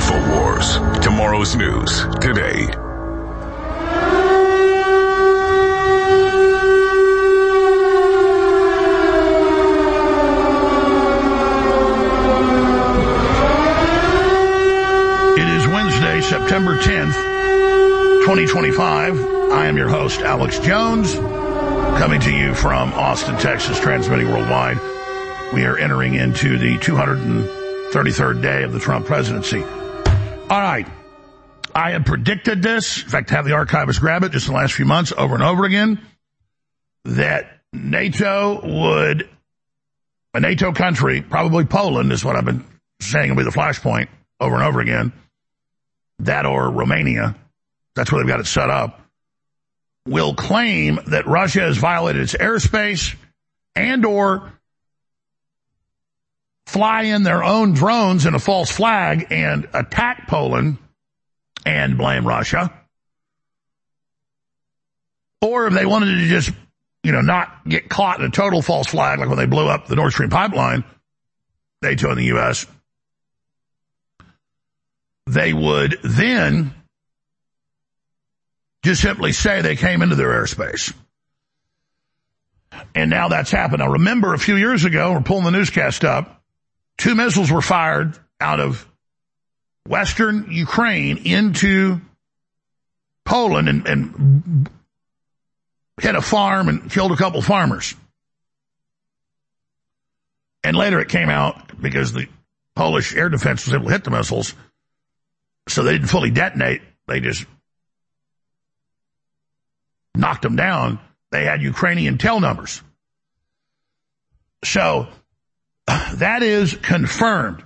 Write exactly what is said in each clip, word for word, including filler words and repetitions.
InfoWars. Tomorrow's news today. It is Wednesday, September tenth, twenty twenty-five. I am your host, Alex Jones, coming to you from Austin, Texas, transmitting worldwide. We are entering into the two hundred thirty-third day of the Trump presidency. All right. I have predicted this. In fact, have the archivists grab it just in the last few months over and over again, that NATO would, a NATO country, probably Poland is what I've been saying will be the flashpoint over and over again, that or Romania, that's where they've got it set up, will claim that Russia has violated its airspace and or fly in their own drones in a false flag and attack Poland and blame Russia. Or if they wanted to just, you know, not get caught in a total false flag, like when they blew up the Nord Stream pipeline, NATO and the U S, they would then just simply say they came into their airspace. And now that's happened. Now remember, a few years ago, we're pulling the newscast up, two missiles were fired out of western Ukraine into Poland and, and hit a farm and killed a couple farmers. And later it came out, because the Polish air defense was able to hit the missiles, so they didn't fully detonate, they just knocked them down. They had Ukrainian tail numbers. So that is confirmed.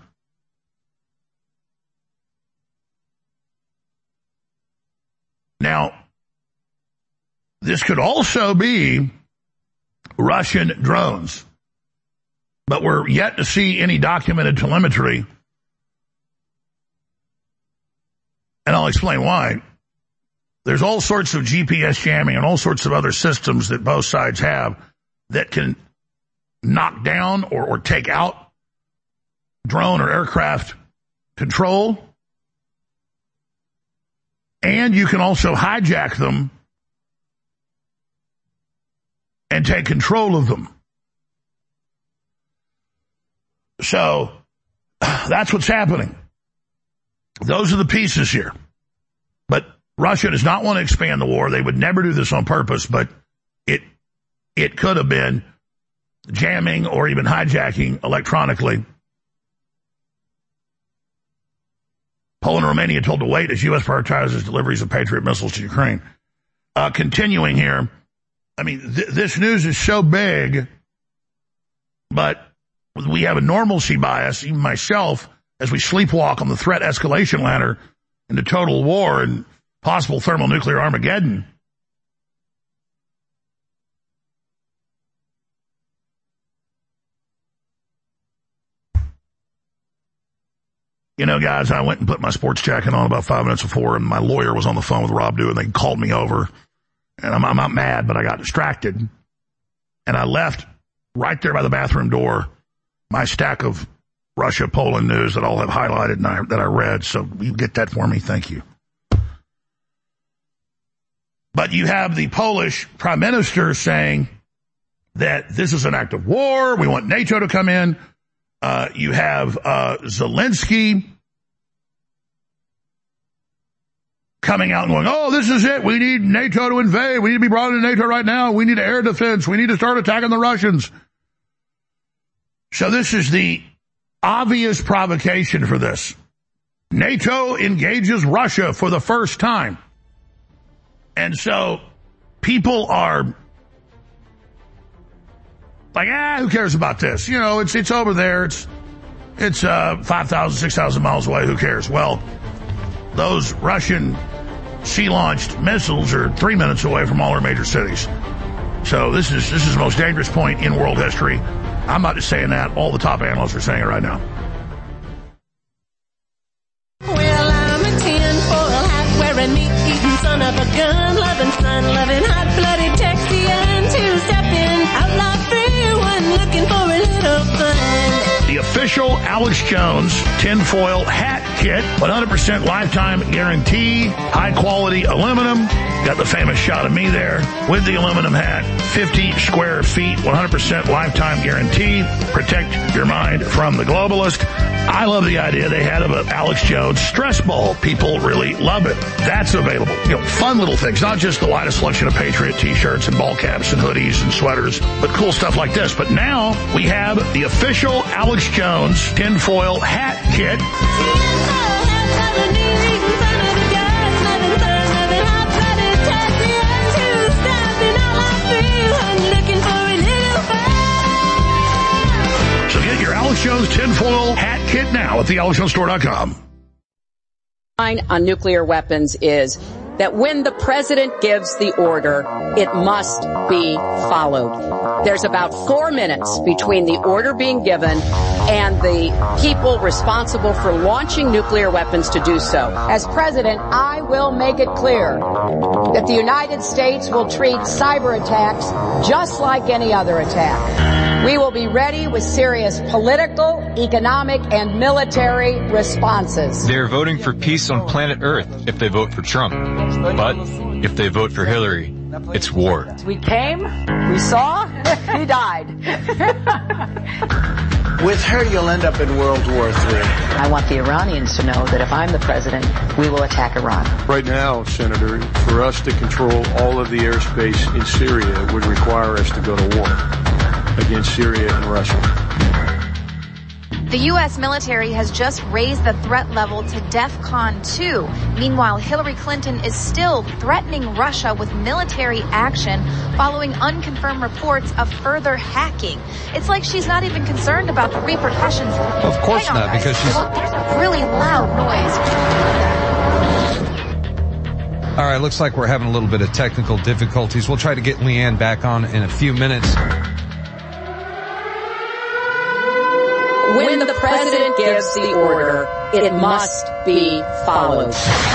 Now, this could also be Russian drones, but we're yet to see any documented telemetry, and I'll explain why. There's all sorts of G P S jamming and all sorts of other systems that both sides have that can knock down or, or take out drone or aircraft control. And you can also hijack them and take control of them. So that's what's happening. Those are the pieces here. But Russia does not want to expand the war. They would never do this on purpose, but it it could have been jamming or even hijacking electronically. Poland and Romania told to wait as U S prioritizes deliveries of Patriot missiles to Ukraine. Uh, continuing here, I mean, th- this news is so big, but we have a normalcy bias, even myself, as we sleepwalk on the threat escalation ladder into total war and possible thermonuclear Armageddon. You know, guys, I went and put my sports jacket on about five minutes before, and my lawyer was on the phone with Rob Dew, and they called me over. And I'm, I'm not mad, but I got distracted. And I left right there by the bathroom door my stack of Russia-Poland news that I'll have highlighted and I, that I read. So you get that for me? Thank you. But you have the Polish prime minister saying that this is an act of war. We want NATO to come in. Uh, you have uh, Zelensky coming out and going, oh, this is it. We need NATO to invade. We need to be brought into NATO right now. We need air defense. We need to start attacking the Russians. So this is the obvious provocation for this. NATO engages Russia for the first time. And so people are like, ah, who cares about this? You know, it's it's over there. It's it's uh, five thousand, six thousand miles away. Who cares? Well, those Russian sea-launched missiles are three minutes away from all our major cities. So this is this is the most dangerous point in world history. I'm not just saying that. All the top analysts are saying it right now. Well, I'm a tinfoil hat wearing meat-eating son of a gun-loving, sun-loving, hot-blooded Texian two-stepping outlaw free one looking for a little fun. the official Alex Jones tinfoil hat kit, one hundred percent lifetime guarantee, high-quality aluminum. Got the famous shot of me there with the aluminum hat, fifty square feet, one hundred percent lifetime guarantee. Protect your mind from the globalist. I love the idea they had of an Alex Jones stress ball. People really love it. That's available. You know, fun little things, not just the lightest selection of Patriot t-shirts and ball caps and hoodies and sweaters, but cool stuff like this. But now we have the official Alex Jones tinfoil hat kit. So get your Alex Jones tinfoil hat kit now at the alex jones store dot com. On nuclear weapons is that when the president gives the order, it must be followed. There's about four minutes between the order being given and the people responsible for launching nuclear weapons to do so. As president, I will make it clear that the United States will treat cyber attacks just like any other attack. We will be ready with serious political, economic, and military responses. They're voting for peace on planet Earth if they vote for Trump. But if they vote for Hillary, it's war. We came, we saw, he died. With her, you'll end up in World War Three. I want the Iranians to know that if I'm the president, we will attack Iran. Right now, Senator, for us to control all of the airspace in Syria would require us to go to war against Syria and Russia. The U S military has just raised the threat level to DEFCON two. Meanwhile, Hillary Clinton is still threatening Russia with military action following unconfirmed reports of further hacking. It's like she's not even concerned about the repercussions. Of course Hang on, not, guys. because she's... Well, there's a really loud noise. All right, looks like we're having a little bit of technical difficulties. We'll try to get Leanne back on in a few minutes. When the president gives the order, it must be followed.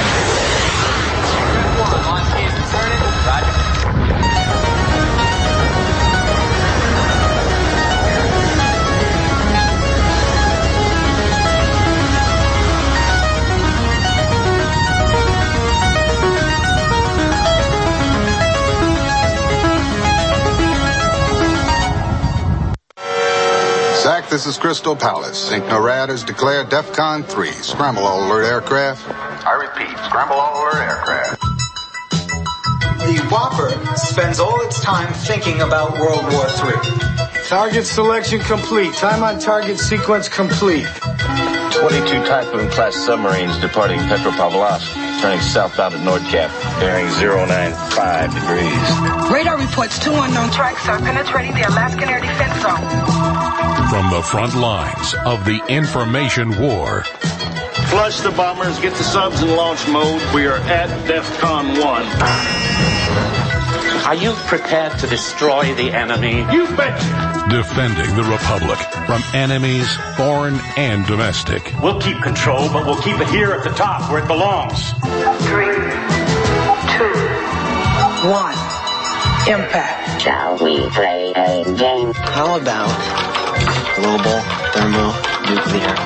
Zach, this is Crystal Palace. NORAD has declared DEFCON three. Scramble all alert aircraft. I repeat, scramble all alert aircraft. The Whopper spends all its time thinking about World War Three. Target selection complete. Time on target sequence complete. twenty-two Typhoon-class submarines departing Petropavlovsk, turning southbound at Nordkap, bearing zero nine five degrees. Radar reports two unknown tracks are penetrating the Alaskan air defense zone. From the front lines of the information war. Flush the bombers, get the subs in launch mode. We are at DEFCON one. Are you prepared to destroy the enemy? You bet. Defending the Republic from enemies, foreign and domestic. We'll keep control, but we'll keep it here at the top where it belongs. Three, two, one, impact. Shall we play a game? How about global thermonuclear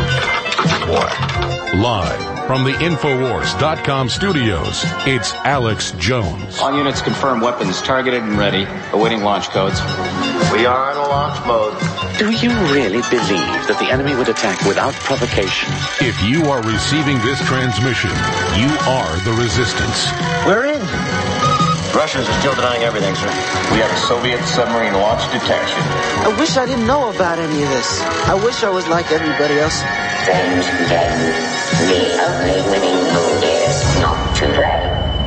war? Live from the Infowars dot com studios, it's Alex Jones. All units confirm weapons targeted and ready, awaiting launch codes. We are in launch mode. Do you really believe that the enemy would attack without provocation? If you are receiving this transmission, you are the resistance. We're in. Russians are still denying everything, sir. We have a Soviet submarine launch detection. I wish I didn't know about any of this. I wish I was like everybody else. Friends, game. The only winning move is not to play.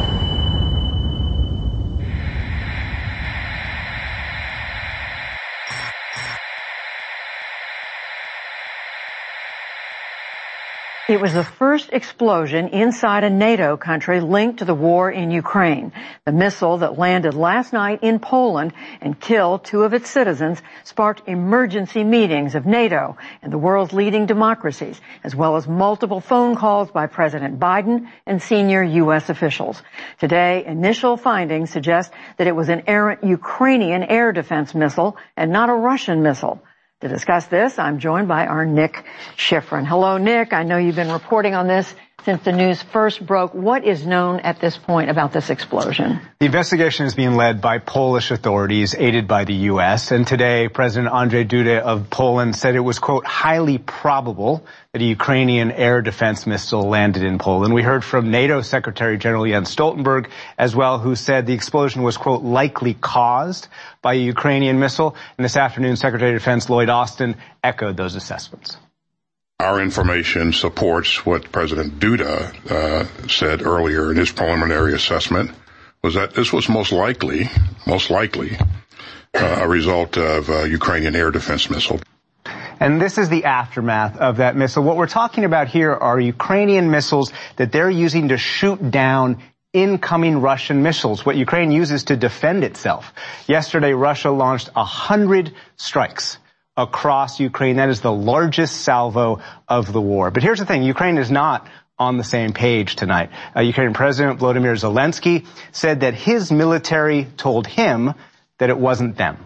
It was the first explosion inside a NATO country linked to the war in Ukraine. The missile that landed last night in Poland and killed two of its citizens sparked emergency meetings of NATO and the world's leading democracies, as well as multiple phone calls by President Biden and senior U S officials. Today, initial findings suggest that it was an errant Ukrainian air defense missile and not a Russian missile. To discuss this, I'm joined by our Nick Schifrin. Hello, Nick. I know you've been reporting on this since the news first broke. What is known at this point about this explosion? The investigation is being led by Polish authorities, aided by the U S. And today, President Andrzej Duda of Poland said it was, quote, highly probable that a Ukrainian air defense missile landed in Poland. We heard from NATO Secretary General Jens Stoltenberg as well, who said the explosion was, quote, likely caused by a Ukrainian missile. And this afternoon, Secretary of Defense Lloyd Austin echoed those assessments. Our information supports what President Duda uh, said earlier in his preliminary assessment, was that this was most likely, most likely, uh, a result of a Ukrainian air defense missile. And this is the aftermath of that missile. What we're talking about here are Ukrainian missiles that they're using to shoot down incoming Russian missiles, what Ukraine uses to defend itself. Yesterday, Russia launched a hundred strikes across Ukraine. That is the largest salvo of the war. But here's the thing. Ukraine is not on the same page tonight. Uh, Ukrainian President Volodymyr Zelensky said that his military told him that it wasn't them.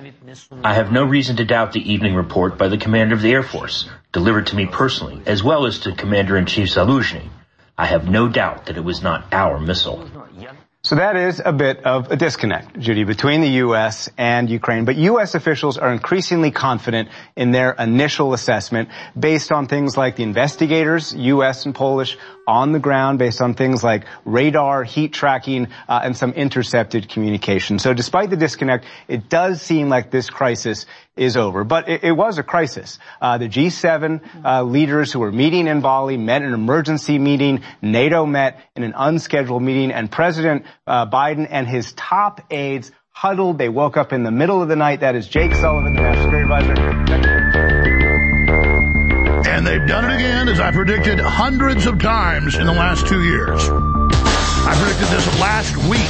I have no reason to doubt the evening report by the commander of the Air Force, delivered to me personally, as well as to Commander-in-Chief Zaluzhny. I have no doubt that it was not our missile. So that is a bit of a disconnect, Judy, between the U S and Ukraine. But U S officials are increasingly confident in their initial assessment based on things like the investigators, U S and Polish, on the ground, based on things like radar, heat tracking, uh, and some intercepted communication. So despite the disconnect, it does seem like this crisis is over. But it, it was a crisis. Uh, the G seven uh, leaders who were meeting in Bali met an emergency meeting. NATO met in an unscheduled meeting, and President uh, Biden and his top aides huddled. They woke up in the middle of the night. That is Jake Sullivan, the National Security Advisor. And they've done it again, as I predicted hundreds of times in the last two years. I predicted this last week.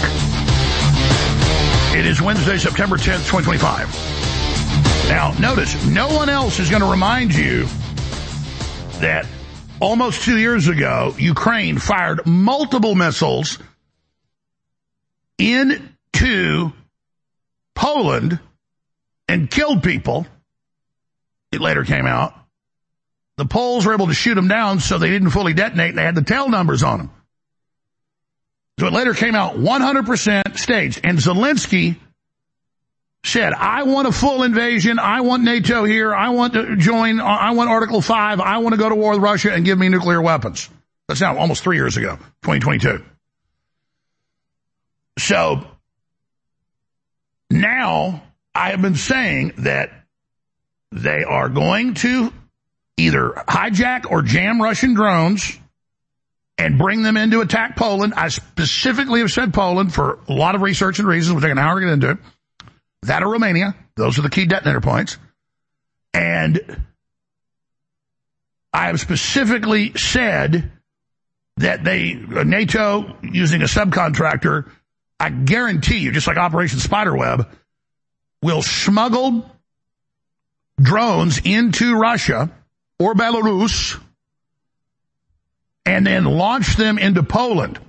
It is Wednesday, September tenth, twenty twenty-five. Now, notice, no one else is going to remind you that almost two years ago, Ukraine fired multiple missiles into Poland and killed people. It later came out. The Poles were able to shoot them down so they didn't fully detonate, and they had the tail numbers on them. So it later came out one hundred percent staged. And Zelensky said, I want a full invasion. I want NATO here. I want to join. I want Article five. I want to go to war with Russia and give me nuclear weapons. That's now almost three years ago, twenty twenty-two. So now I have been saying that they are going to either hijack or jam Russian drones and bring them in to attack Poland. I specifically have said Poland for a lot of research and reasons. We'll take an hour to get into it. That or Romania. Those are the key detonator points. And I have specifically said that they, NATO, using a subcontractor, I guarantee you, just like Operation Spiderweb, will smuggle drones into Russia or Belarus and then launch them into Poland.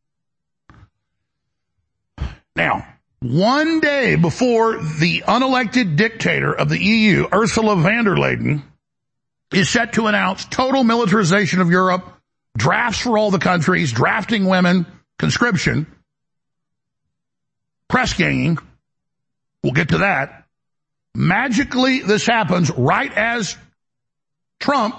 Now, one day before the unelected dictator of the E U, Ursula von der Leyen, is set to announce total militarization of Europe, drafts for all the countries, drafting women, conscription, press ganging. We'll get to that. Magically, this happens right as Trump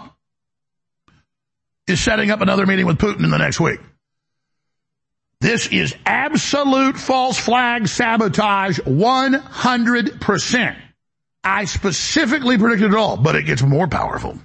is setting up another meeting with Putin in the next week. This is absolute false flag sabotage, one hundred percent. I specifically predicted it all, but it gets more powerful.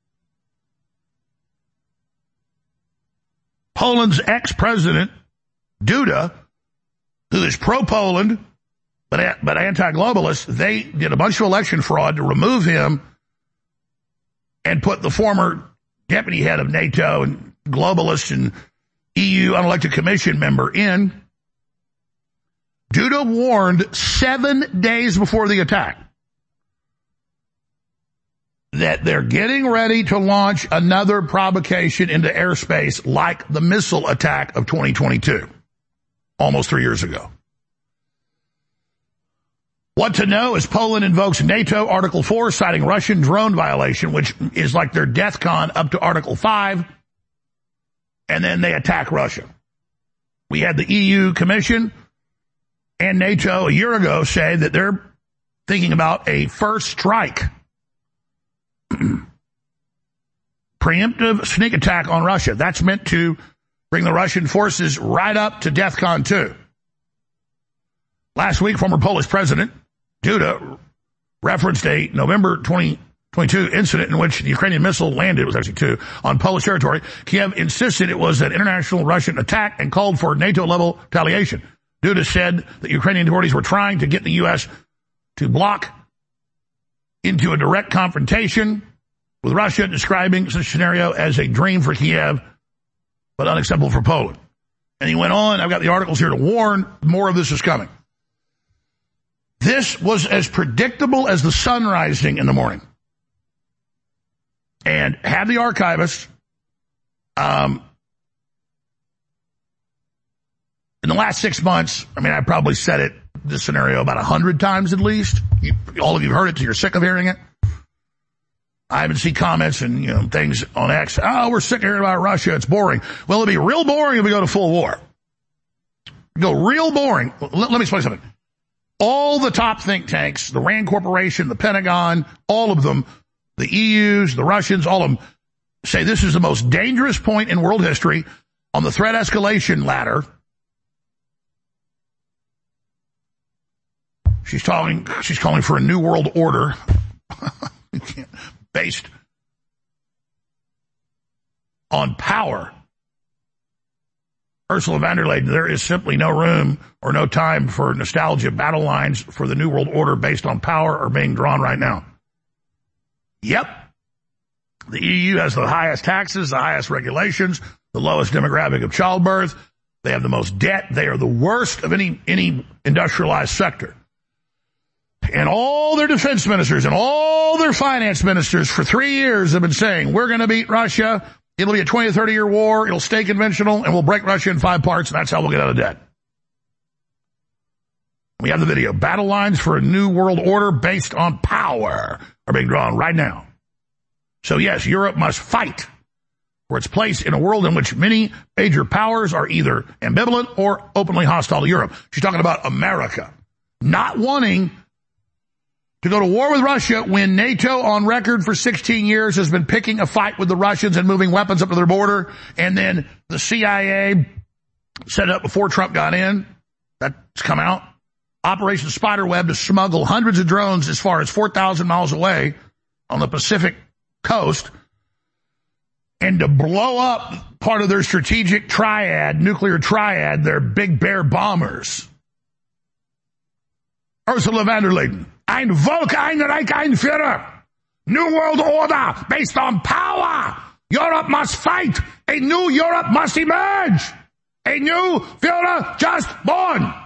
Poland's ex-president, Duda, who is pro-Poland, but, but anti-globalist, they did a bunch of election fraud to remove him and put the former deputy head of NATO and globalist and E U unelected commission member in. Duda warned seven days before the attack that they're getting ready to launch another provocation into airspace like the missile attack of twenty twenty-two, almost three years ago. What to know is Poland invokes NATO Article four, citing Russian drone violation, which is like their DEFCON up to Article five, and then they attack Russia. We had the E U Commission and NATO a year ago say that they're thinking about a first strike, preemptive sneak attack on Russia. That's meant to bring the Russian forces right up to DEFCON two. Last week, former Polish President Duda referenced a November twenty twenty-two incident in which the Ukrainian missile landed, it was actually two, on Polish territory. Kiev insisted it was an international Russian attack and called for NATO-level retaliation. Duda said that Ukrainian authorities were trying to get the U S to block into a direct confrontation with Russia, describing such a scenario as a dream for Kiev, but unacceptable for Poland. And he went on, I've got the articles here to warn, more of this is coming. This was as predictable as the sun rising in the morning. And have the archivists, um, in the last six months, I mean, I probably said it, this scenario, about a hundred times at least. You, all of you have heard it, so you're sick of hearing it. I haven't seen comments and, you know, things on X. Oh, we're sick of hearing about Russia. It's boring. Well, it'll be real boring if we go to full war. Go real boring. Let, let me explain something. All the top think tanks, the RAND Corporation, the Pentagon, all of them, the E Us, the Russians, all of them, say this is the most dangerous point in world history on the threat escalation ladder. She's calling, she's calling for a new world order based on power. Ursula von der Leyen, there is simply no room or no time for nostalgia. Battle lines for the new world order based on power are being drawn right now. Yep. The E U has the highest taxes, the highest regulations, the lowest demographic of childbirth. They have the most debt. They are the worst of any, any industrialized sector. And all their defense ministers and all their finance ministers for three years have been saying, we're going to beat Russia. It'll be a twenty to thirty year war. It'll stay conventional, and we'll break Russia in five parts, and that's how we'll get out of debt. We have the video. Battle lines for a new world order based on power are being drawn right now. So yes, Europe must fight for its place in a world in which many major powers are either ambivalent or openly hostile to Europe. She's talking about America not wanting to go to war with Russia when NATO on record for sixteen years has been picking a fight with the Russians and moving weapons up to their border, and then the C I A set up before Trump got in. That's come out. Operation Spiderweb to smuggle hundreds of drones as far as four thousand miles away on the Pacific coast and to blow up part of their strategic triad, nuclear triad, their Big Bear bombers. Ursula von der Leyen. Ein Volk, ein Reich, ein Führer. New world order based on power. Europe must fight. A new Europe must emerge. A new Führer just born.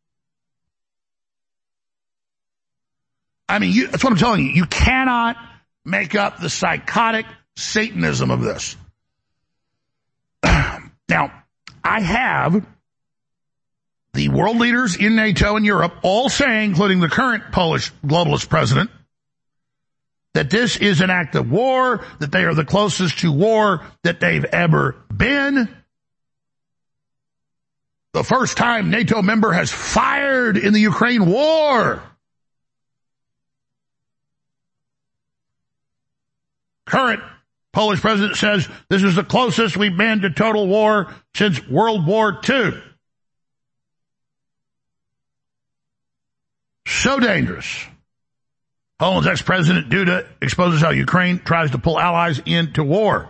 I mean, you, that's what I'm telling you. You cannot make up the psychotic Satanism of this. Now, I have the world leaders in NATO and Europe all saying, including the current Polish globalist president, that this is an act of war, that they are the closest to war that they've ever been. The first time NATO member has fired in the Ukraine war. Current Polish president says this is the closest we've been to total war since World War Two. So dangerous. Poland's ex-president Duda exposes how Ukraine tries to pull allies into war.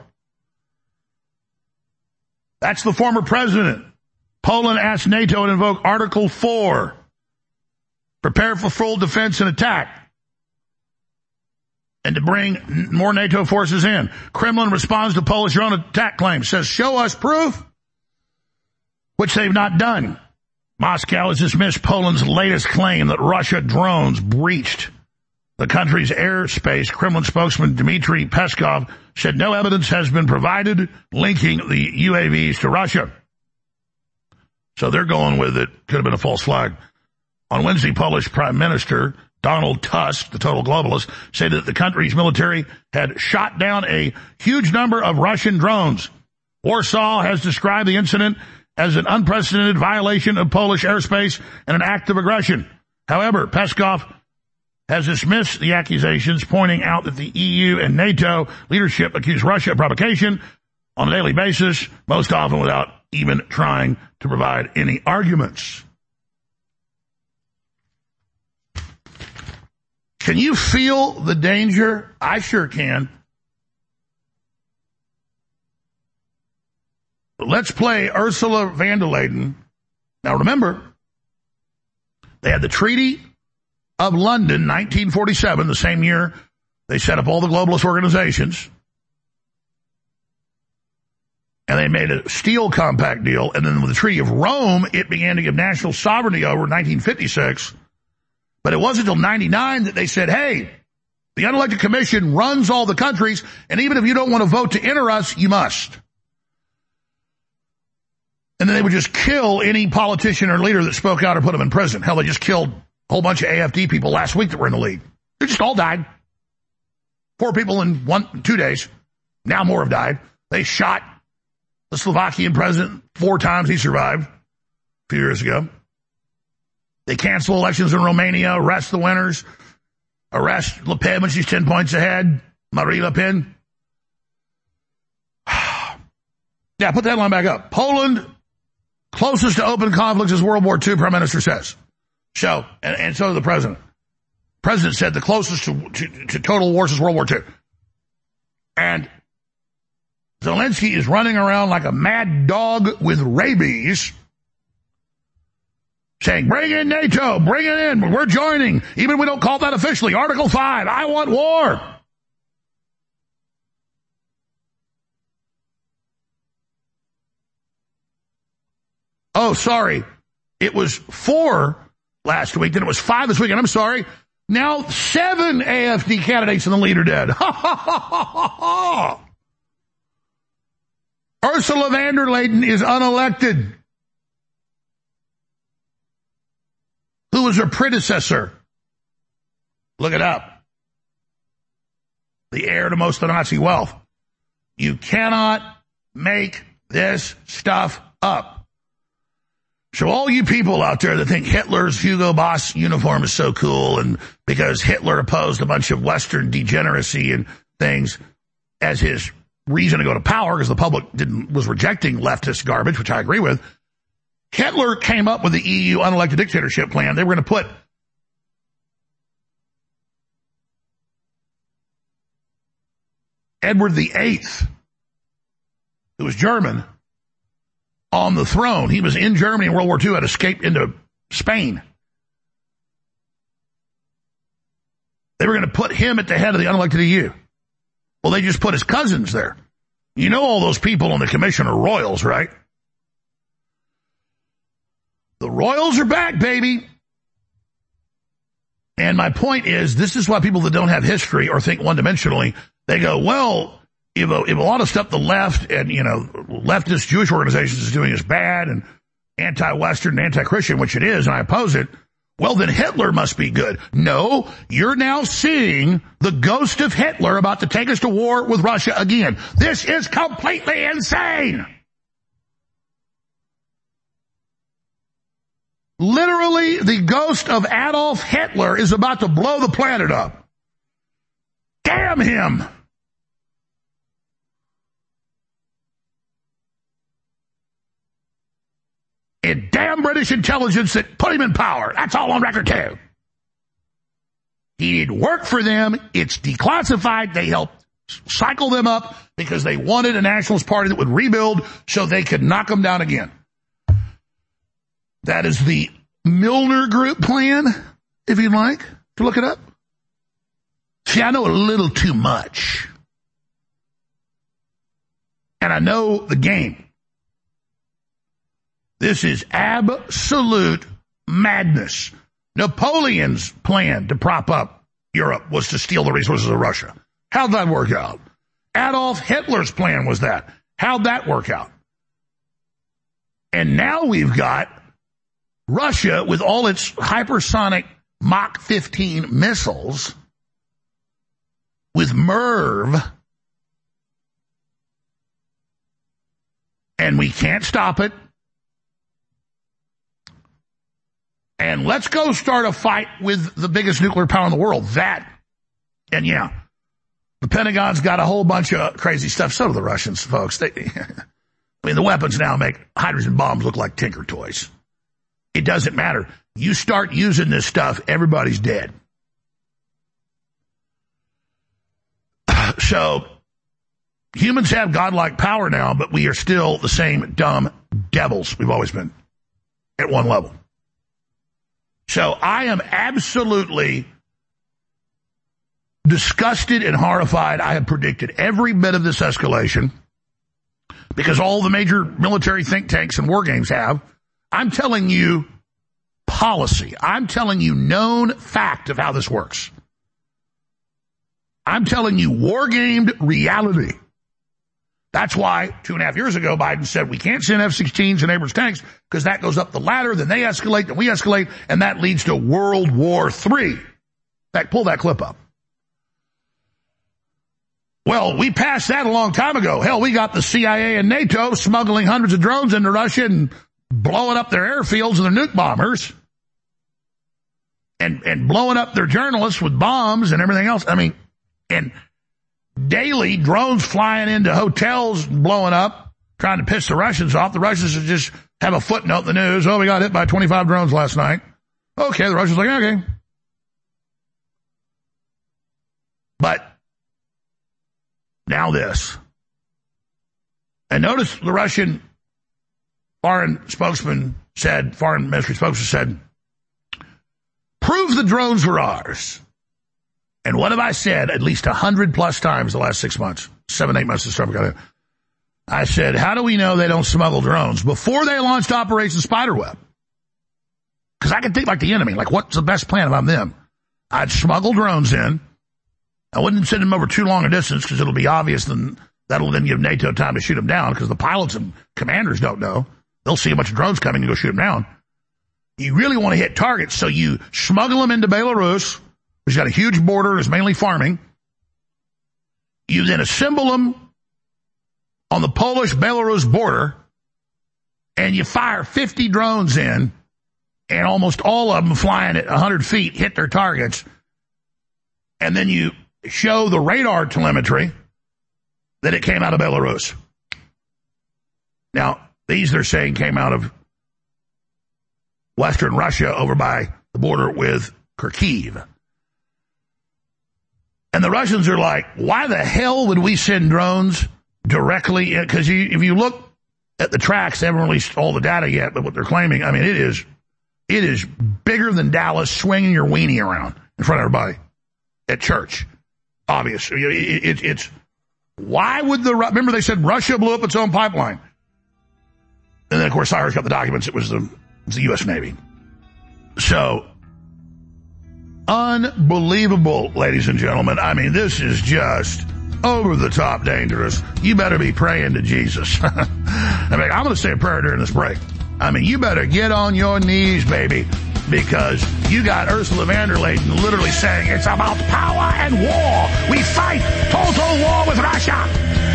That's the former president. Poland asked NATO to invoke Article four. Prepare for full defense and attack. And to bring more NATO forces in. Kremlin responds to Polish drone attack claims. Says, show us proof, which they've not done. Moscow has dismissed Poland's latest claim that Russia drones breached the country's airspace. Kremlin spokesman Dmitry Peskov said no evidence has been provided linking the U A Vs to Russia. So they're going with it. Could have been a false flag. On Wednesday, Polish Prime Minister Donald Tusk, the total globalist, said that the country's military had shot down a huge number of Russian drones. Warsaw has described the incident as an unprecedented violation of Polish airspace and an act of aggression. However, Peskov has dismissed the accusations, pointing out that the E U and NATO leadership accuse Russia of provocation on a daily basis, most often without even trying to provide any arguments. Can you feel the danger? I sure can. Let's play Ursula von der Leyen. Now remember, they had the Treaty of London, nineteen forty-seven, the same year they set up all the globalist organizations. And they made a steel compact deal. And then with the Treaty of Rome, it began to give national sovereignty over in nineteen fifty-six. But it wasn't until ninety-nine that they said, hey, the unelected commission runs all the countries, and even if you don't want to vote to enter us, you must. And then they would just kill any politician or leader that spoke out or put them in prison. Hell, they just killed a whole bunch of A F D people last week that were in the league. They just all died. Four people in one, two days. Now more have died. They shot the Slovakian president four times. He survived a few years ago. They cancel elections in Romania, arrest the winners, arrest Le Pen when she's ten points ahead, Marie Le Pen. Yeah, put that line back up. Poland, closest to open conflicts is World War Two, Prime Minister says. So, and, and so did the president. President said the closest to, to, to total wars is World War Two. And Zelensky is running around like a mad dog with rabies, saying, bring in NATO, bring it in, we're joining, even if we don't call that officially. Article five, I want war. Oh, sorry, it was four last week, then it was five this week, and I'm sorry, now seven A F D candidates in the lead are dead. Ha ha ha ha ha ha. Ursula von der Leyen is unelected. Who was her predecessor? Look it up. The heir to most of the Nazi wealth. You cannot make this stuff up. So all you people out there that think Hitler's Hugo Boss uniform is so cool and because Hitler opposed a bunch of Western degeneracy and things as his reason to go to power because the public didn't was rejecting leftist garbage, which I agree with. Hitler came up with the E U unelected dictatorship plan. They were going to put Edward the Eighth, who was German, on the throne. He was in Germany in World War Two, had escaped into Spain. They were going to put him at the head of the unelected E U. Well, they just put his cousins there. You know all those people on the commission are royals, right? The royals are back, baby. And my point is, this is why people that don't have history or think one-dimensionally, they go, well, if a, if a lot of stuff the left and, you know, leftist Jewish organizations is doing is bad and anti-Western and anti-Christian, which it is, and I oppose it, well, then Hitler must be good. No, you're now seeing the ghost of Hitler about to take us to war with Russia again. This is completely insane. Literally, the ghost of Adolf Hitler is about to blow the planet up. Damn him! And damn British intelligence that put him in power. That's all on record too. He didn't work for them. It's declassified. They helped cycle them up because they wanted a nationalist party that would rebuild so they could knock them down again. That is the Milner Group plan, if you'd like to look it up. See, I know a little too much. And I know the game. This is absolute madness. Napoleon's plan to prop up Europe was to steal the resources of Russia. How'd that work out? Adolf Hitler's plan was that. How'd that work out? And now we've got Russia with all its hypersonic Mach fifteen missiles with MERV, and we can't stop it. And let's go start a fight with the biggest nuclear power in the world. That, and yeah, the Pentagon's got a whole bunch of crazy stuff. So do the Russians, folks. They, I mean, the weapons now make hydrogen bombs look like Tinker Toys. It doesn't matter. You start using this stuff, everybody's dead. So, humans have godlike power now, but we are still the same dumb devils we've always been at one level. So I am absolutely disgusted and horrified. I have predicted every bit of this escalation because all the major military think tanks and war games have. I'm telling you policy. I'm telling you known fact of how this works. I'm telling you war-gamed reality. That's why two and a half years ago Biden said we can't send F sixteens and Abrams tanks because that goes up the ladder, then they escalate, then we escalate, and that leads to World War Three. In fact, pull that clip up. Well, we passed that a long time ago. Hell, we got the C I A and NATO smuggling hundreds of drones into Russia and blowing up their airfields and their nuke bombers and, and blowing up their journalists with bombs and everything else. I mean, and daily drones flying into hotels, blowing up, trying to piss the Russians off. The Russians just have a footnote in the news. Oh, we got hit by twenty-five drones last night. Okay, the Russians are like, okay. But now this. And notice the Russian foreign spokesman said, foreign ministry spokesman said, prove the drones were ours. And what have I said at least a hundred plus times the last six months, seven, eight months since Trump got in? I said, how do we know they don't smuggle drones? Before they launched Operation Spiderweb, because I can think like the enemy, like what's the best plan about them? I'd smuggle drones in. I wouldn't send them over too long a distance because it'll be obvious, then that'll then give NATO time to shoot them down because the pilots and commanders don't know. They'll see a bunch of drones coming and go shoot them down. You really want to hit targets, so you smuggle them into Belarus, which has got a huge border, is mainly farming. You then assemble them on the Polish-Belarus border, and you fire fifty drones in, and almost all of them flying at one hundred feet hit their targets. And then you show the radar telemetry that it came out of Belarus. Now, these they're saying came out of Western Russia over by the border with Kharkiv. And the Russians are like, why the hell would we send drones directly in? Because you, if you look at the tracks, they haven't released all the data yet, but what they're claiming, I mean, it is it is bigger than Dallas swinging your weenie around in front of everybody at church. Obvious. It, it, it's, why would the, remember they said Russia blew up its own pipeline. And then, of course, Cyrus got the documents. It was the, it was the U S Navy. So, unbelievable, ladies and gentlemen. I mean, this is just over the top dangerous. You better be praying to Jesus. I mean, I'm going to say a prayer during this break. I mean, you better get on your knees, baby, because you got Ursula von der Leyen literally saying it's about power and war. We fight total war with Russia.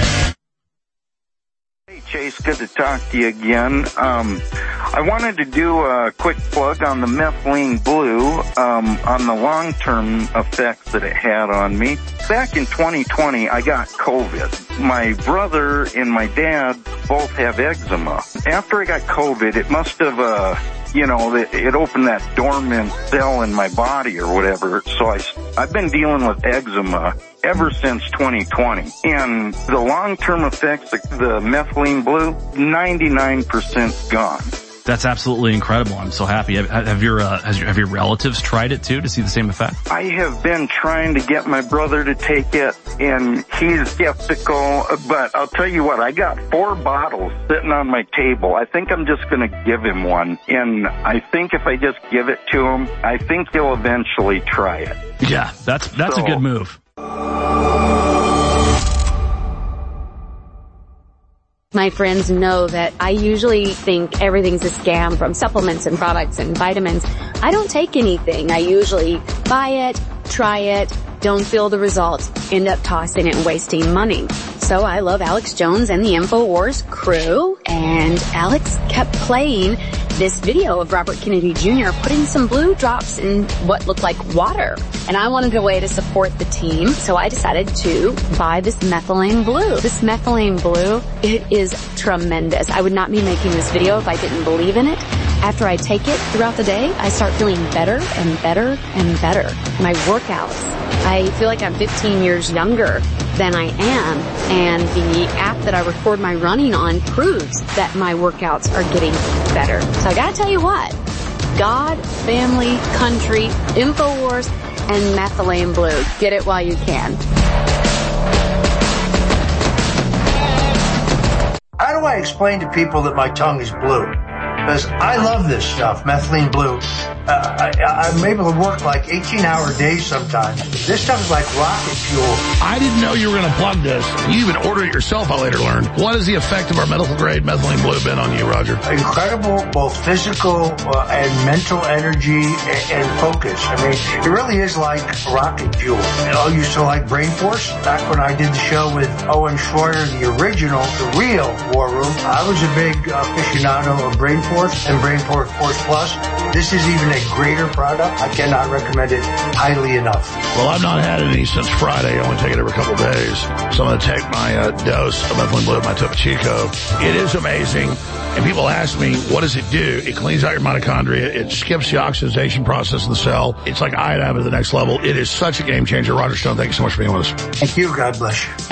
Hey, Chase, good to talk to you again. Um, I wanted to do a quick plug on the methylene blue, um, on the long-term effects that it had on me. Back in twenty twenty, I got COVID. My brother and my dad both have eczema. After I got COVID, it must have, uh, you know, it, it opened that dormant cell in my body or whatever. So I, I've been dealing with eczema ever since twenty twenty. And the long-term effects, the, the methylene blue, ninety-nine percent gone. That's absolutely incredible. I'm so happy. Have, have your uh, has your, have your relatives tried it too to see the same effect? I have been trying to get my brother to take it, and he's skeptical. But I'll tell you what, I got four bottles sitting on my table. I think I'm just going to give him one, and I think if I just give it to him, I think he'll eventually try it. Yeah, that's that's so, a good move. My friends know that I usually think everything's a scam, from supplements and products and vitamins. I don't take anything. I usually buy it, try it, don't feel the results, end up tossing it and wasting money. So I love Alex Jones and the InfoWars crew, and Alex kept playing this video of Robert Kennedy Junior putting some blue drops in what looked like water. And I wanted a way to support the team, so I decided to buy this methylene blue. This methylene blue, it is tremendous. I would not be making this video if I didn't believe in it. After I take it throughout the day, I start feeling better and better and better. My workouts, I feel like I'm fifteen years younger than I am, and the app that I record my running on proves that my workouts are getting better. So I gotta tell you what, God, family, country, InfoWars, and methylene blue. Get it while you can. How do I explain to people that my tongue is blue? Because I love this stuff, methylene blue. Uh, I, I'm able to work like eighteen-hour days sometimes. This stuff is like rocket fuel. I didn't know you were going to plug this. You even ordered it yourself, I later learned. What has the effect of our medical-grade methylene blue been on you, Roger? Incredible, both physical uh, and mental energy and, and focus. I mean, it really is like rocket fuel. And I used to like Brain Force. Back when I did the show with Owen Schroyer, the original, the real War Room, I was a big aficionado of Brain Force and Brain Force Plus. This is even a greater product. I cannot recommend it highly enough. Well, I've not had any since Friday. I only take it every couple of days. So I'm going to take my uh, dose of methylene blue, my Topo Chico. It is amazing. And people ask me, what does it do? It cleans out your mitochondria. It skips the oxidation process in the cell. It's like iodine to the next level. It is such a game changer. Roger Stone, thank you so much for being with us. Thank you. God bless you.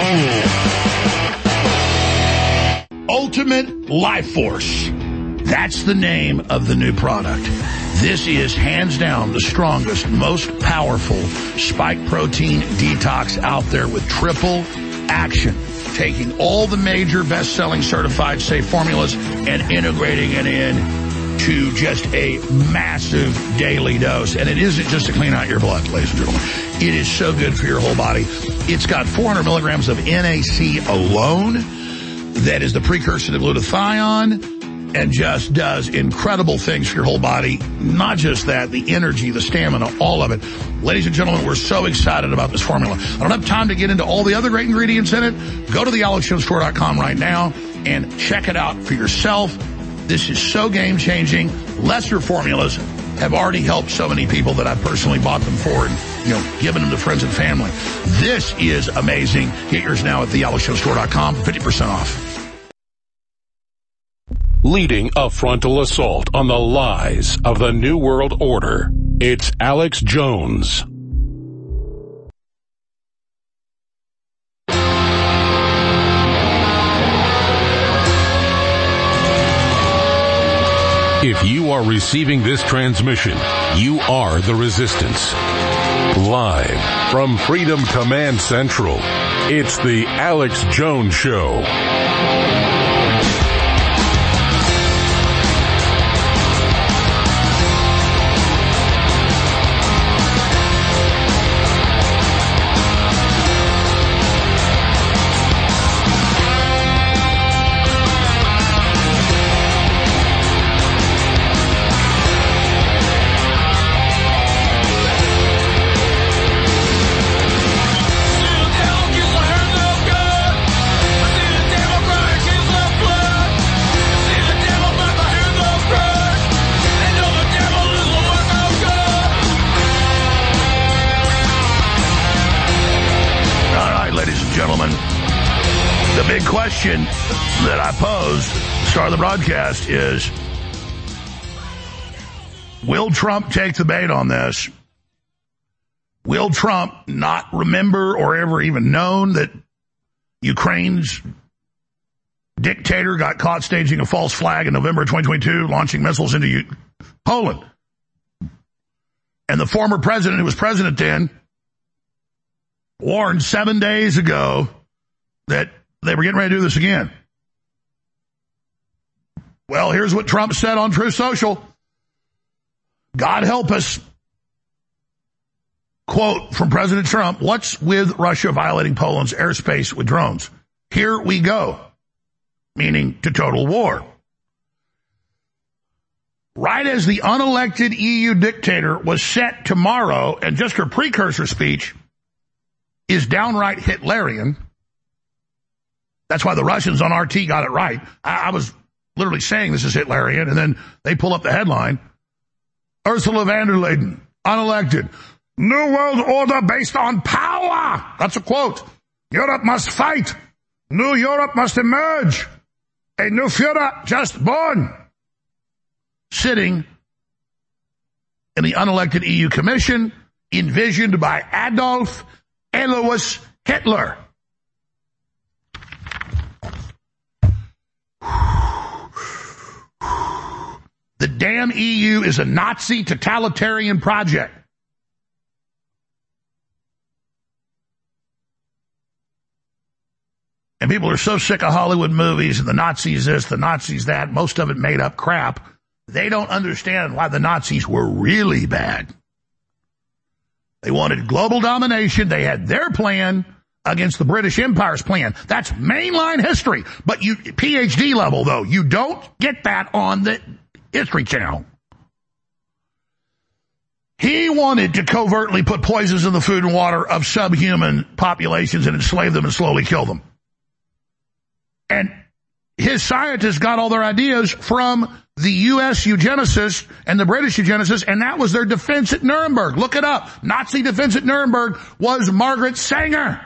Ultimate Life Force. That's the name of the new product. This is hands down the strongest, most powerful spike protein detox out there with triple action. Taking all the major best-selling certified safe formulas and integrating it in to just a massive daily dose. And it isn't just to clean out your blood, ladies and gentlemen. It is so good for your whole body. It's got four hundred milligrams of N A C alone. That is the precursor to glutathione. And just does incredible things for your whole body. Not just that, the energy, the stamina, all of it. Ladies and gentlemen, we're so excited about this formula. I don't have time to get into all the other great ingredients in it. Go to the alex jones store dot com right now and check it out for yourself. This is so game-changing. Lesser formulas have already helped so many people that I've personally bought them for and, you know, given them to friends and family. This is amazing. Get yours now at the alex jones store dot com for fifty percent off. Leading a frontal assault on the lies of the New World Order, it's Alex Jones. If you are receiving this transmission, you are the resistance. Live from Freedom Command Central, it's the Alex Jones Show. That I posed, start of the broadcast, is will Trump take the bait on this? Will Trump not remember or ever even known that Ukraine's dictator got caught staging a false flag in November twenty twenty-two, launching missiles into U- Poland? And the former president, who was president then, warned seven days ago that they were getting ready to do this again. Well, here's what Trump said on Truth Social. God help us. Quote from President Trump, what's with Russia violating Poland's airspace with drones? Here we go. meaning to total war. Right as the unelected E U dictator was set tomorrow, and just her precursor speech is downright Hitlerian. That's why the Russians on R T got it right. I, I was literally saying this is Hitlerian, and then they pull up the headline. Ursula von der Leyen, unelected. New world order based on power. That's a quote. Europe must fight. New Europe must emerge. A new Führer just born. Sitting in the unelected E U Commission, envisioned by Adolf Alois Hitler. The damn E U is a Nazi totalitarian project. And people are so sick of Hollywood movies and the Nazis this, the Nazis that, most of it made up crap. They don't understand why the Nazis were really bad. They wanted global domination. They had their plan against the British Empire's plan. That's mainline history. But you, P H D level though, you don't get that on the History Channel. He wanted to covertly put poisons in the food and water of subhuman populations and enslave them and slowly kill them. And his scientists got all their ideas from the U S eugenicists and the British eugenicists, and that was their defense at Nuremberg. Look it up. Nazi defense at Nuremberg was Margaret Sanger.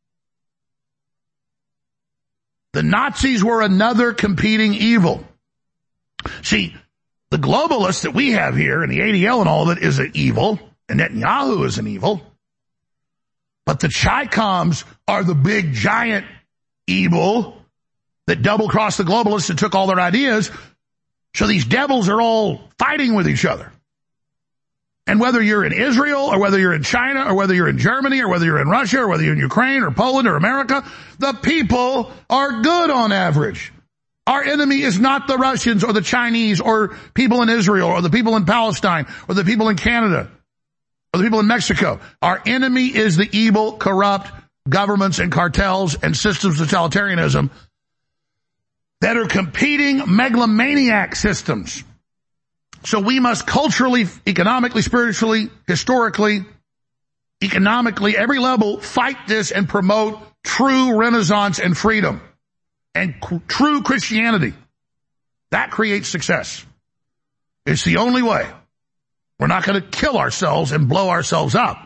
The Nazis were another competing evil. See, the globalists that we have here, and the A D L and all of it, is an evil, and Netanyahu is an evil. But the Chi-Coms are the big, giant evil that double-crossed the globalists and took all their ideas. So these devils are all fighting with each other. And whether you're in Israel or whether you're in China or whether you're in Germany or whether you're in Russia or whether you're in Ukraine or Poland or America, the people are good on average. Our enemy is not the Russians or the Chinese or people in Israel or the people in Palestine or the people in Canada or the people in Mexico. Our enemy is the evil, corrupt governments and cartels and systems of totalitarianism that are competing megalomaniac systems. So we must culturally, economically, spiritually, historically, economically, every level, fight this and promote true renaissance and freedom and c- true Christianity. That creates success. It's the only way. We're not going to kill ourselves and blow ourselves up.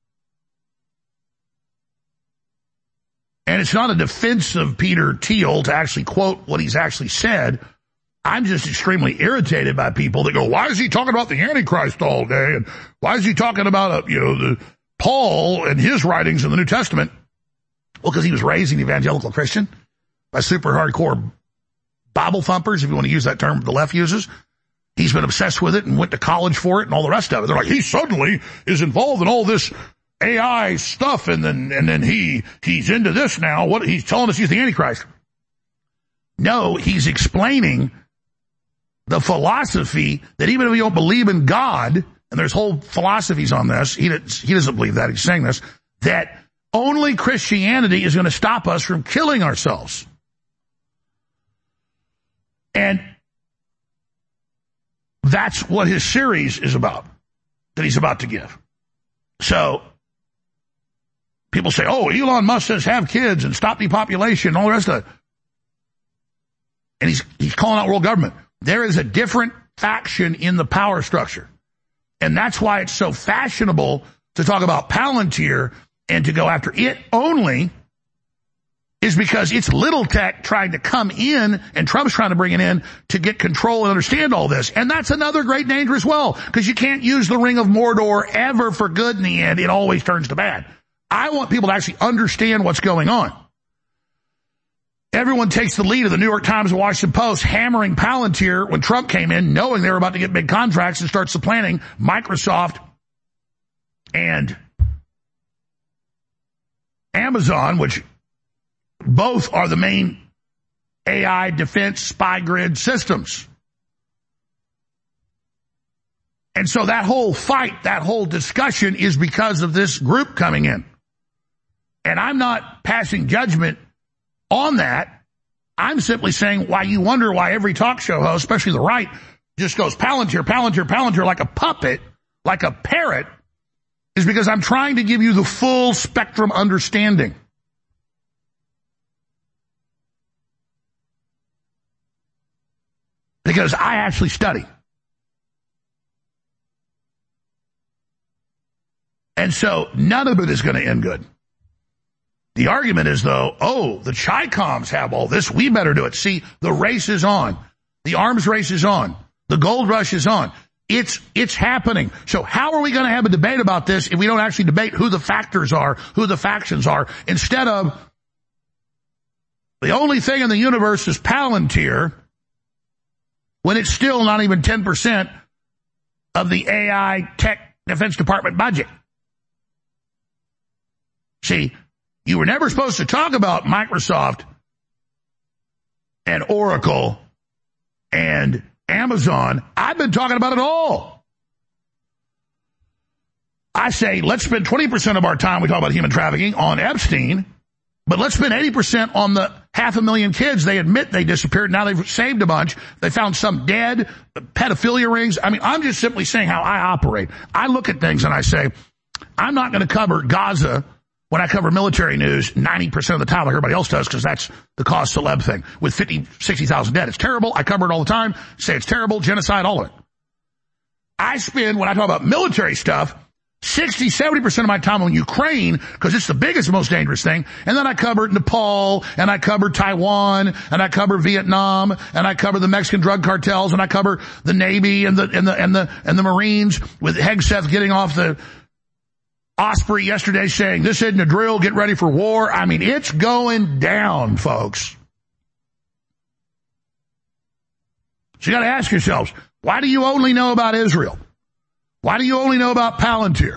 And it's not a defense of Peter Thiel to actually quote what he's actually said. I'm just extremely irritated by people that go, why is he talking about the Antichrist all day? And why is he talking about, uh, you know, the Paul and his writings in the New Testament? Well, because he was raised an evangelical Christian by super hardcore Bible thumpers, if you want to use that term the left uses. He's been obsessed with it and went to college for it and all the rest of it. They're like, he suddenly is involved in all this A I stuff, and then and then he he's into this now. What he's telling us he's the Antichrist. No, he's explaining the philosophy that even if you don't believe in God, and there's whole philosophies on this, he he doesn't believe that, he's saying this, that only Christianity is going to stop us from killing ourselves. And that's what his series is about, that he's about to give. So people say, oh, Elon Musk says have kids and stop depopulation and all the rest of it. And he's he's calling out world government. There is a different faction in the power structure. And that's why it's so fashionable to talk about Palantir and to go after it only, is because it's little tech trying to come in, and Trump's trying to bring it in to get control and understand all this. And that's another great danger as well, because you can't use the Ring of Mordor ever for good in the end. It always turns to bad. I want people to actually understand what's going on. Everyone takes the lead of the New York Times and Washington Post hammering Palantir when Trump came in, knowing they were about to get big contracts and start supplanting Microsoft and Amazon, which both are the main A I defense spy grid systems. And so that whole fight, that whole discussion is because of this group coming in. And I'm not passing judgment on that. I'm simply saying why you wonder why every talk show host, especially the right, just goes Palantir, Palantir, Palantir like a puppet, like a parrot, is because I'm trying to give you the full spectrum understanding. Because I actually study. And so none of it is going to end good. The argument is, though, oh, the Chi-Coms have all this. We better do it. See, the race is on. The arms race is on. The gold rush is on. It's it's happening. So how are we going to have a debate about this if we don't actually debate who the factors are, who the factions are, instead of the only thing in the universe is Palantir, when it's still not even ten percent of the A I tech Defense Department budget? See, you were never supposed to talk about Microsoft and Oracle and Amazon. I've been talking about it all. I say, let's spend twenty percent of our time, we talk about human trafficking, on Epstein, but let's spend eighty percent on the half a million kids they admit they disappeared. Now they've saved a bunch. They found some dead, pedophilia rings. I mean, I'm just simply saying how I operate. I look at things and I say, I'm not going to cover Gaza when I cover military news ninety percent of the time like everybody else does, because that's the cause celeb thing with fifty, sixty thousand dead. It's terrible. I cover it all the time. Say it's terrible. Genocide, all of it. I spend, when I talk about military stuff, sixty, seventy percent of my time on Ukraine, because it's the biggest, most dangerous thing. And then I cover Nepal, and I cover Taiwan, and I cover Vietnam, and I cover the Mexican drug cartels, and I cover the Navy and the, and the, and the, and the Marines, with Hegseth getting off the Osprey yesterday saying, this isn't a drill, get ready for war. I mean, it's going down, folks. So you got to ask yourselves, why do you only know about Israel? Why do you only know about Palantir?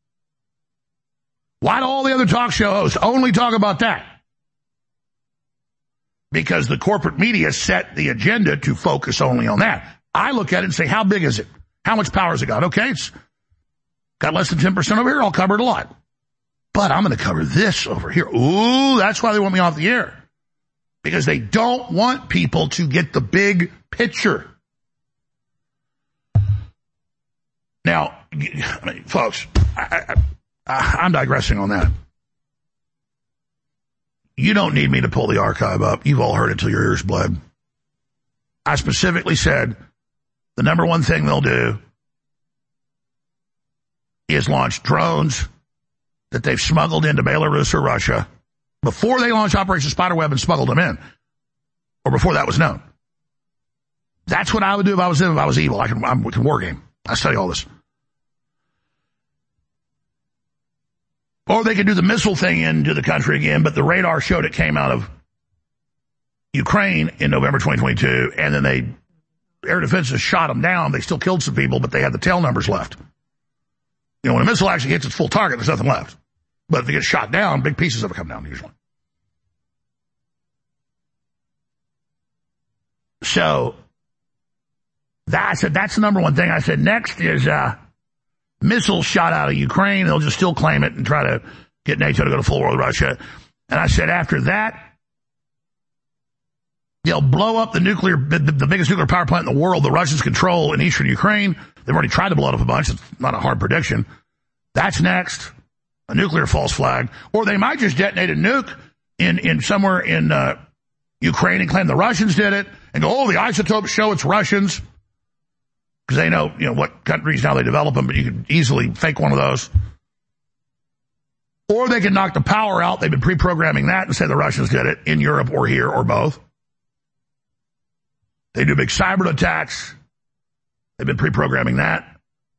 Why do all the other talk show hosts only talk about that? Because the corporate media set the agenda to focus only on that. I look at it and say, how big is it? How much power has it got? Okay, it's got less than ten percent over here. I'll cover it a lot. But I'm going to cover this over here. Ooh, that's why they want me off the air. Because they don't want people to get the big picture. Now, I mean, folks, I, I, I'm digressing on that. You don't need me to pull the archive up. You've all heard it till your ears bled. I specifically said the number one thing they'll do is launch drones that they've smuggled into Belarus or Russia before they launched Operation Spiderweb and smuggled them in, or before that was known. That's what I would do if I was them, if I was evil. I can, I'm, I can war game. I study all this. Or they could do the missile thing into the country again, but the radar showed it came out of Ukraine in November twenty twenty-two, and then they, air defenses shot them down. They still killed some people, but they had the tail numbers left. You know, when a missile actually hits its full target, there's nothing left. But if it gets shot down, big pieces of it come down usually. So, that, I said, that's the number one thing. I said, next is uh, missiles shot out of Ukraine. They'll just still claim it and try to get NATO to go to full war with Russia. And I said, after that, they'll blow up the nuclear, the, the biggest nuclear power plant in the world the Russians control in eastern Ukraine. They've already tried to blow it up a bunch. It's not a hard prediction. That's next. A nuclear false flag. Or they might just detonate a nuke in, in somewhere in uh, Ukraine and claim the Russians did it and go, oh, the isotopes show it's Russians. Because they know, you know, what countries now they develop them, but you can easily fake one of those. Or they can knock the power out. They've been pre-programming that and say the Russians did it in Europe or here or both. They do big cyber attacks. They've been pre-programming that.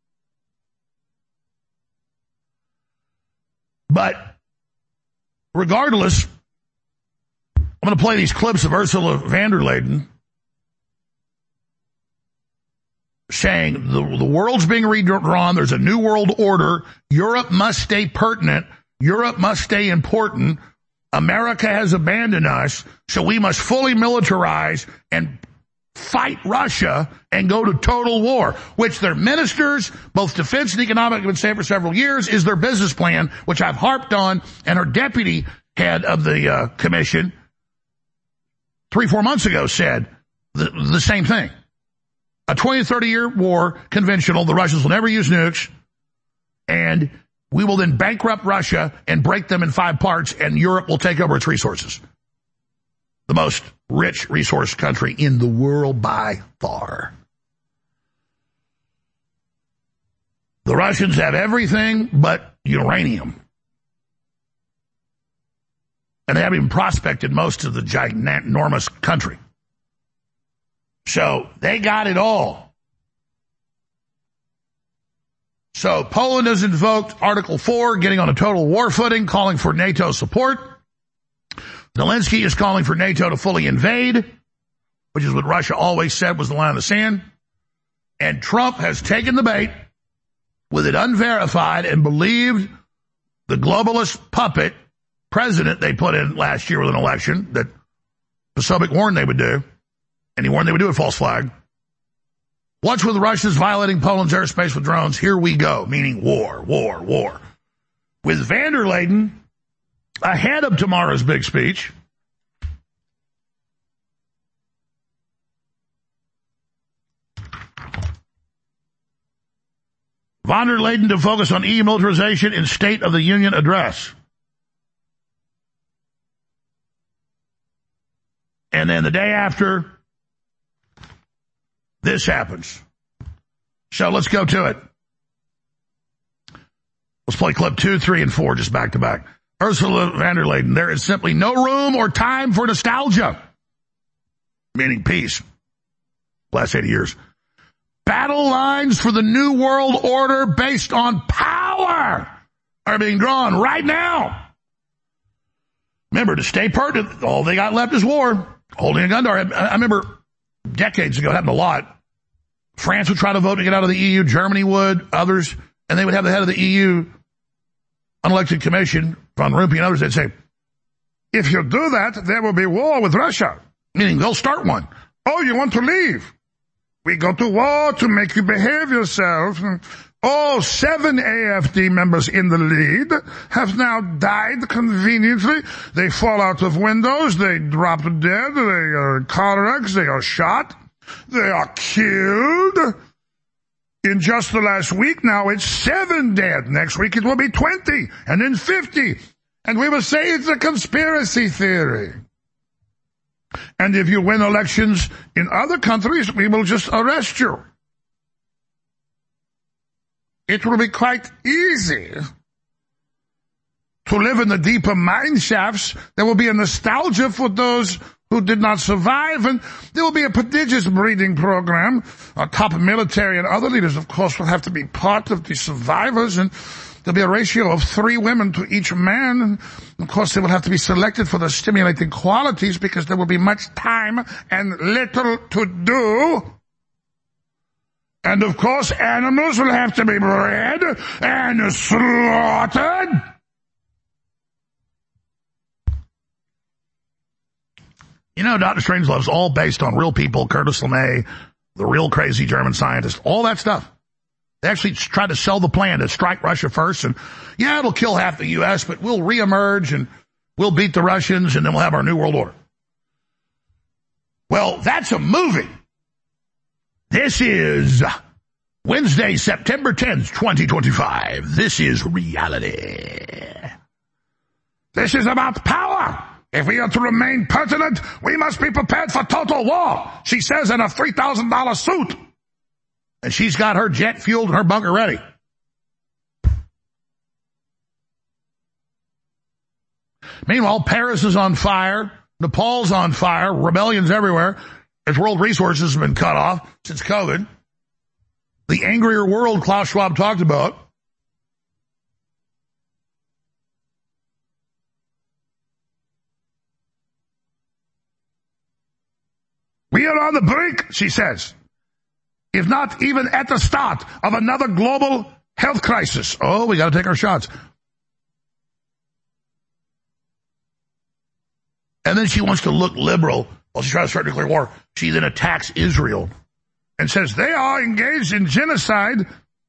But regardless, I'm going to play these clips of Ursula von der Leyen saying the, the world's being redrawn. There's a new world order. Europe must stay pertinent. Europe must stay important. America has abandoned us, so we must fully militarize and fight Russia and go to total war, which their ministers, both defense and economic, have been saying for several years is their business plan, which I've harped on, and her deputy head of the uh, commission three, four months ago said the, the same thing. A twenty, thirty year war, conventional, the Russians will never use nukes, and we will then bankrupt Russia and break them in five parts, and Europe will take over its resources. The most rich resource country in the world by far. The Russians have everything but uranium. And they haven't even prospected most of the ginormous country. So they got it all. So Poland has invoked Article four, getting on a total war footing, calling for NATO support. Zelensky is calling for NATO to fully invade, which is what Russia always said was the line in the sand. And Trump has taken the bait with it unverified and believed the globalist puppet president they put in last year with an election that Posobiec warned they would do, and he warned they would do a false flag. What's with the Russians violating Poland's airspace with drones? Here we go, meaning war, war, war. With van der Leyen ahead of tomorrow's big speech, von der Leyen to focus on E U militarization in State of the Union address. And then the day after, this happens. So let's go to it. Let's play clip two, three, and four just back to back. Ursula von der Leyen, there is simply no room or time for nostalgia, meaning peace. Last eighty years. Battle lines for the new world order based on power are being drawn right now. Remember, to stay pertinent, all they got left is war. Holding a gun to our head. I remember decades ago, it happened a lot. France would try to vote to get out of the E U. Germany would, others, and they would have the head of the E U unelected commission, Van Rompuy and others, they'd say, if you do that, there will be war with Russia. Meaning they'll start one. Oh, you want to leave? We go to war to make you behave yourself. Oh, seven A F D members in the lead have now died conveniently. They fall out of windows. They drop dead. They are in car wrecks. They are shot. They are killed. In just the last week now, it's seven dead. Next week it will be twenty, and then fifty. And we will say it's a conspiracy theory. And if you win elections in other countries, we will just arrest you. It will be quite easy to live in the deeper mine shafts. There will be a nostalgia for those who did not survive, and there will be a prodigious breeding program. Our top military and other leaders, of course, will have to be part of the survivors, and there'll be a ratio of three women to each man. And of course, they will have to be selected for the stimulating qualities because there will be much time and little to do. And of course, animals will have to be bred and slaughtered. You know, Doctor Strangelove's all based on real people, Curtis LeMay, the real crazy German scientist, all that stuff. They actually tried to sell the plan to strike Russia first, and yeah, it'll kill half the U S, but we'll reemerge and we'll beat the Russians, and then we'll have our new world order. Well, that's a movie. This is Wednesday, September tenth, twenty twenty-five. This is reality. This is about power. If we are to remain pertinent, we must be prepared for total war, she says in a three thousand dollars suit. And she's got her jet fueled and her bunker ready. Meanwhile, Paris is on fire. Nepal's on fire. Rebellions everywhere. As world resources have been cut off since COVID. The angrier world Klaus Schwab talked about. We are on the brink, she says, if not even at the start of another global health crisis. Oh, we got to take our shots. And then she wants to look liberal while she tries to start nuclear war. She then attacks Israel and says they are engaged in genocide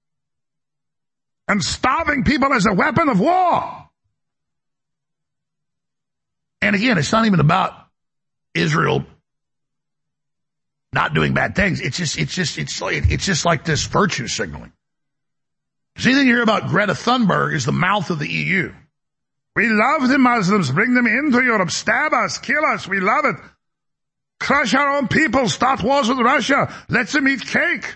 and starving people as a weapon of war. And again, it's not even about Israel not doing bad things. It's just, it's just, it's like, it's just like this virtue signaling. See, then you hear about Greta Thunberg is the mouth of the E U. We love the Muslims. Bring them into Europe. Stab us. Kill us. We love it. Crush our own people. Start wars with Russia. Let them eat cake.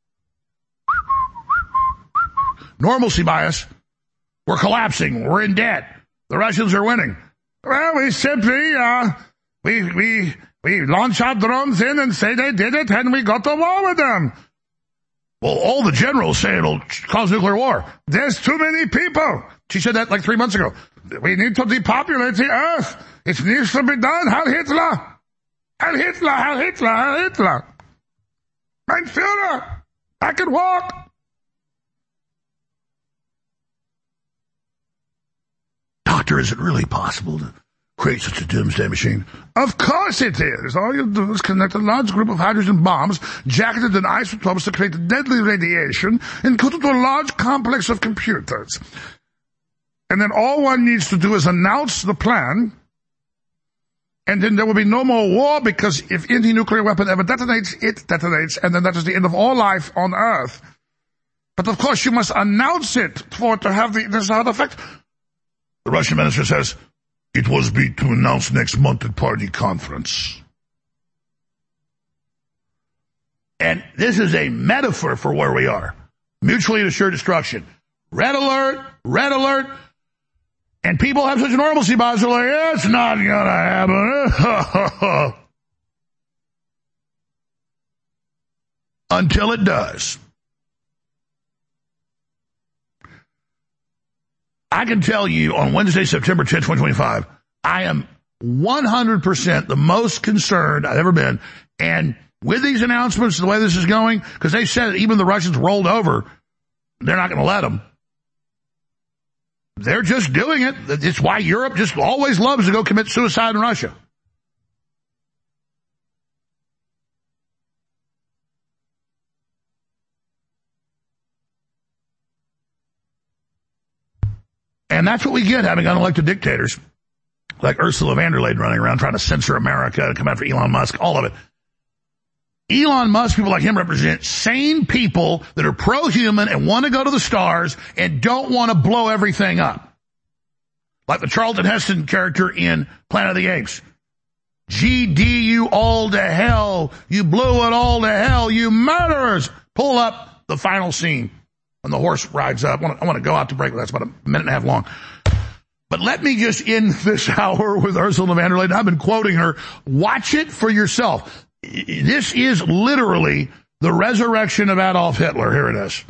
Normalcy bias. We're collapsing. We're in debt. The Russians are winning. Well, we simply, uh, we, we, we launch our drones in and say they did it and we got to war with them. Well, all the generals say it'll cause nuclear war. There's too many people. She said that like three months ago. We need to depopulate the earth. It needs to be done. Heil Hitler. Heil Hitler. Heil Hitler. Heil Hitler. Mein Führer. I can walk. Doctor, is it really possible to create such a doomsday machine? Of course it is. All you do is connect a large group of hydrogen bombs jacketed in isotopes to create deadly radiation and put it to a large complex of computers. And then all one needs to do is announce the plan, and then there will be no more war, because if any nuclear weapon ever detonates, it detonates, and then that is the end of all life on Earth. But of course you must announce it for it to have the desired effect. The Russian minister says, it was be to announce next month at party conference. And this is a metaphor for where we are. Mutually assured destruction. Red alert, red alert. And people have such a normalcy bias, they're like, it's not gonna happen. Until it does. I can tell you on Wednesday, September tenth, twenty twenty-five, I am one hundred percent the most concerned I've ever been. And with these announcements, the way this is going, because they said even the Russians rolled over, they're not going to let them. They're just doing it. It's why Europe just always loves to go commit suicide in Russia. And that's what we get having unelected dictators like Ursula von der Leyen running around trying to censor America and come after Elon Musk, all of it. Elon Musk, people like him, represent sane people that are pro-human and want to go to the stars and don't want to blow everything up. Like the Charlton Heston character in Planet of the Apes. G D you all to hell. You blew it all to hell, you murderers. Pull up the final scene when the horse rides up. I want to, I want to go out to break. That's about a minute and a half long. But let me just end this hour with Ursula von der Leyen. I've been quoting her. Watch it for yourself. This is literally the resurrection of Adolf Hitler. Here it is.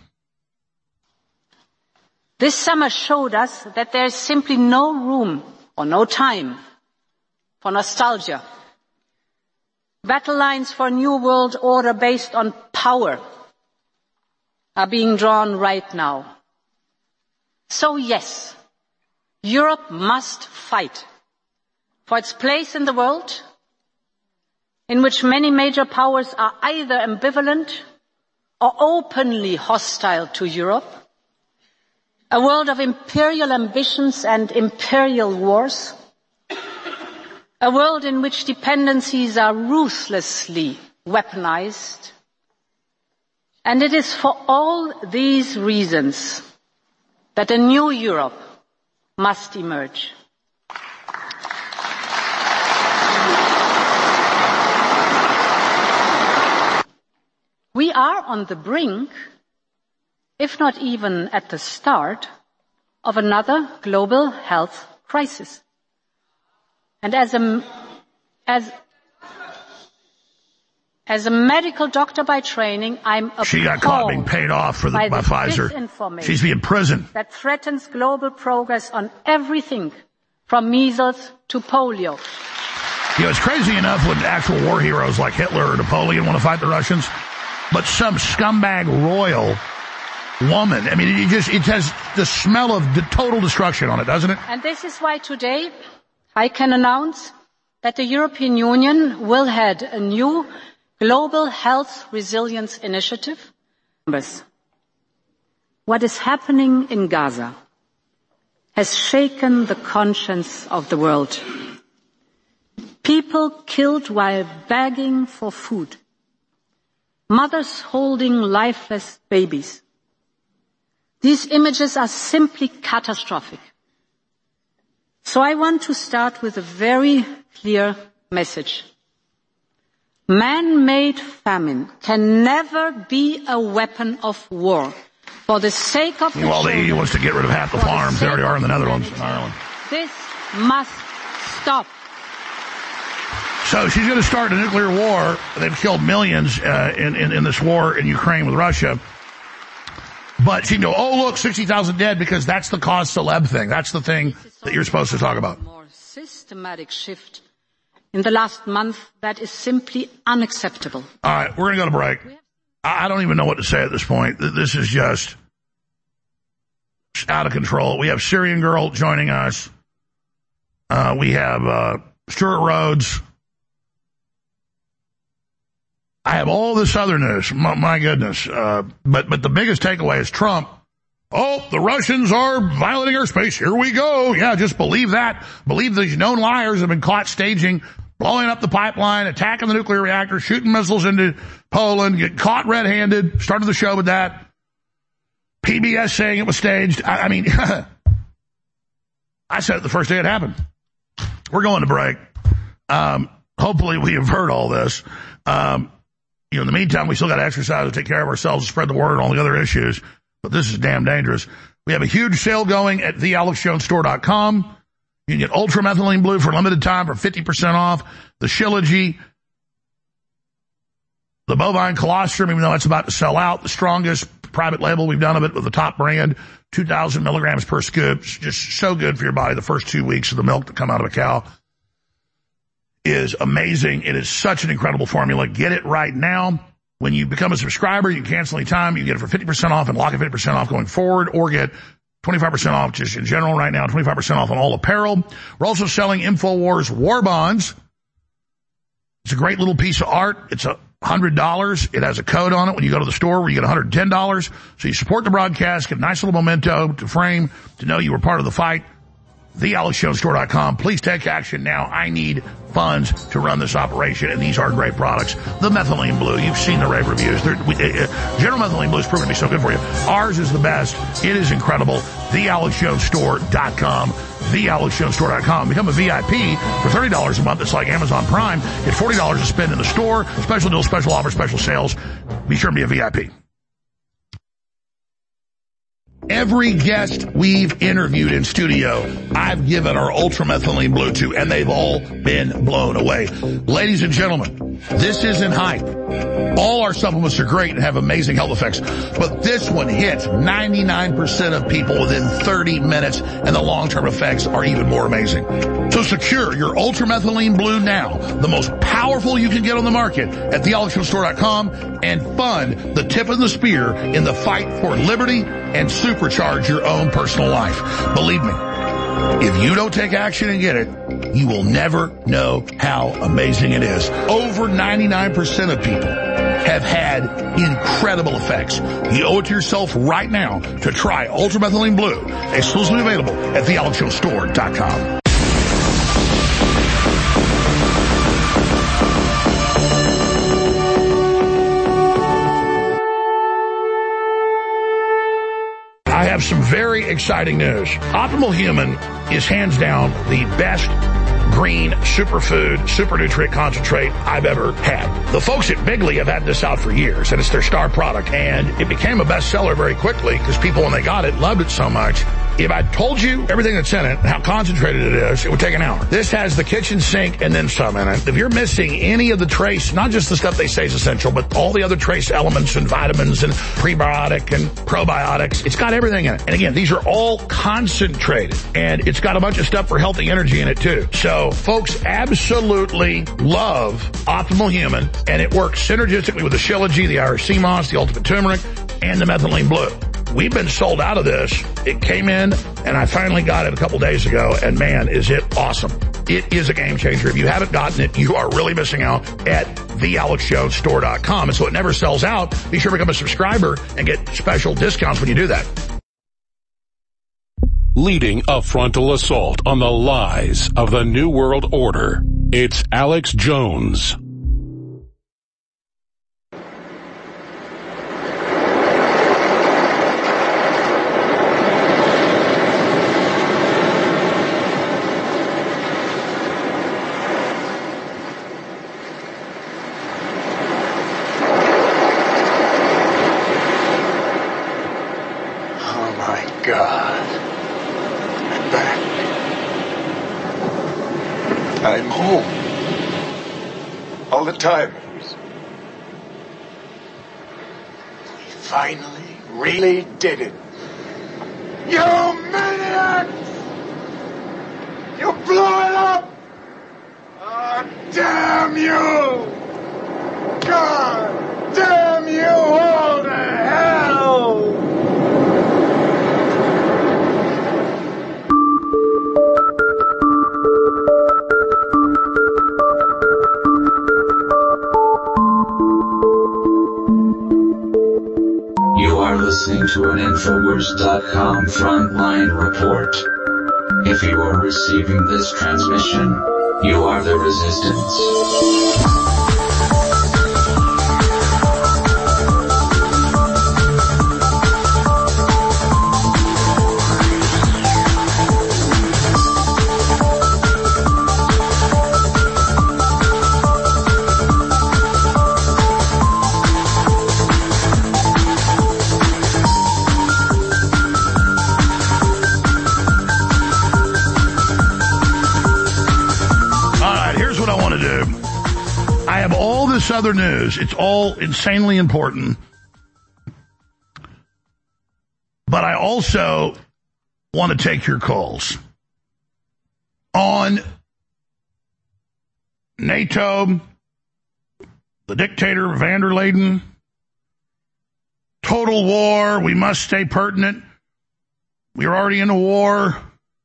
This summer showed us that there is simply no room or no time for nostalgia. Battle lines for a new world order based on power are being drawn right now. So yes, Europe must fight for its place in the world, in which many major powers are either ambivalent or openly hostile to Europe, a world of imperial ambitions and imperial wars, a world in which dependencies are ruthlessly weaponized. And it is for all these reasons that a new Europe must emerge. We are on the brink, if not even at the start, of another global health crisis. And as a, as, as a medical doctor by training, I'm appalled She got caught being paid off for the, by, by Pfizer. She's being imprisoned. That threatens global progress on everything from measles to polio. You know, it's crazy enough when actual war heroes like Hitler or Napoleon want to fight the Russians. But some scumbag royal woman, I mean, it just, it has the smell of the total destruction on it, doesn't it? And this is why today I can announce that the European Union will head a new global health resilience initiative. What is happening in Gaza has shaken the conscience of the world. People killed while begging for food. Mothers holding lifeless babies. These images are simply catastrophic. So I want to start with a very clear message. Man-made famine can never be a weapon of war. For the sake of the Well, the E U wants to get rid of half the farms. They already are in the Netherlands and Ireland. This must stop. So she's going to start a nuclear war. They've killed millions uh, in, in, in this war in Ukraine with Russia. But she can go, oh, look, sixty thousand dead, because that's the cause celeb thing. That's the thing that you're supposed to talk about. More systematic shift in the last month that is simply unacceptable. All right, we're going to go to break. I don't even know what to say at this point. This is just out of control. We have Syrian Girl joining us. Uh, we have uh, Stuart Rhodes. I have all this other news. My, my goodness. Uh, but, but the biggest takeaway is Trump. Oh, the Russians are violating our space. Here we go. Yeah, just believe that. Believe these known liars have been caught staging, blowing up the pipeline, attacking the nuclear reactor, shooting missiles into Poland, get caught red-handed. Started the show with that. P B S saying it was staged. I, I mean, I said it the first day it happened. We're going to break. Um, hopefully we have heard all this. Um, You know, in the meantime, we still got to exercise to take care of ourselves, spread the word on all the other issues. But this is damn dangerous. We have a huge sale going at the alex jones store dot com. You can get ultramethylene blue for a limited time for fifty percent off. The Shilajit, the bovine colostrum, even though it's about to sell out, the strongest private label we've done of it with the top brand, two thousand milligrams per scoop. It's just so good for your body. The first two weeks of the milk that come out of a cow is amazing. It is such an incredible formula. Get it right now. When you become a subscriber, you can cancel any time. You get it for fifty percent off and lock it fifty percent off going forward, or get twenty-five percent off just in general right now, twenty-five percent off on all apparel. We're also selling InfoWars War Bonds. It's a great little piece of art. It's a hundred dollars. It has a code on it when you go to the store where you get one hundred ten dollars. So you support the broadcast, get a nice little memento to frame, to know you were part of the fight. the alex jones store dot com. Please take action now. I need funds to run this operation, and these are great products. The Methylene Blue, you've seen the rave reviews. We, uh, General Methylene Blue is proven to be so good for you. Ours is the best. It is incredible. the alex jones store dot com. the alex jones store dot com. Become a V I P for thirty dollars a month. It's like Amazon Prime. Get forty dollars to spend in the store. Special deals, special offers, special sales. Be sure to be a V I P. Every guest we've interviewed in studio, I've given our ultramethylene blue to, and they've all been blown away. Ladies and gentlemen, this isn't hype. All our supplements are great and have amazing health effects, but this one hits ninety-nine percent of people within thirty minutes, and the long-term effects are even more amazing. So secure your ultramethylene blue now, the most powerful you can get on the market, at the alex jones store dot com, and fund the tip of the spear in the fight for liberty and supercharge your own personal life. Believe me, if you don't take action and get it, you will never know how amazing it is. Over ninety-nine percent of people have had incredible effects. You owe it to yourself right now to try ultramethylene blue, exclusively available at the alex jones store dot com. I have some very exciting news. Optimal Human is hands down the best green superfood, super nutrient concentrate I've ever had. The folks at Bigley have had this out for years, and it's their star product. And it became a bestseller very quickly because people, when they got it, loved it so much. If I told you everything that's in it, how concentrated it is, it would take an hour. This has the kitchen sink and then some in it. If you're missing any of the trace, not just the stuff they say is essential, but all the other trace elements and vitamins and prebiotic and probiotics, it's got everything in it. And again, these are all concentrated, and it's got a bunch of stuff for healthy energy in it too. So folks absolutely love Optimal Human, and it works synergistically with the Shilajit, the Irish sea moss, the ultimate turmeric, and the methylene blue. We've been sold out of this. It came in, and I finally got it a couple days ago, and man, is it awesome. It is a game changer. If you haven't gotten it, you are really missing out at the alex jones store dot com. And so it never sells out. Be sure to become a subscriber and get special discounts when you do that. Leading a frontal assault on the lies of the New World Order. It's Alex Jones. God. I'm back. I'm home. All the time. We finally really did it. You maniacs! You blew it up! Oh, damn you! God damn you all to hell! You are listening to an Infowars dot com frontline report. If you are receiving this transmission, you are the resistance. Other news. It's all insanely important. But I also want to take your calls on NATO, the dictator van der Leyden, total war, we must stay pertinent, we're already in a war,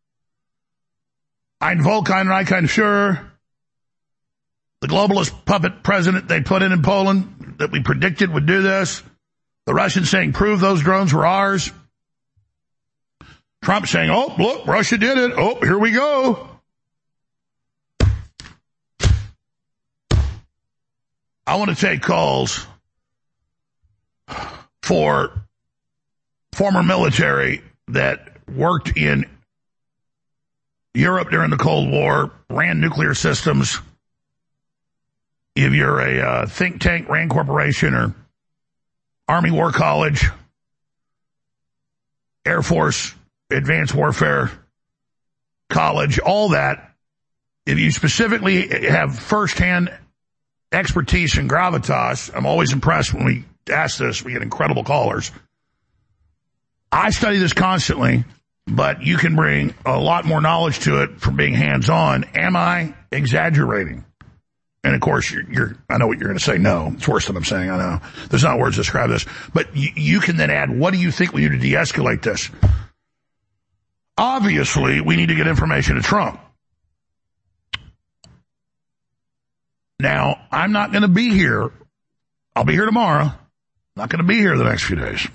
Ein Volk, ein Reich, ein Führer, the globalist puppet president they put in in Poland that we predicted would do this. The Russians saying, prove those drones were ours. Trump saying, oh, look, Russia did it. Oh, here we go. I want to take calls for former military that worked in Europe during the Cold War, ran nuclear systems. If you're a uh, think tank, Rand Corporation, or Army War College, Air Force, Advanced Warfare College, all that, if you specifically have firsthand expertise in gravitas, I'm always impressed when we ask this, we get incredible callers. I study this constantly, but you can bring a lot more knowledge to it from being hands-on. Am I exaggerating? And, of course, you're, you're, I know what you're going to say. No, it's worse than I'm saying. I know. There's not words to describe this. But you, you can then add, what do you think we need to de-escalate this? Obviously, we need to get information to Trump. Now, I'm not going to be here. I'll be here tomorrow. I'm not going to be here the next few days.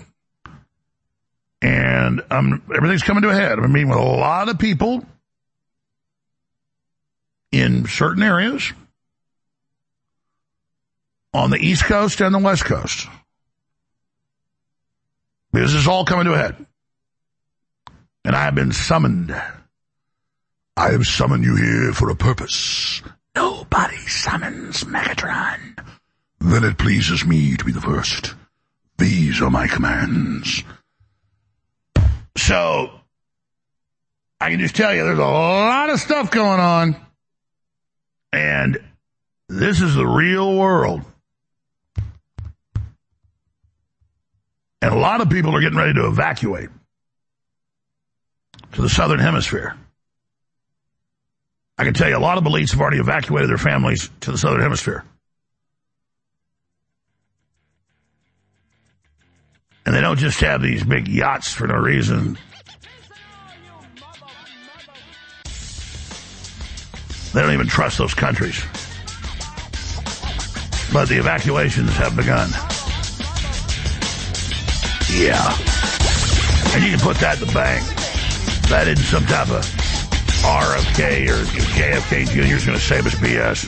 And um, everything's coming to a head. I've been meeting with a lot of people in certain areas on the East Coast and the West Coast. This is all coming to a head. And I have been summoned. I have summoned you here for a purpose. Nobody summons Megatron. Then it pleases me to be the first. These are my commands. So, I can just tell you, there's a lot of stuff going on. And this is the real world. And a lot of people are getting ready to evacuate to the southern hemisphere. I can tell you a lot of elites have already evacuated their families to the southern hemisphere. And they don't just have these big yachts for no reason. They don't even trust those countries. But the evacuations have begun. Yeah. And you can put that in the bank. That isn't some type of R F K or J F K Junior is going to save us B S.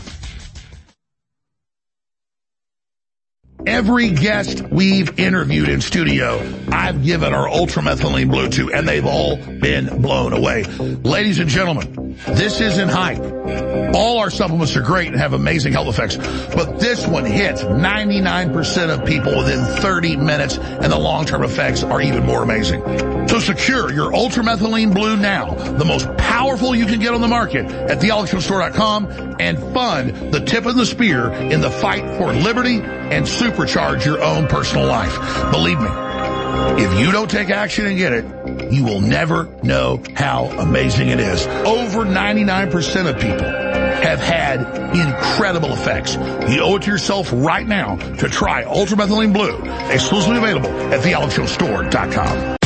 Every guest we've interviewed in studio, I've given our ultramethylene blue to, and they've all been blown away. Ladies and gentlemen, this isn't hype. All our supplements are great and have amazing health effects, but this one hits ninety-nine percent of people within thirty minutes, and the long-term effects are even more amazing. So secure your ultramethylene blue now, the most powerful you can get on the market at the alex jones store dot com, and fund the tip of the spear in the fight for liberty and supercharge your own personal life. Believe me, if you don't take action and get it, you will never know how amazing it is. Over ninety-nine percent of people have had incredible effects. You owe it to yourself right now to try Ultramethylene Blue, exclusively available at the alex jones store dot com.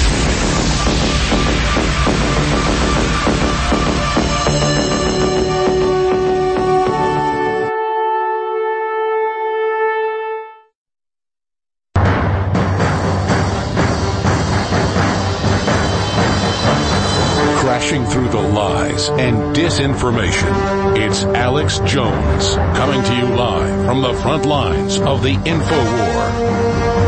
Crashing through the lies and disinformation. It's Alex Jones, coming to you live from the front lines of the InfoWar.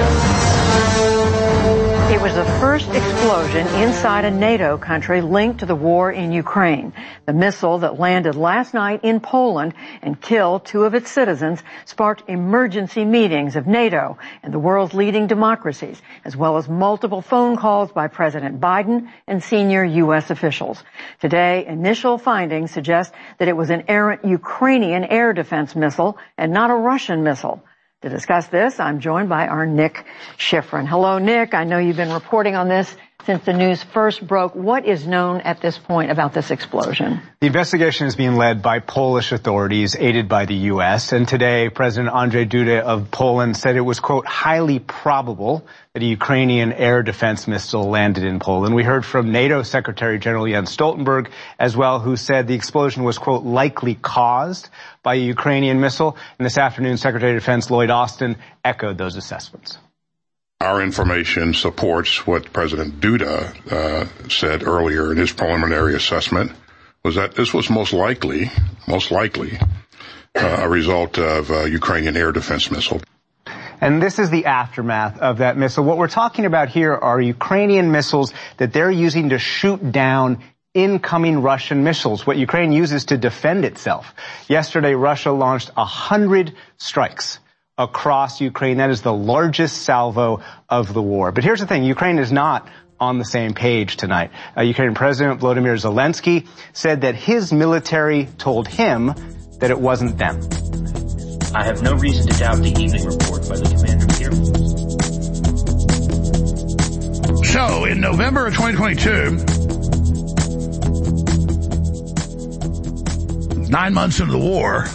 It was the first explosion inside a NATO country linked to the war in Ukraine. The missile that landed last night in Poland and killed two of its citizens sparked emergency meetings of NATO and the world's leading democracies, as well as multiple phone calls by President Biden and senior U S officials. Today, initial findings suggest that it was an errant Ukrainian air defense missile and not a Russian missile. To discuss this, I'm joined by our Nick Schifrin. Hello, Nick. I know you've been reporting on this since the news first broke. What is known at this point about this explosion? The investigation is being led by Polish authorities, aided by the U S. And today, President Andrzej Duda of Poland said it was, quote, highly probable that a Ukrainian air defense missile landed in Poland. We heard from NATO Secretary General Jens Stoltenberg as well, who said the explosion was, quote, likely caused by a Ukrainian missile. And this afternoon, Secretary of Defense Lloyd Austin echoed those assessments. Our information supports what President Duda uh, said earlier in his preliminary assessment, was that this was most likely, most likely, uh, a result of a Ukrainian air defense missile. And this is the aftermath of that missile. What we're talking about here are Ukrainian missiles that they're using to shoot down incoming Russian missiles, what Ukraine uses to defend itself. Yesterday, Russia launched a hundred strikes across Ukraine. That is the largest salvo of the war. But here's the thing, Ukraine is not on the same page tonight. Uh, Ukrainian President Volodymyr Zelensky said that his military told him that it wasn't them. I have no reason to doubt the evening report by the commander of the Air Force. So, in November of twenty twenty-two, nine months into the war,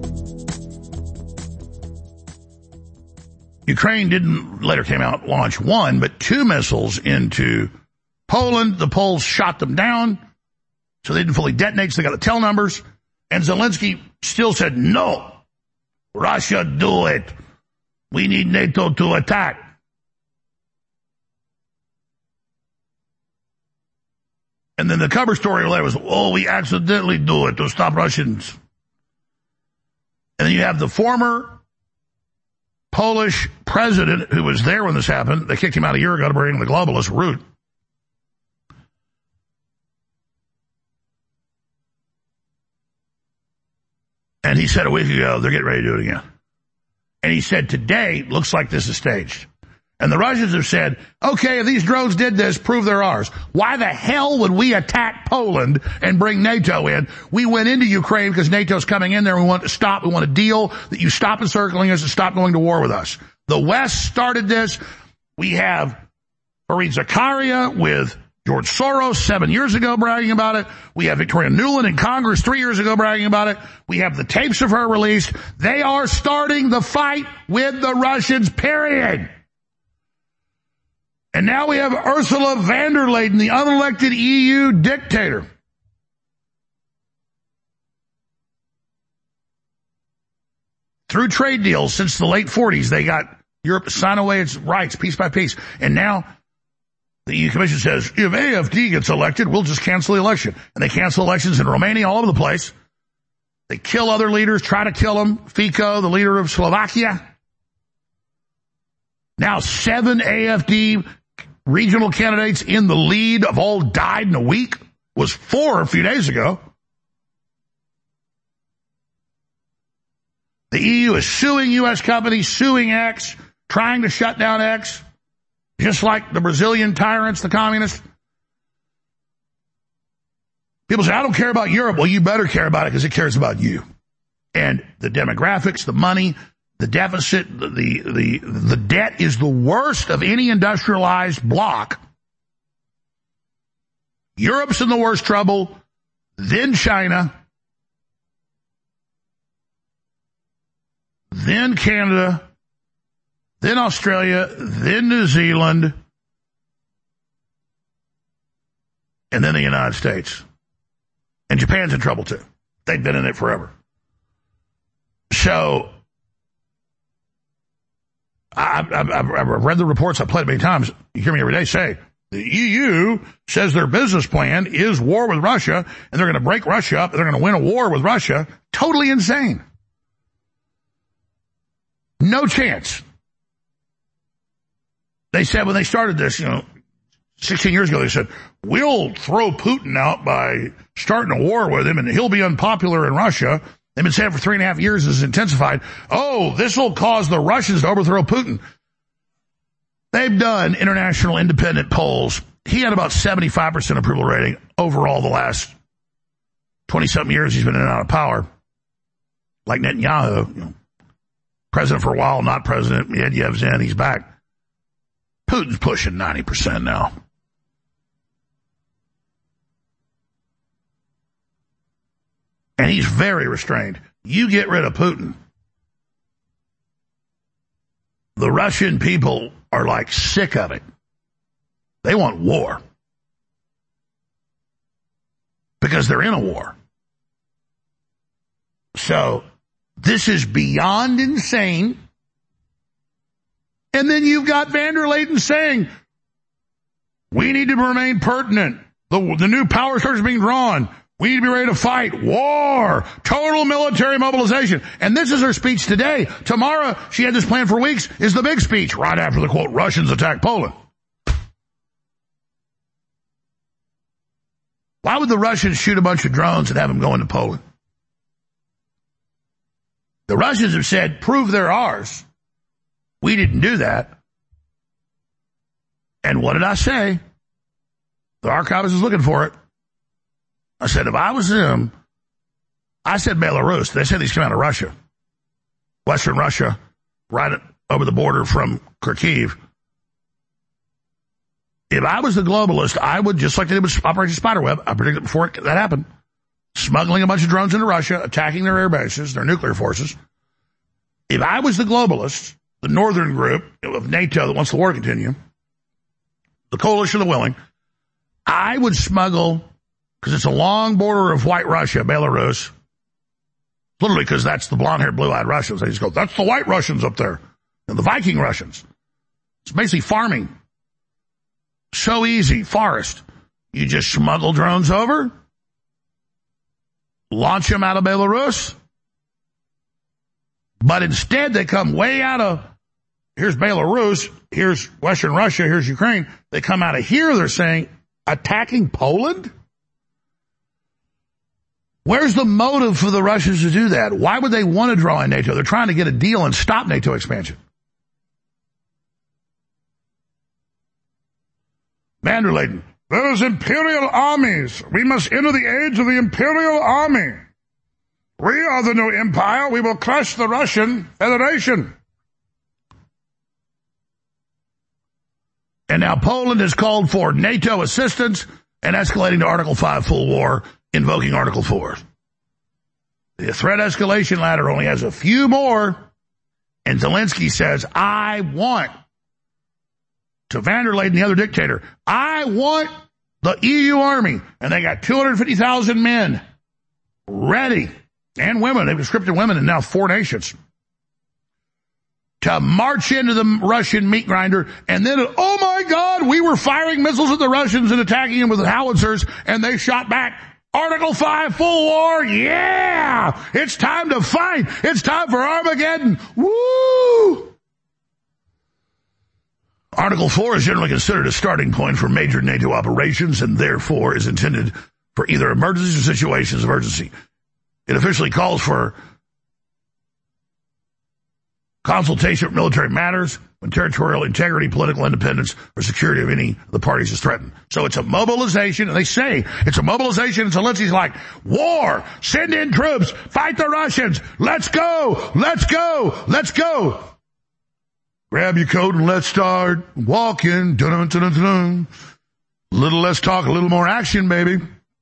Ukraine didn't, later came out, launch one, but two missiles into Poland. The Poles shot them down, so they didn't fully detonate, so they got the tail numbers. And Zelensky still said, no, Russia, do it. We need NATO to attack. And then the cover story later was, oh, we accidentally do it to stop Russians. And then you have the former Polish president who was there when this happened. They kicked him out a year ago to bring the globalist route. And he said a week ago, they're getting ready to do it again. And he said today, looks like this is staged. And the Russians have said, okay, if these drones did this, prove they're ours. Why the hell would we attack Poland and bring NATO in? We went into Ukraine because NATO's coming in there. We want to stop. We want a deal that you stop encircling us and stop going to war with us. The West started this. We have Fareed Zakaria with George Soros seven years ago bragging about it. We have Victoria Nuland in Congress three years ago bragging about it. We have the tapes of her released. They are starting the fight with the Russians, period. And now we have Ursula von der Leyen, the unelected E U dictator. Through trade deals since the late forties, they got Europe to sign away its rights piece by piece. And now The E U Commission says, if A F D gets elected, we'll just cancel the election. And they cancel elections in Romania, all over the place. They kill other leaders, try to kill them. Fico, the leader of Slovakia. Now seven A F D regional candidates in the lead have all died in a week. Was four a few days ago. The E U is suing U S companies, suing X, trying to shut down X, just like the Brazilian tyrants, the communists. People say, I don't care about Europe. Well, you better care about it because it cares about you. And the demographics, the money, the deficit, the, the, the, the debt is the worst of any industrialized bloc. Europe's in the worst trouble, then China, then Canada, then Australia, then New Zealand, and then the United States. And Japan's in trouble too. They've been in it forever. So, I've, I've, I've read the reports. I've played it many times. You hear me every day say, the E U says their business plan is war with Russia, and they're going to break Russia up, and they're going to win a war with Russia. Totally insane. No chance. They said when they started this, you know, sixteen years ago, they said, we'll throw Putin out by starting a war with him, and he'll be unpopular in Russia. They've been saying it for three and a half years, it's intensified. Oh, this will cause the Russians to overthrow Putin. They've done international independent polls. He had about seventy-five percent approval rating overall the last twenty-something years he's been in and out of power. Like Netanyahu, you know, president for a while, not president. Medyev's in, he's back. Putin's pushing ninety percent now. And he's very restrained. You get rid of Putin, the Russian people are like sick of it. They want war. Because they're in a war. So, this is beyond insane. And then you've got van der Leyen saying, we need to remain pertinent. The, the new power structure is being drawn. We need to be ready to fight. War. Total military mobilization. And this is her speech today. Tomorrow, she had this plan for weeks, is the big speech, right after the quote, Russians attack Poland. Why would the Russians shoot a bunch of drones and have them go into Poland? The Russians have said, prove they're ours. We didn't do that. And what did I say? The archivist is looking for it. I said, if I was them, I said Belarus. They said these came out of Russia. Western Russia, right over the border from Kharkiv. If I was the globalist, I would, just like they did with Operation Spiderweb, I predicted before that happened, smuggling a bunch of drones into Russia, attacking their air bases, their nuclear forces. If I was the globalist, the northern group of NATO that wants the war to continue, the coalition of the willing, I would smuggle, because it's a long border of white Russia, Belarus, literally because that's the blonde-haired, blue-eyed Russians. They just go, that's the white Russians up there, and the Viking Russians. It's basically farming. So easy, forest. You just smuggle drones over, launch them out of Belarus, but instead they come way out of, here's Belarus, here's Western Russia, here's Ukraine. They come out of here, they're saying, attacking Poland? Where's the motive for the Russians to do that? Why would they want to draw in NATO? They're trying to get a deal and stop NATO expansion. van der Leyen, there's imperial armies. We must enter the age of the imperial army. We are the new empire. We will crush the Russian Federation. And now Poland has called for NATO assistance and escalating to Article five full war, invoking Article four. The threat escalation ladder only has a few more, and Zelensky says, I want, to van der Leyen, the other dictator, I want the E U army, and they got two hundred fifty thousand men ready, and women. They've conscripted women in now four nations. to march into the Russian meat grinder, and then, oh my God, we were firing missiles at the Russians and attacking them with howitzers, and they shot back. Article five, full war, yeah! It's time to fight! It's time for Armageddon! Woo! Article four is generally considered a starting point for major NATO operations, and therefore is intended for either emergencies or situations of urgency. It officially calls for consultation of military matters when territorial integrity, political independence, or security of any of the parties is threatened. So it's a mobilization, and they say it's a mobilization, and Zelensky's like, war, send in troops, fight the Russians, let's go, let's go, let's go. Grab your coat and let's start walking. Dun, dun, dun, dun. A little less talk, a little more action, baby.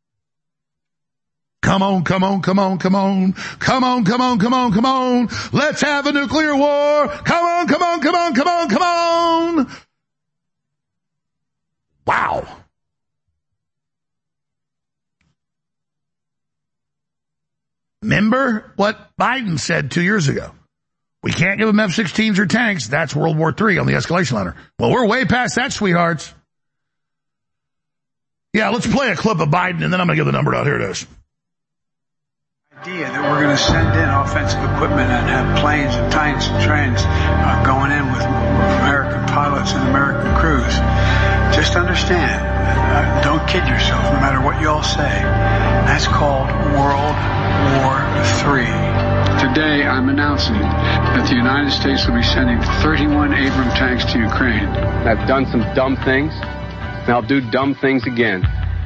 Come on, come on, come on, come on. Come on, come on, come on, come on. Let's have a nuclear war. Come on, come on, come on, come on, come on. Wow. Remember what Biden said two years ago? We can't give them F sixteens or tanks. That's World War Three on the escalation ladder. Well, we're way past that, sweethearts. Yeah, let's play a clip of Biden, and then I'm going to give the number out. Here it is. Idea that we're going to send in offensive equipment and have planes and tanks and trains uh, going in with American pilots and American crews. Just understand, uh, don't kid yourself, no matter what you all say. That's called World War Three. Today, I'm announcing that the United States will be sending thirty-one Abrams tanks to Ukraine. I've done some dumb things, and I'll do dumb things again.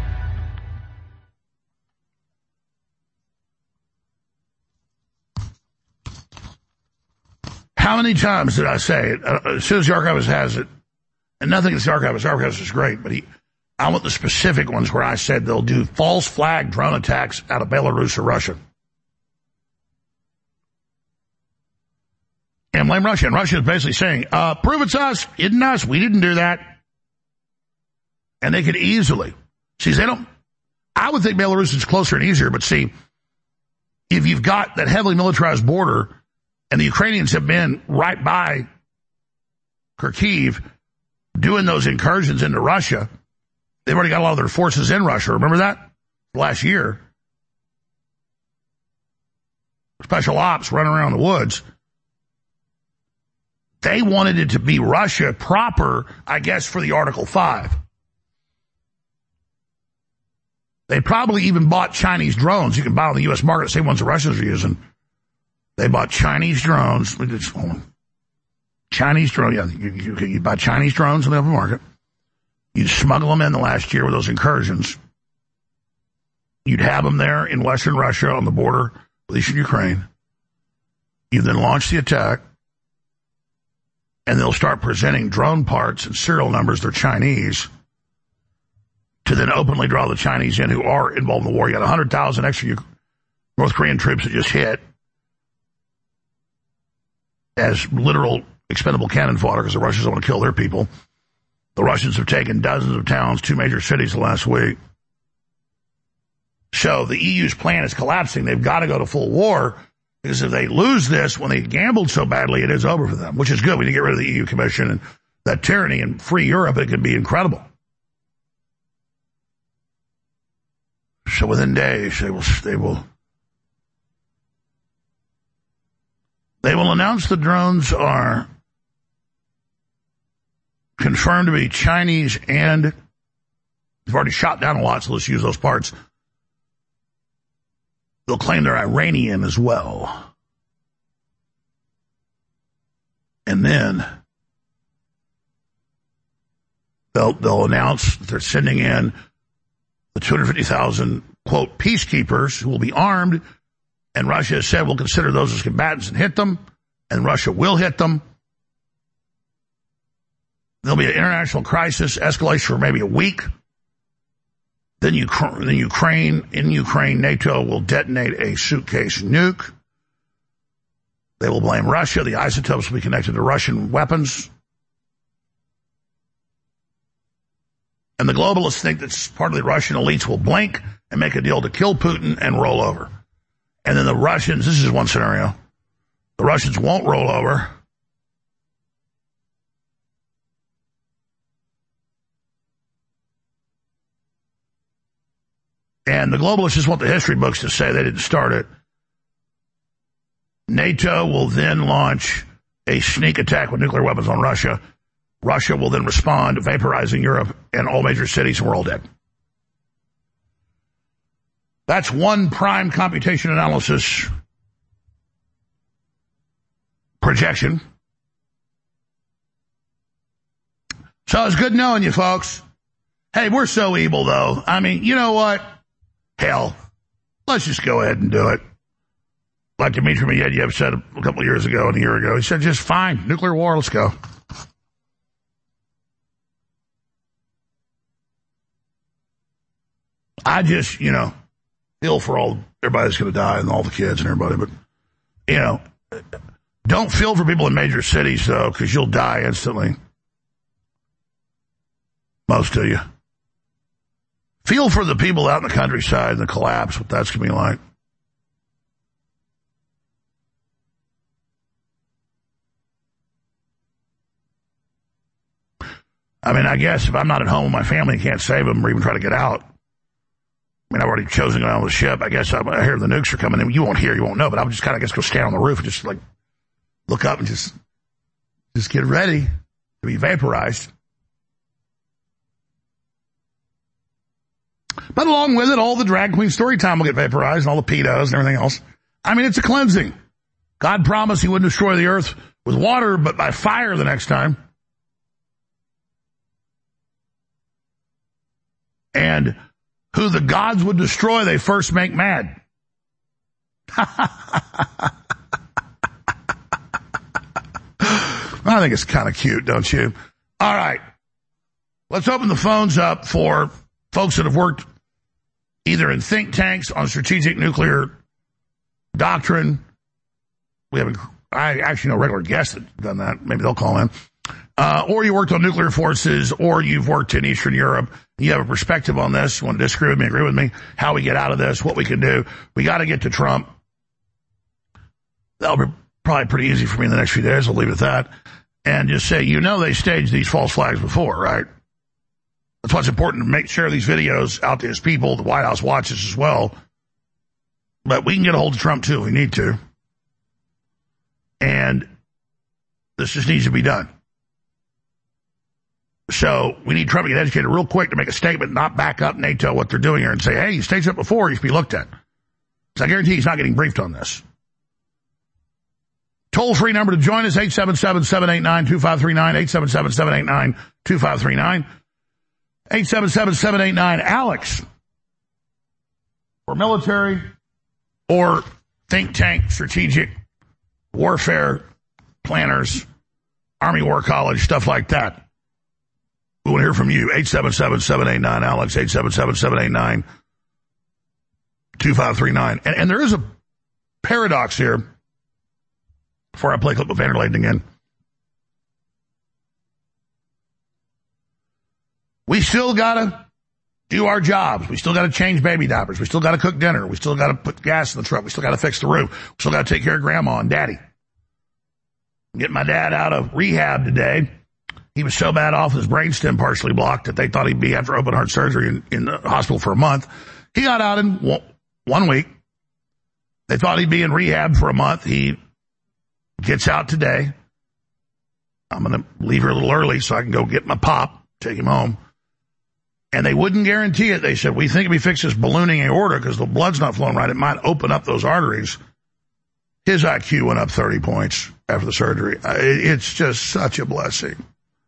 How many times did I say it? Uh, as soon as the archivist has it, and nothing against the archivist, the archivist is great, but he, I want the specific ones where I said they'll do false flag drone attacks out of Belarus or Russia. And blame Russia. And Russia is basically saying, uh, prove it's us, isn't us, we didn't do that. And they could easily. See, they don't, I would think Belarus is closer and easier, but see, if you've got that heavily militarized border, and the Ukrainians have been right by Kharkiv doing those incursions into Russia. They've already got a lot of their forces in Russia. Remember that? Last year. Special ops running around the woods. They wanted it to be Russia proper, I guess, for the Article five. They probably even bought Chinese drones. You can buy on the U S market, the same ones the Russians are using. They bought Chinese drones. Chinese drones, yeah, you, you, you buy Chinese drones on the open market. You'd smuggle them in the last year with those incursions. You'd have them there in western Russia on the border with eastern Ukraine. You then launch the attack, and they'll start presenting drone parts and serial numbers. They're Chinese, to then openly draw the Chinese in who are involved in the war. You got one hundred thousand extra North Korean troops that just hit as literal expendable cannon fodder because the Russians don't want to kill their people. The Russians have taken dozens of towns, two major cities last week. So the E U's plan is collapsing. They've got to go to full war because if they lose this, when they gambled so badly, it is over for them, which is good. We need to get rid of the E U Commission and that tyranny and free Europe. It could be incredible. So within days, they will, they will, They will announce the drones are confirmed to be Chinese and they've already shot down a lot, so let's use those parts. They'll claim they're Iranian as well. And then they'll, they'll announce that they're sending in the two hundred fifty thousand, quote, peacekeepers who will be armed. And Russia has said we'll consider those as combatants and hit them, and Russia will hit them. There'll be an international crisis, escalation for maybe a week. Then, Ukraine, then Ukraine, in Ukraine, NATO will detonate a suitcase nuke. They will blame Russia. The isotopes will be connected to Russian weapons. And the globalists think that part of the Russian elites will blink and make a deal to kill Putin and roll over. And then the Russians, this is one scenario, the Russians won't roll over. And the globalists just want the history books to say they didn't start it. NATO will then launch a sneak attack with nuclear weapons on Russia. Russia will then respond, vaporizing Europe and all major cities, and we're all dead. That's one prime computation analysis projection. So it's good knowing you, folks. Hey, we're so evil, though. I mean, you know what? Hell, let's just go ahead and do it. Like Dmitry Medvedev said a couple of years ago and a year ago. He said, just fine. Nuclear war, let's go. I just, you know, feel for all, everybody that's going to die and all the kids and everybody. But, you know, don't feel for people in major cities, though, because you'll die instantly. Most of you. Feel for the people out in the countryside and the collapse, what that's going to be like. I mean, I guess if I'm not at home with my family and can't save them or even try to get out, I mean, I've already chosen to go on the ship. I guess I, I hear the nukes are coming in. You won't hear, you won't know, but I would just kind of guess go stand on the roof and just like look up and just, just get ready to be vaporized. But along with it, all the drag queen story time will get vaporized and all the pedos and everything else. I mean, it's a cleansing. God promised he wouldn't destroy the earth with water, but by fire the next time. And who the gods would destroy, they first make mad. I think it's kind of cute, don't you? All right. Let's open the phones up for folks that have worked either in think tanks on strategic nuclear doctrine. We have, a, I actually know regular guests that have done that. Maybe they'll call in. Uh, or you worked on nuclear forces, or you've worked in Eastern Europe. You have a perspective on this. You want to disagree with me, agree with me, how we get out of this, what we can do. We got to get to Trump. That'll be probably pretty easy for me in the next few days. I'll leave it at that. And just say, you know they staged these false flags before, right? That's why it's important to make share these videos out to his people. The White House watches as well. But we can get a hold of Trump, too, if we need to. And this just needs to be done. So we need Trump to get educated real quick to make a statement, not back up NATO what they're doing here and say, hey, you staged it before, you should be looked at. So I guarantee he's not getting briefed on this. Toll-free number to join us, eight seven seven, seven eight nine, two five three nine, eight seven seven, seven eight nine, two five three nine, eight seven seven, seven eight nine, Alex. For military or think tank, strategic warfare planners, Army War College, stuff like that. We want to hear from you. eight seven seven, seven eight nine, Alex, eight seven seven, seven eight nine, two five three nine. And, and there is a paradox here, before I play a clip of Van der Leyden again. We still got to do our jobs. We still got to change baby diapers. We still got to cook dinner. We still got to put gas in the truck. We still got to fix the roof. We still got to take care of grandma and daddy. Get my dad out of rehab today. He was so bad off, his brainstem partially blocked, that they thought he'd be after open heart surgery in, in the hospital for a month. He got out in one, one week. They thought he'd be in rehab for a month. He gets out today. I'm going to leave here a little early so I can go get my pop, take him home. And they wouldn't guarantee it. They said, we think if we fix this ballooning aorta because the blood's not flowing right, it might open up those arteries. His I Q went up thirty points after the surgery. It's just such a blessing.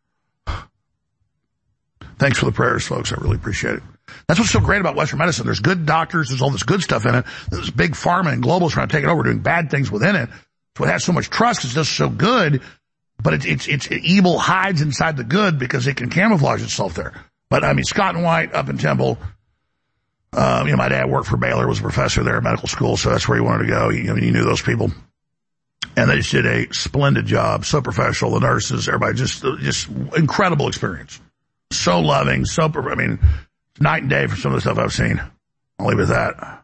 Thanks for the prayers, folks. I really appreciate it. That's what's so great about Western medicine. There's good doctors. There's all this good stuff in it. There's big pharma and globals trying to take it over, doing bad things within it. So it has so much trust because it's just so good. But it's, it's, it's evil hides inside the good because it can camouflage itself there. But, I mean, Scott and White up in Temple, um, you know, my dad worked for Baylor, was a professor there at medical school, so that's where he wanted to go. He, I mean, he knew those people. And they just did a splendid job, so professional, the nurses, everybody, just, just incredible experience. So loving, so, I mean, night and day for some of the stuff I've seen. I'll leave it at that.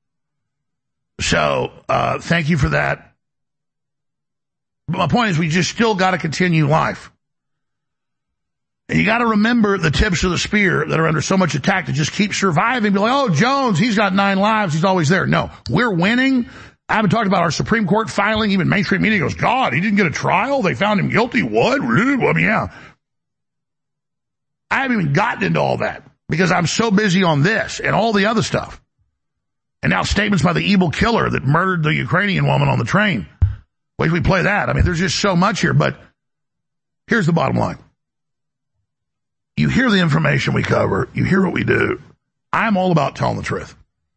So, uh, thank you for that. But my point is we just still got to continue life. And you got to remember the tips of the spear that are under so much attack to just keep surviving. Be like, oh, Jones, he's got nine lives. He's always there. No, we're winning. I haven't talked about our Supreme Court filing. Even mainstream media goes, God, he didn't get a trial. They found him guilty. What? Really? Well, I mean, yeah. I haven't even gotten into all that because I'm so busy on this and all the other stuff. And now statements by the evil killer that murdered the Ukrainian woman on the train. Wait till we play that. I mean, there's just so much here, but here's the bottom line. You hear the information we cover. You hear what we do. I'm all about telling the truth.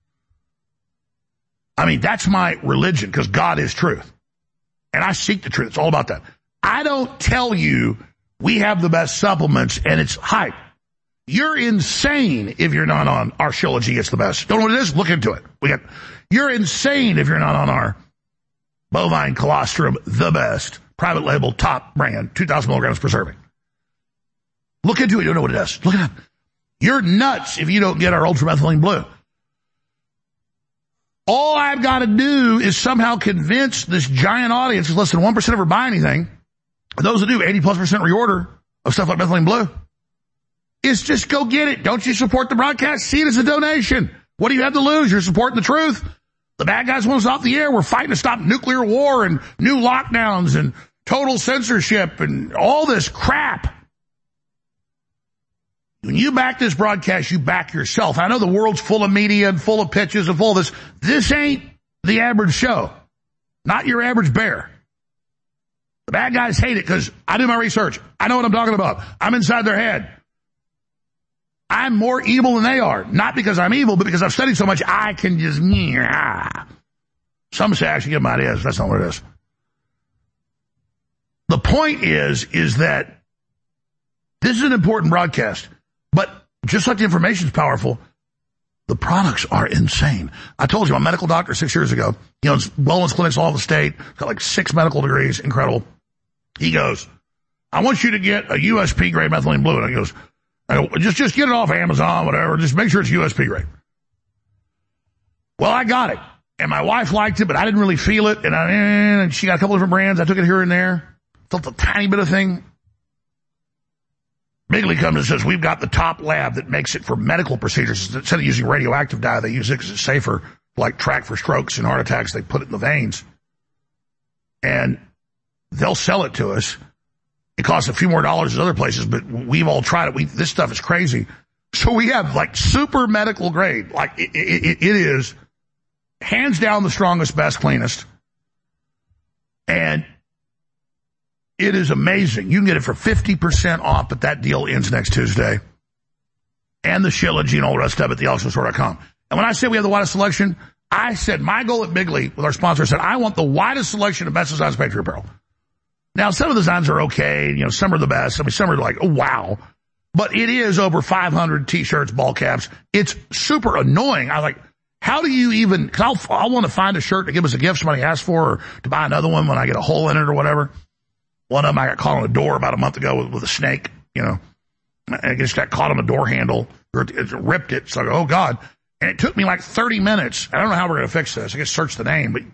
I mean, that's my religion because God is truth. And I seek the truth. It's all about that. I don't tell you we have the best supplements and it's hype. You're insane if you're not on our Shilajit. It's the best. Don't know what it is? Look into it. We got. You're insane if you're not on our bovine colostrum, the best, private label, top brand, two thousand milligrams per serving. Look into it. You don't know what it is. Look it up. You're nuts if you don't get our ultramethylene blue. All I've got to do is somehow convince this giant audience, less than one percent ever buy anything, those that do eighty plus percent reorder of stuff like methylene blue, is just go get it. Don't you support the broadcast? See it as a donation. What do you have to lose? You're supporting the truth. The bad guys want us off the air. We're fighting to stop nuclear war and new lockdowns and total censorship and all this crap. When you back this broadcast, you back yourself. I know the world's full of media and full of pitches and full of this. This ain't the average show. Not your average bear. The bad guys hate it because I do my research. I know what I'm talking about. I'm inside their head. I'm more evil than they are. Not because I'm evil, but because I've studied so much, I can just... Ah. Some say I should give them ideas. That's not what it is. The point is, is that this is an important broadcast. But just like the information is powerful, the products are insane. I told you, I'm a medical doctor six years ago. He owns wellness clinics all over the state. Got like six medical degrees. Incredible. He goes, I want you to get a U S P grade methylene blue. And he goes, I go, just, just get it off Amazon, whatever. Just make sure it's U S P grade. Well, I got it. And my wife liked it, but I didn't really feel it. And, I, and she got a couple different brands. I took it here and there. Felt a tiny bit of thing. Bigley comes and says, we've got the top lab that makes it for medical procedures. Instead of using radioactive dye, they use it because it's safer, like track for strokes and heart attacks. They put it in the veins. And they'll sell it to us. It costs a few more dollars than other places, but we've all tried it. We, this stuff is crazy. So we have like super medical grade. Like it, it, it is hands down the strongest, best, cleanest. And it is amazing. You can get it for fifty percent off, but that deal ends next Tuesday. And the Shilajit and all the rest of it at the alex jones store dot com. And when I say we have the widest selection, I said my goal at Bigley with our sponsor said, I want the widest selection of best designs Patriot apparel. Now, some of the designs are okay. You know, some are the best. I mean, some are like, oh, wow. But it is over five hundred T-shirts, ball caps. It's super annoying. I was like, how do you even, cause I'll, I'll want to find a shirt to give us a gift somebody asked for or to buy another one when I get a hole in it or whatever. One of them I got caught on the door about a month ago with, with a snake, you know. I just got caught on the door handle, or it, it ripped it. So I go, oh, God. And it took me like thirty minutes. I don't know how we're going to fix this. I guess search the name, but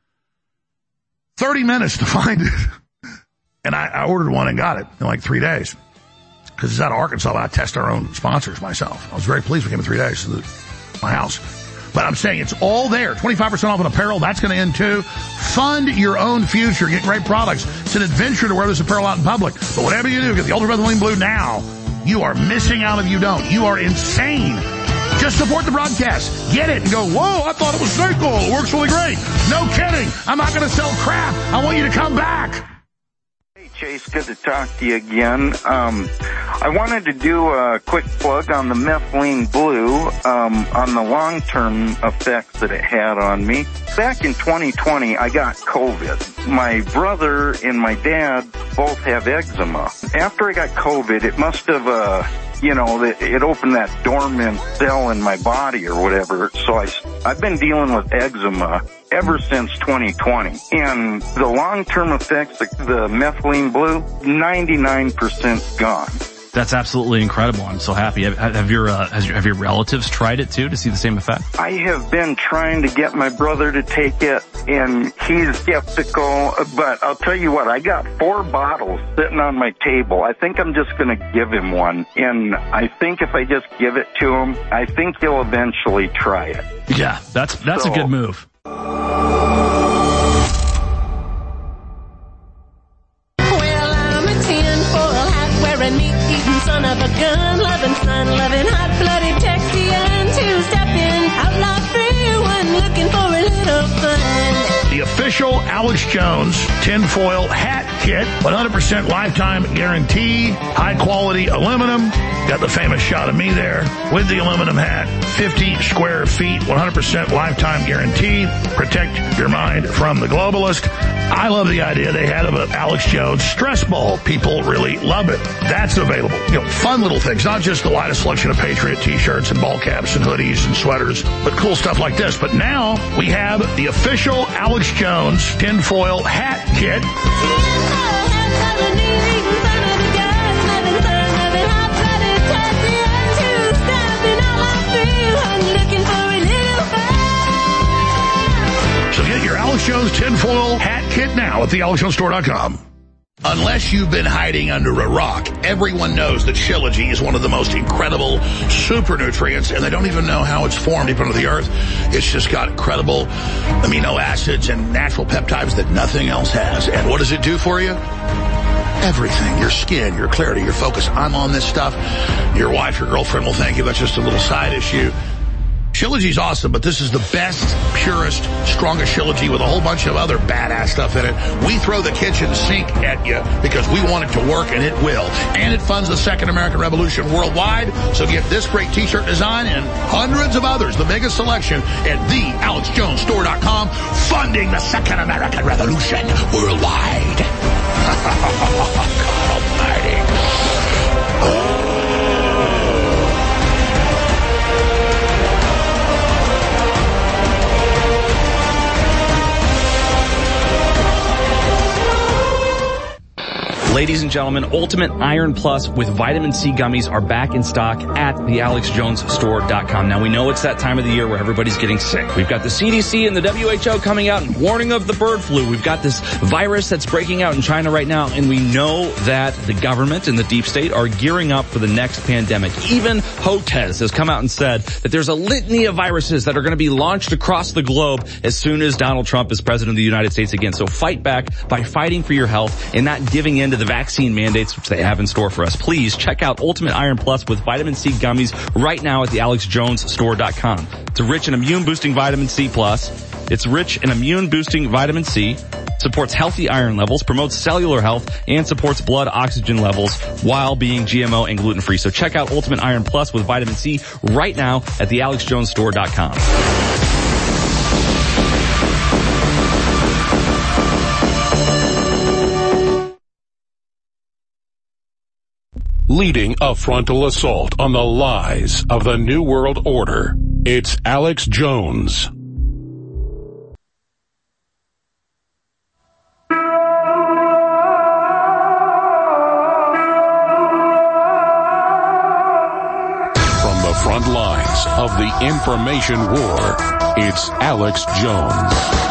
thirty minutes to find it. And I, I ordered one and got it in like three days. Because it's out of Arkansas, but I test our own sponsors myself. I was very pleased we came in three days to the, my house. But I'm saying it's all there. twenty-five percent off on apparel. That's going to end too. Fund your own future. Get great products. It's an adventure to wear this apparel out in public. But whatever you do, get the ultramethylene blue now. You are missing out if you don't. You are insane. Just support the broadcast. Get it and go, whoa, I thought it was snake oil. It works really great. No kidding. I'm not going to sell crap. I want you to come back. Chase, good to talk to you again. Um, I wanted to do a quick plug on the methylene blue, um, on the long-term effects that it had on me. Back in twenty twenty, I got COVID. My brother and my dad both have eczema. After I got COVID, it must have, uh, you know, it opened that dormant cell in my body or whatever. So I, I've been dealing with eczema ever since twenty twenty. And the long-term effects, the, the methylene blue, ninety-nine percent gone. That's absolutely incredible. I'm so happy. Have, have your uh, has your, have your relatives tried it too to see the same effect? I have been trying to get my brother to take it, and he's skeptical. But I'll tell you what, I got four bottles sitting on my table. I think I'm just going to give him one, and I think if I just give it to him, I think he'll eventually try it. Yeah, that's that's so, a good move. Son of a gun, loving, fun-loving, hot-blooded Texian, two-stepping, outlaw free one, looking for a little fun. The official Alex Jones tinfoil hat kit, one hundred percent lifetime guarantee, high-quality aluminum. Got the famous shot of me there with the aluminum hat. fifty square feet, one hundred percent lifetime guarantee. Protect your mind from the globalist. I love the idea they had of an Alex Jones stress ball. People really love it. That's available. You know, fun little things, not just the lightest selection of Patriot t-shirts and ball caps and hoodies and sweaters, but cool stuff like this. But now we have the official Alex Jones tinfoil hat kit. So get your Alex Jones tinfoil hat kit now at the alex jones store dot com. Unless you've been hiding under a rock, everyone knows that Shilajit is one of the most incredible super nutrients, and they don't even know how it's formed deep under the earth. It's just got incredible amino acids and natural peptides that nothing else has. And what does it do for you? Everything. Your skin, your clarity, your focus. I'm on this stuff. Your wife, your girlfriend will thank you. That's just a little side issue. Shilajit's awesome, but this is the best, purest, strongest Shilajit with a whole bunch of other badass stuff in it. We throw the kitchen sink at you because we want it to work, and it will. And it funds the Second American Revolution worldwide. So get this great t-shirt design and hundreds of others, the biggest selection, at the alex jones store dot com, funding the Second American Revolution worldwide. God almighty. Oh. Ladies and gentlemen, Ultimate Iron Plus with Vitamin C gummies are back in stock at the alex jones store dot com. Now, we know it's that time of the year where everybody's getting sick. We've got the C D C and the W H O coming out and warning of the bird flu. We've got this virus that's breaking out in China right now, and we know that the government and the deep state are gearing up for the next pandemic. Even Hotez has come out and said that there's a litany of viruses that are going to be launched across the globe as soon as Donald Trump is president of the United States again. So fight back by fighting for your health and not giving in to the vaccine mandates which they have in store for us. Please check out Ultimate Iron Plus with Vitamin C gummies right now at the alex jones store dot com. It's rich in immune-boosting Vitamin C Plus. It's rich in immune-boosting Vitamin C, supports healthy iron levels, promotes cellular health, and supports blood oxygen levels while being G M O and gluten-free. So check out Ultimate Iron Plus with Vitamin C right now at the alex jones store dot com. Leading a frontal assault on the lies of the New World Order, it's Alex Jones. From the front lines of the information war, it's Alex Jones.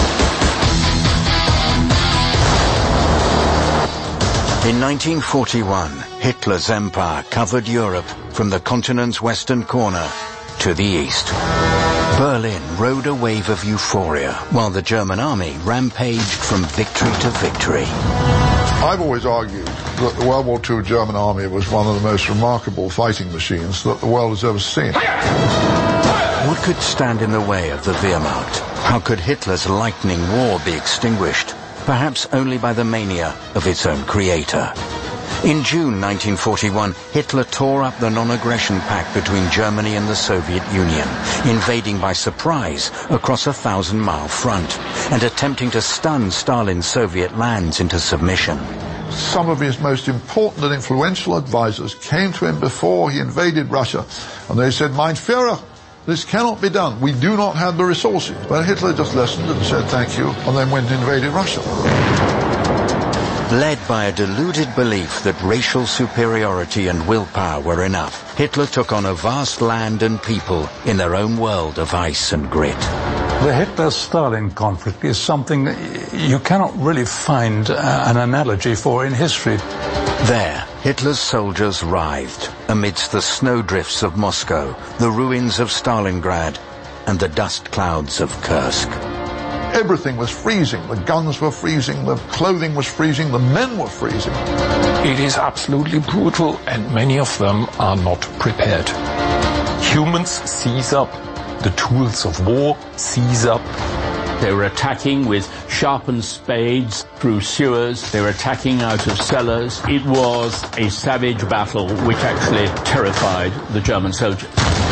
In nineteen forty-one, Hitler's empire covered Europe from the continent's western corner to the east. Berlin rode a wave of euphoria while the German army rampaged from victory to victory. I've always argued that the World War Two German army was one of the most remarkable fighting machines that the world has ever seen. What could stand in the way of the Wehrmacht? How could Hitler's lightning war be extinguished? Perhaps only by the mania of its own creator. In June nineteen forty-one, Hitler tore up the non-aggression pact between Germany and the Soviet Union, invading by surprise across a thousand-mile front and attempting to stun Stalin's Soviet lands into submission. Some of his most important and influential advisors came to him before he invaded Russia, and they said, "Mein Führer, this cannot be done. We do not have the resources." But Hitler just listened and said thank you, and then went and invaded Russia. Led by a deluded belief that racial superiority and willpower were enough, Hitler took on a vast land and people in their own world of ice and grit. The Hitler-Stalin conflict is something you cannot really find uh, an analogy for in history. There, Hitler's soldiers writhed amidst the snowdrifts of Moscow, the ruins of Stalingrad, and the dust clouds of Kursk. Everything was freezing. The guns were freezing, the clothing was freezing, the men were freezing. It is absolutely brutal, and many of them are not prepared. Humans seize up. The tools of war seize up. They were attacking with sharpened spades through sewers. They were attacking out of cellars. It was a savage battle which actually terrified the German soldiers.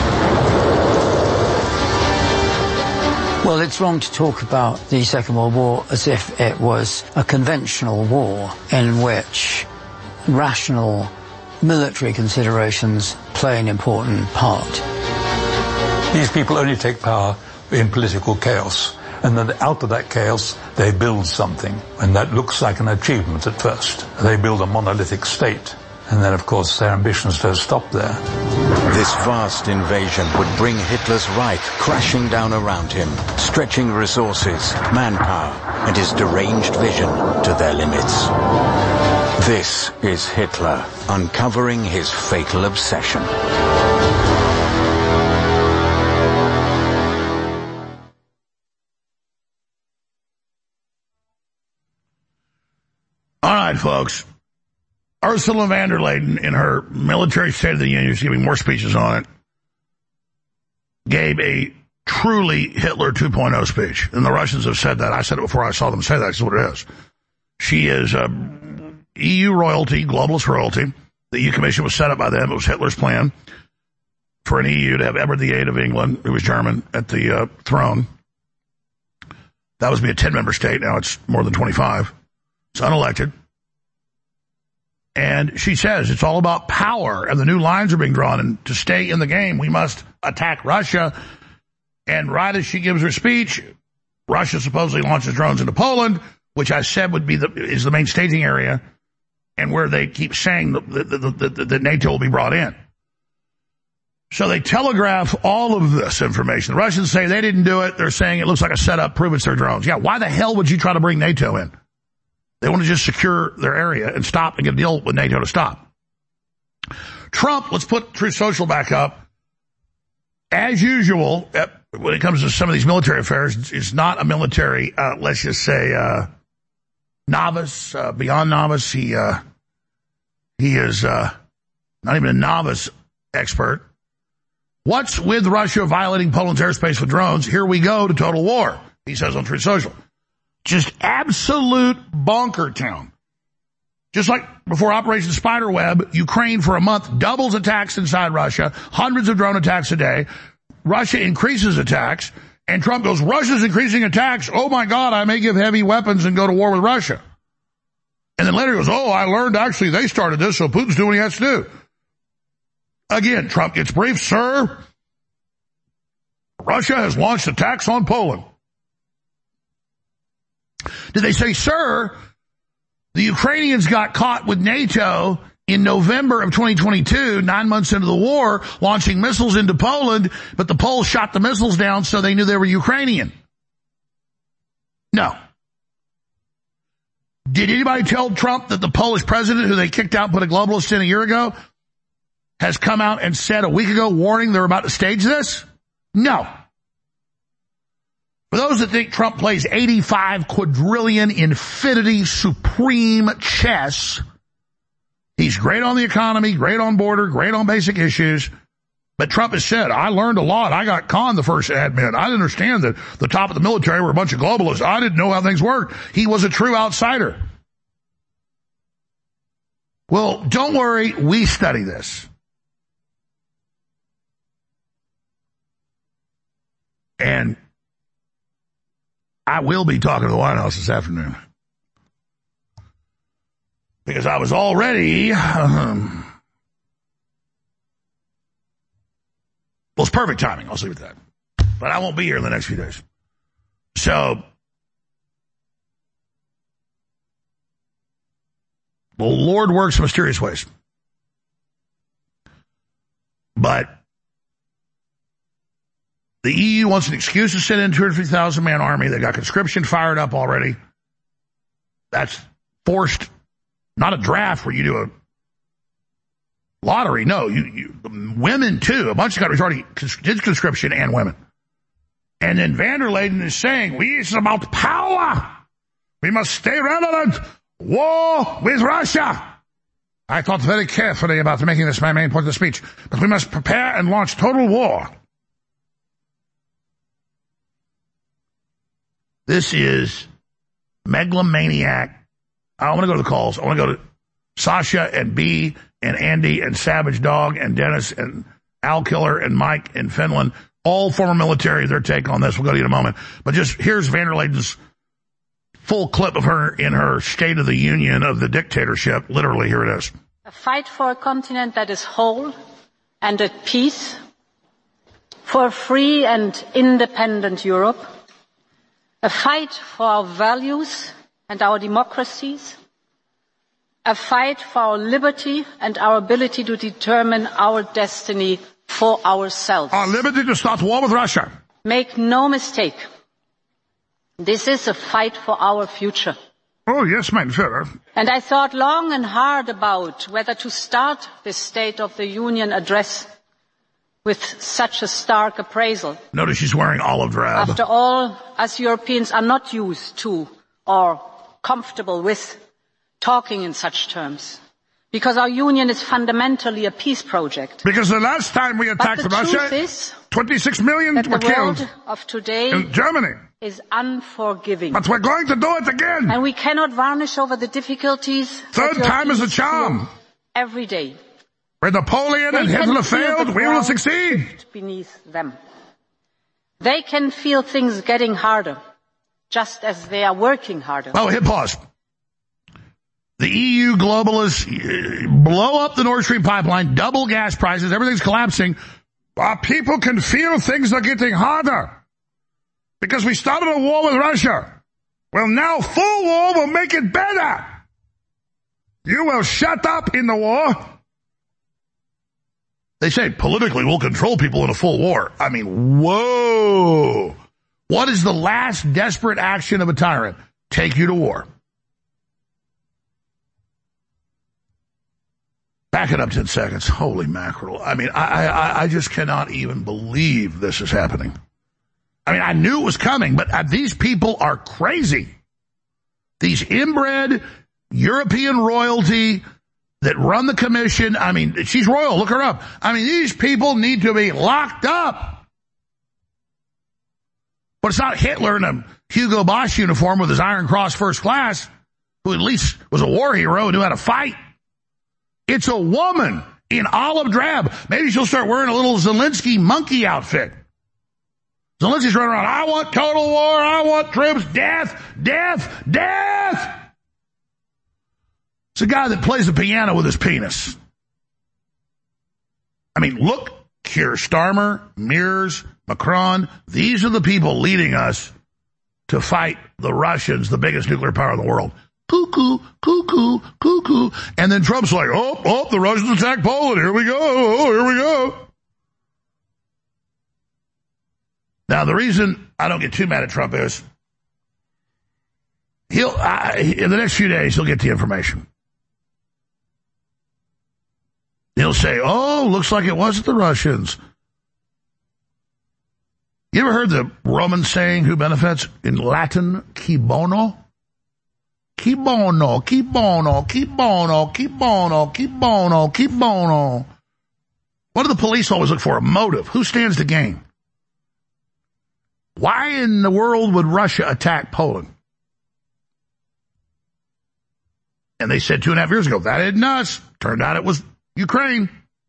Well, it's wrong to talk about the Second World War as if it was a conventional war in which rational military considerations play an important part. These people only take power in political chaos, and then out of that chaos they build something, and that looks like an achievement at first. They build a monolithic state, and then of course their ambitions don't stop there. This vast invasion would bring Hitler's Reich crashing down around him, stretching resources, manpower, and his deranged vision to their limits. This is Hitler uncovering his fatal obsession. All right, folks. Ursula von der Leyen, in her military State of the Union, she's giving more speeches on it, gave a truly Hitler two point oh speech. And the Russians have said that. I said it before I saw them say that. That's what it is. She is uh, E U royalty, globalist royalty. The E U Commission was set up by them. It was Hitler's plan for an E U to have Edward the Eighth of England, who was German, at the uh, throne. That was to be a ten-member state. Now it's more than twenty-five. It's unelected. And she says it's all about power, and the new lines are being drawn. And to stay in the game, we must attack Russia. And right as she gives her speech, Russia supposedly launches drones into Poland, which I said would be the is the main staging area, and where they keep saying that, that, that, that NATO will be brought in. So they telegraph all of this information. The Russians say they didn't do it. They're saying it looks like a setup. Prove it's their drones. Yeah, why the hell would you try to bring NATO in? They want to just secure their area and stop and get a deal with NATO to stop. Trump, let's put Truth Social back up. As usual, when it comes to some of these military affairs, it's not a military, uh, let's just say, uh, novice, uh, beyond novice. He, uh, he is, uh, not even a novice expert. What's with Russia violating Poland's airspace with drones? Here we go to total war, he says on Truth Social. Just absolute bonker town. Just like before Operation Spiderweb, Ukraine for a month doubles attacks inside Russia, hundreds of drone attacks a day. Russia increases attacks, and Trump goes, Russia's increasing attacks. Oh my God, I may give heavy weapons and go to war with Russia. And then later he goes, oh, I learned actually they started this, so Putin's doing what he has to do. Again, Trump gets briefed, sir. Russia has launched attacks on Poland. Did they say, sir, the Ukrainians got caught with NATO in November of twenty twenty-two, nine months into the war, launching missiles into Poland, but the Poles shot the missiles down so they knew they were Ukrainian? No. Did anybody tell Trump that the Polish president, who they kicked out and put a globalist in a year ago, has come out and said a week ago, warning they're about to stage this? No. For those that think Trump plays eighty-five quadrillion infinity supreme chess, he's great on the economy, great on border, great on basic issues. But Trump has said, I learned a lot. I got conned the first admin. I didn't understand that the top of the military were a bunch of globalists. I didn't know how things worked. He was a true outsider. Well, don't worry. We study this. And I will be talking to the White House this afternoon. Because I was already, um, well, it's perfect timing. I'll leave it at that. But I won't be here in the next few days. So, The Lord works in mysterious ways. But the E U wants an excuse to send in two hundred fifty thousand man army. They got conscription fired up already. That's forced, not a draft where you do a lottery. No, you, you women too. A bunch of countries already did conscription and women. And then van der Leyen is saying, we, it's about power. We must stay relevant. War with Russia. I thought very carefully about making this my main point of the speech, but we must prepare and launch total war. This is megalomaniac. I want to go to the calls. I want to go to Sasha and B and Andy and Savage Dog and Dennis and Al Killer and Mike in Finland. All former military, their take on this. We'll go to you in a moment. But just here's van der Leyen's full clip of her in her State of the Union of the dictatorship. Literally, here it is. A fight for a continent that is whole and at peace, for a free and independent Europe, a fight for our values and our democracies, a fight for our liberty and our ability to determine our destiny for ourselves. Our liberty to start war with Russia. Make no mistake. This is a fight for our future. Oh, yes, mein Führer. And I thought long and hard about whether to start this State of the Union address with such a stark appraisal. Notice she's wearing olive drab. After all, us Europeans are not used to or comfortable with talking in such terms. Because our union is fundamentally a peace project. Because the last time we attacked but the Russia, truth is twenty-six million that were the killed world of today in Germany. Is unforgiving. But we're going to do it again. And we cannot varnish over the difficulties. Third time is a charm. Every day. Where Napoleon they and Hitler failed, we will succeed. Beneath them. They can feel things getting harder, just as they are working harder. Oh, hit pause. The E U globalists blow up the Nord Stream pipeline, double gas prices, everything's collapsing. Our people can feel things are getting harder. Because we started a war with Russia. Well, now full war will make it better. You will shut up in the war. They say politically we'll control people in a full war. I mean, whoa. What is the last desperate action of a tyrant? Take you to war. Back it up ten seconds. Holy mackerel. I mean, I, I, I just cannot even believe this is happening. I mean, I knew it was coming, but uh, these people are crazy. These inbred European royalty that run the commission. I mean, she's royal. Look her up. I mean, these people need to be locked up. But it's not Hitler in a Hugo Boss uniform with his Iron Cross first class, who at least was a war hero and knew how to fight. It's a woman in olive drab. Maybe she'll start wearing a little Zelensky monkey outfit. Zelensky's running around, I want total war, I want troops, death, death, death. It's a guy that plays the piano with his penis. I mean, look, Keir Starmer, Mears, Macron, these are the people leading us to fight the Russians, the biggest nuclear power in the world. Cuckoo, cuckoo, cuckoo. And then Trump's like, oh, oh, the Russians attack Poland, here we go, oh, here we go. Now, the reason I don't get too mad at Trump is he'll, uh, in the next few days, he'll get the information. He'll say, oh, looks like it wasn't the Russians. You ever heard the Roman saying, who benefits? In Latin, qui bono? Qui bono, qui bono, qui bono, qui bono, qui bono, qui bono. What do the police always look for? A motive. Who stands to gain? Why in the world would Russia attack Poland? And they said two and a half years ago, that isn't us. Turned out it was Ukraine.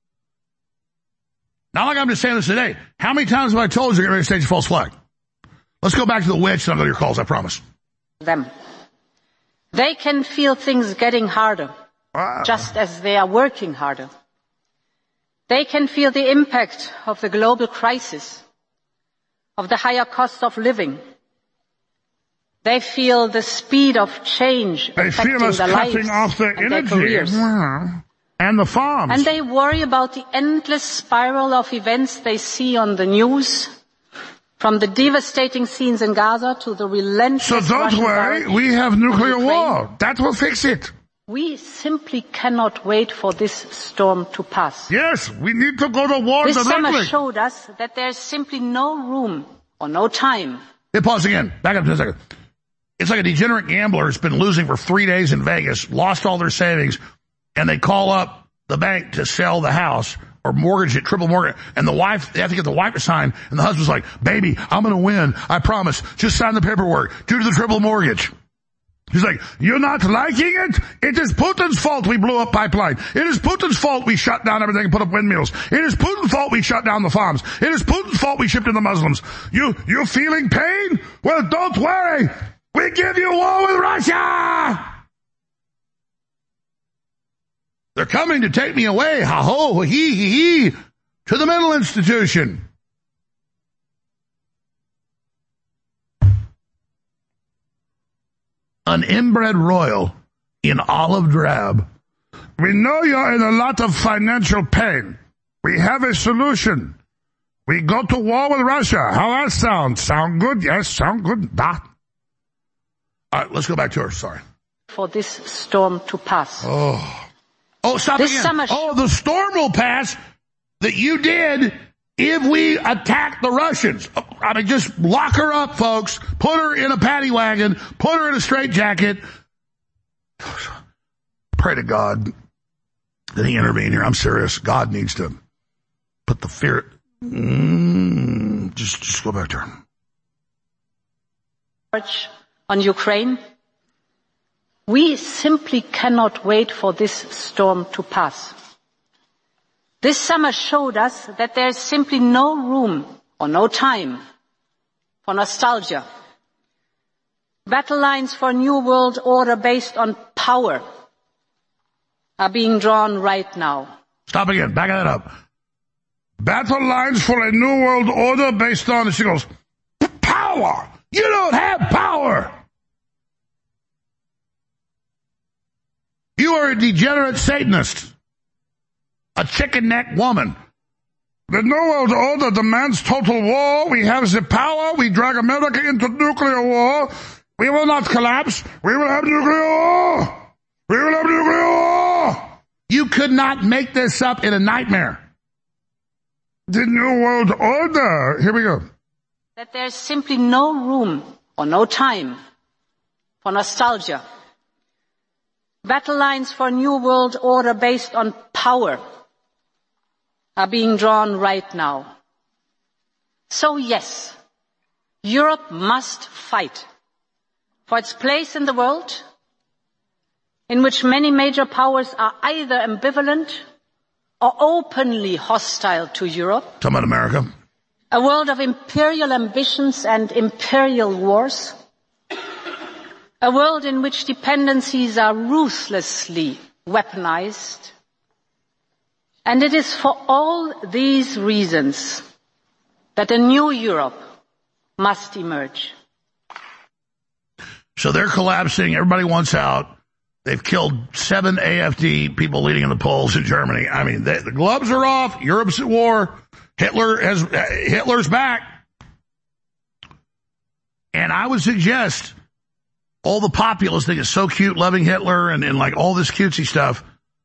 Not like I'm just saying this today. How many times have I told you you're going to stage a false flag? Let's go back to the witch and I'll go to your calls, I promise. Them. They can feel things getting harder, wow. just as they are working harder. They can feel the impact of the global crisis, of the higher cost of living, They feel the speed of change They affecting feel us their lives cutting off their and their energy. careers. And the farms. And they worry about the endless spiral of events they see on the news, from the devastating scenes in Gaza to the relentless So don't Russian worry, barrage we have nuclear in Ukraine. war. That will fix it. We simply cannot wait for this storm to pass. Yes, we need to go to war This directly. summer showed us that there is simply no room or no time. Hey, pause again. Back up to a second. It's like a degenerate gambler who's been losing for three days in Vegas, lost all their savings, and they call up the bank to sell the house or mortgage it, triple mortgage. And the wife, they have to get the wife to sign, and the husband's like, baby, I'm going to win. I promise. Just sign the paperwork due to the triple mortgage. He's like, you're not liking it? It is Putin's fault we blew up pipeline. It is Putin's fault we shut down everything and put up windmills. It is Putin's fault we shut down the farms. It is Putin's fault we shipped in the Muslims. You, you feeling pain? Well, don't worry. We give you war with Russia. They're coming to take me away, ha ho, hee hee hee, to the mental institution. An inbred royal in olive drab. We know you're in a lot of financial pain. We have a solution. We go to war with Russia. How that sound? Sound good? Yes, sound good. Da. All right, let's go back to her. Sorry. For this storm to pass. Oh. Oh, stop This again. summer- Oh, the storm will pass that you did if we attack the Russians. I mean, just lock her up, folks. Put her in a paddy wagon. Put her in a straitjacket. Pray to God that he intervene here. I'm serious. God needs to put the fear. Mm, just, just go back to her. On Ukraine, we simply cannot wait for this storm to pass. This summer showed us that there is simply no room or no time for nostalgia. Battle lines for a new world order based on power are being drawn right now. Stop again. Back that up. Battle lines for a new world order based on, she goes, power. You don't have power. You are a degenerate Satanist. A chicken neck woman. The New World Order demands total war. We have the power. We drag America into nuclear war. We will not collapse. We will have nuclear war. We will have nuclear war. You could not make this up in a nightmare. The New World Order. Here we go. That there is simply no room or no time for nostalgia. Battle lines for a new world order based on power are being drawn right now. So yes, Europe must fight for its place in the world, in which many major powers are either ambivalent or openly hostile to Europe. Talking about America. A world of imperial ambitions and imperial wars. A world in which dependencies are ruthlessly weaponized. And it is for all these reasons that a new Europe must emerge. So they're collapsing. Everybody wants out. They've killed seven A F D people leading in the polls in Germany. I mean, they, the gloves are off. Europe's at war. Hitler has, uh, Hitler's back. And I would suggest all the populists think it's so cute loving Hitler and, and like all this cutesy stuff.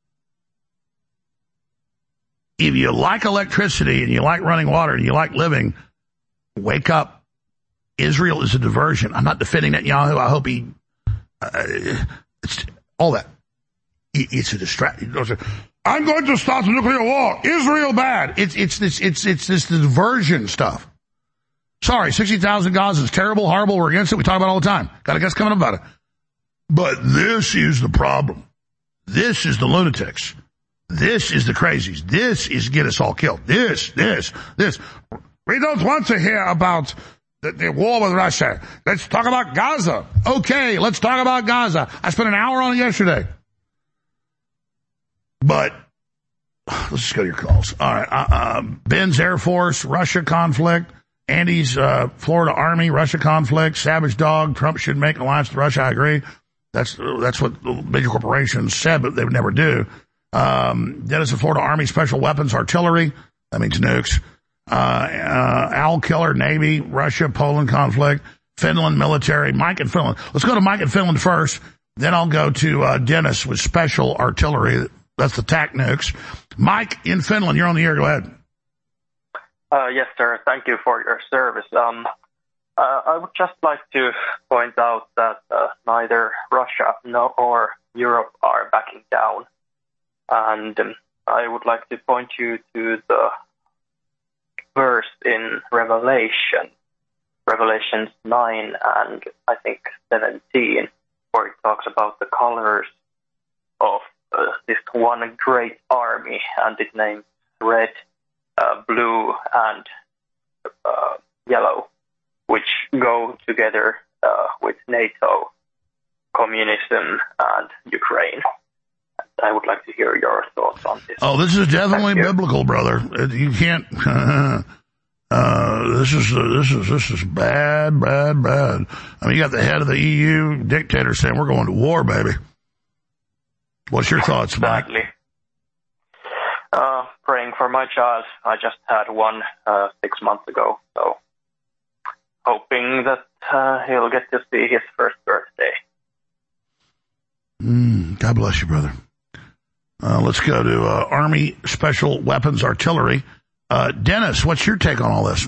If you like electricity and you like running water and you like living, wake up. Israel is a diversion. I'm not defending Netanyahu. I hope he, uh, it's all that. It's a distraction. I'm going to start a nuclear war. Israel bad. It's, it's this, it's, it's this diversion stuff. Sorry, sixty thousand Gazans, terrible, horrible, we're against it, we talk about it all the time. Got a guest coming up about it. But this is the problem. This is the lunatics. This is the crazies. This is get us all killed. This, this, this. We don't want to hear about the, the war with Russia. Let's talk about Gaza. Okay, let's talk about Gaza. I spent an hour on it yesterday. But let's just go to your calls. All right, uh, uh, Ben's Air Force, Russia conflict. Andy's uh, Florida Army, Russia conflict, savage dog, Trump should make an alliance with Russia. I agree. That's that's what the major corporations said, but they would never do. Um, Dennis, the Florida Army, special weapons, artillery. That means nukes. Uh, uh, Owl Killer, Navy, Russia, Poland conflict, Finland, military. Mike in Finland. Let's go to Mike in Finland first. Then I'll go to uh, Dennis with special artillery. That's the TAC nukes. Mike in Finland, you're on the air. Go ahead. Uh, yes, sir. Thank you for your service. Um, uh, I would just like to point out that uh, neither Russia nor or Europe are backing down. And um, I would like to point you to the verse in Revelation, Revelations nine and I think seventeen, where it talks about the colors of uh, this one great army, and it names red, uh, blue, and uh, yellow, which go together uh, with NATO, communism, and Ukraine. I would like to hear your thoughts on this. Oh, this is definitely biblical, brother. You can't. Uh, this is uh, this is this is bad, bad, bad. I mean, you got the head of the E U dictator saying we're going to war, baby. What's your thoughts, Mike? Exactly. Uh, praying for my child. I just had one uh, six months ago, so hoping that uh, he'll get to see his first birthday. Mm, God bless you, brother. Uh, let's go to uh, Army Special Weapons Artillery. Uh, Dennis, what's your take on all this?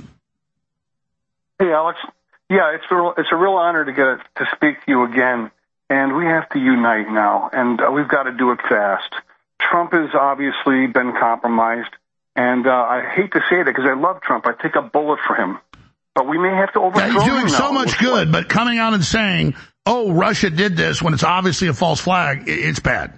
Hey, Alex. Yeah, it's a real, it's a real honor to get it, to speak to you again. And we have to unite now, and uh, we've got to do it fast. Trump has obviously been compromised, and uh, I hate to say it because I love Trump. I take a bullet for him. But we may have to overthrow him now. He's doing so much good, but coming out and saying, oh, Russia did this when it's obviously a false flag, it's bad.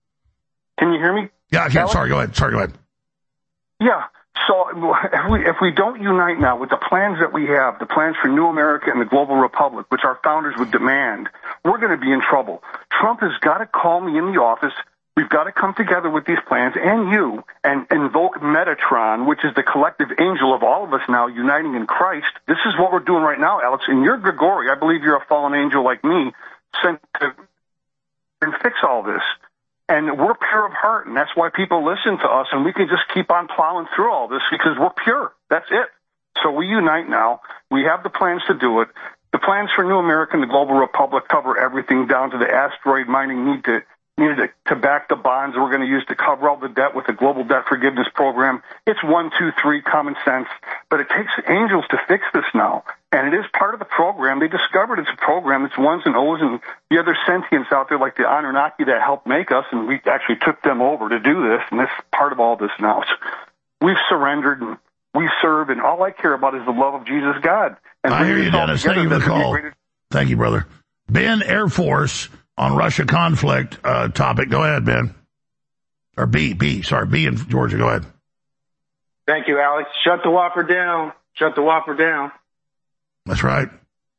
Can you hear me? Yeah, I can. Sorry, go ahead. Sorry, go ahead. Yeah. So if we, if we don't unite now with the plans that we have, the plans for New America and the Global Republic, which our founders would demand, we're going to be in trouble. Trump has got to call me in the office. We've got to come together with these plans, and you, and invoke Metatron, which is the collective angel of all of us now uniting in Christ. This is what we're doing right now, Alex. And you're Grigori. I believe you're a fallen angel like me, sent to and fix all this. And we're pure of heart, and that's why people listen to us, and we can just keep on plowing through all this because we're pure. That's it. So we unite now. We have the plans to do it. The plans for New America and the Global Republic cover everything down to the asteroid mining need to needed to, to back the bonds we're going to use to cover all the debt with the Global Debt Forgiveness Program. It's one, two, three, common sense. But it takes angels to fix this now. And it is part of the program. They discovered it's a program. It's ones and O's and the other sentients out there like the Anunnaki that helped make us, and we actually took them over to do this, and that's part of all this now. It's, we've surrendered, and we serve, and all I care about is the love of Jesus God. And I hear you, Dennis. Thank you for the call. Greater- Thank you, brother. Ben, Air Force, on Russia conflict uh, topic. Go ahead, Ben. Or B, B, sorry, B in Georgia. Go ahead. Thank you, Alex. Shut the whopper down. Shut the whopper down. That's right.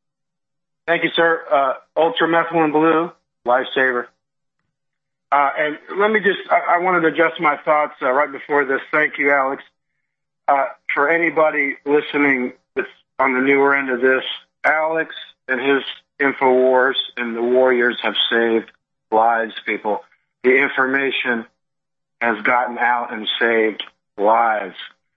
Thank you, sir. Uh, ultramethylene blue, lifesaver. Uh, and let me just, I, I wanted to adjust my thoughts uh, right before this. Thank you, Alex. Uh, for anybody listening that's on the newer end of this, Alex and his InfoWars and the Warriors have saved lives, people. The information has gotten out and saved lives.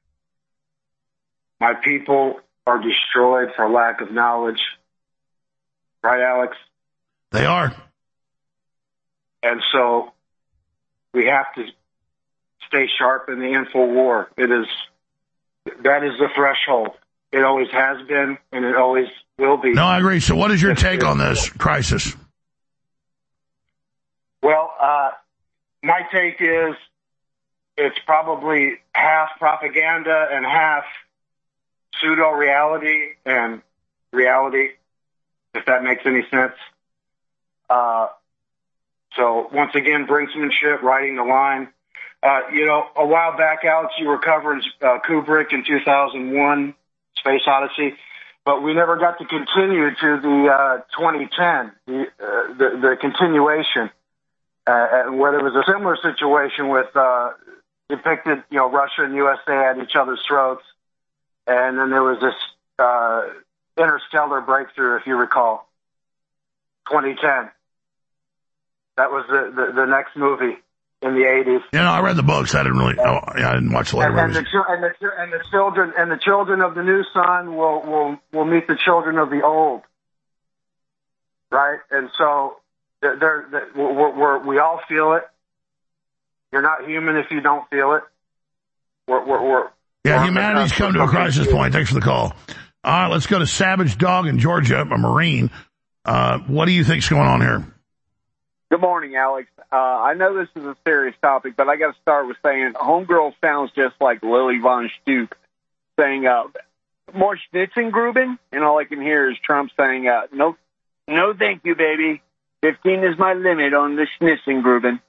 My people are destroyed for lack of knowledge. Right, Alex? They are. And so we have to stay sharp in the info war. It is, that is the threshold. It always has been, and it always will be. No, I agree. So what is your take on this crisis? Well, uh, my take is it's probably half propaganda and half pseudo-reality and reality, if that makes any sense. Uh, so, once again, brinksmanship, riding the line. Uh, you know, a while back, Alex, you were covering uh, Kubrick in two thousand one, Space Odyssey, but we never got to continue to the uh, twenty ten, the, uh, the, the continuation, uh, where there was a similar situation with uh, depicted, you know, Russia and U S A at each other's throats. And then there was this uh, Interstellar breakthrough, if you recall, twenty ten. That was the, the, the next movie in the eighties. You know, I read the books. I didn't really. Oh, yeah, I didn't watch the later and, and, movies. the, and, the, and the children and the children of the new sun will will will meet the children of the old. Right, and so they're, they're, we're, we're, we all feel it. You're not human if you don't feel it. We're, we're, we're, yeah, we're humanity's come to a crisis point. Thanks for the call. All right, let's go to Savage Dog in Georgia, a Marine. Uh, what do you think's going on here? Good morning, Alex. Uh, I know this is a serious topic, but I got to start with saying Homegirl sounds just like Lily Von Stuke saying, uh, more Schnitzengruben, and all I can hear is Trump saying, uh, no, no thank you, baby. fifteen is my limit on the Schnitzengruben.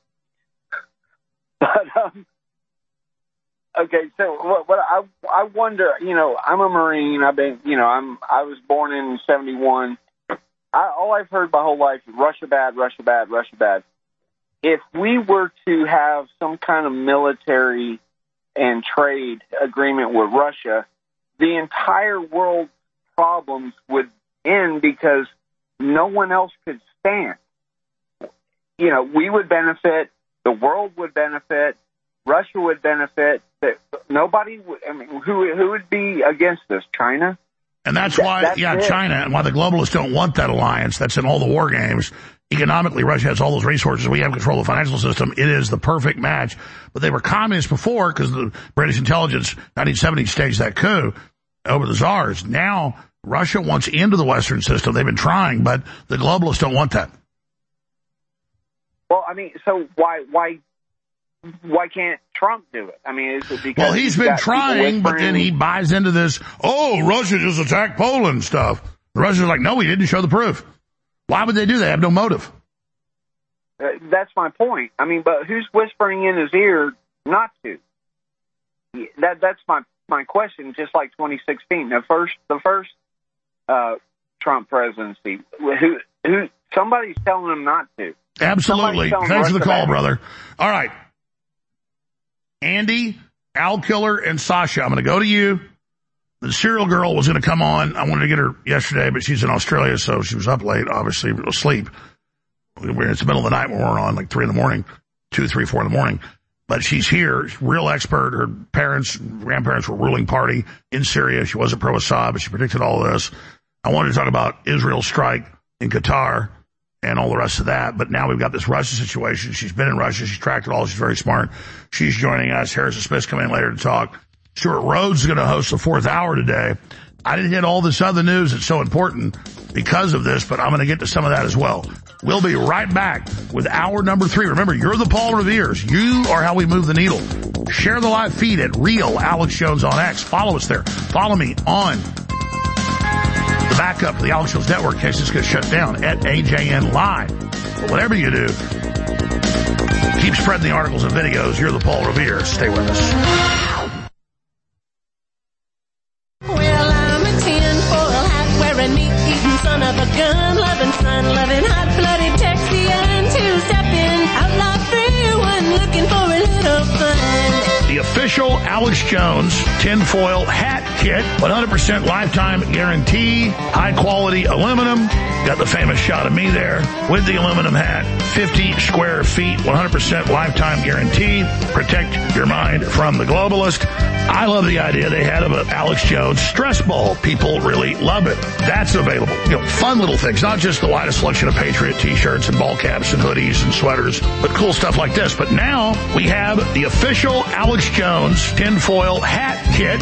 But, um, okay, so what, what I, I wonder, you know, I'm a Marine. I've been, you know, I'm, I was born in seventy-one. I, all I've heard my whole life is Russia bad, Russia bad, Russia bad. If we were to have some kind of military and trade agreement with Russia, the entire world's problems would end because no one else could stand. You know, we would benefit, the world would benefit, Russia would benefit. That nobody would. I mean, who who would be against this? China. And that's why, that's yeah, it. China, and why the globalists don't want that alliance. That's in all the war games. Economically, Russia has all those resources. We have control of the financial system. It is the perfect match. But they were communists before because the British intelligence, nineteen seventy, staged that coup over the czars. Now, Russia wants into the Western system. They've been trying, but the globalists don't want that. Well, I mean, so why why why can't Trump do it? I mean, is it because well, he's been trying, but then he buys into this, oh, Russia just attacked Poland stuff. The Russians are like, no, we didn't show the proof. Why would they do that? They have no motive. Uh, that's my point. I mean, but who's whispering in his ear not to? That that's my my question. Just like twenty sixteen, the first the first uh, Trump presidency, who who somebody's telling him not to. Absolutely. Thanks for the call, brother. All right. Andy, Al Killer, and Sasha, I'm going to go to you. The serial girl was going to come on. I wanted to get her yesterday, but she's in Australia, so she was up late, obviously, asleep. It's the middle of the night when we're on, like three in the morning, two, three, four in the morning. But she's here, real expert. Her parents, grandparents were ruling party in Syria. She wasn't pro-Assad, but she predicted all of this. I wanted to talk about Israel's strike in Qatar and all the rest of that. But now we've got this Russia situation. She's been in Russia. She's tracked it all. She's very smart. She's joining us. Harrison Smith's coming in later to talk. Stuart Rhodes is going to host the fourth hour today. I didn't hit all this other news that's so important because of this, but I'm going to get to some of that as well. We'll be right back with hour number three. Remember, you're the Paul Revere's. You are how we move the needle. Share the live feed at Real Alex Jones on X. Follow us there. Follow me on the backup of the Alex Jones Network in case this gets shut down at A J N Live. But whatever you do, keep spreading the articles and videos. You're the Paul Revere. Stay with us. Well, I'm a tinfoil hat wearing meat-eating son of a gun, loving son, loving hot-blooded Texian, two-stepping outlaw free one, looking for a little fun. The official Alex Jones tinfoil hat kit, one hundred percent lifetime guarantee, high-quality aluminum. Got the famous shot of me there with the aluminum hat. fifty square feet, one hundred percent lifetime guarantee. Protect your mind from the globalist. I love the idea they had of an Alex Jones stress ball. People really love it. That's available. You know, fun little things, not just the widest selection of Patriot t-shirts and ball caps and hoodies and sweaters, but cool stuff like this. But now we have the official Alex Jones tinfoil hat kit.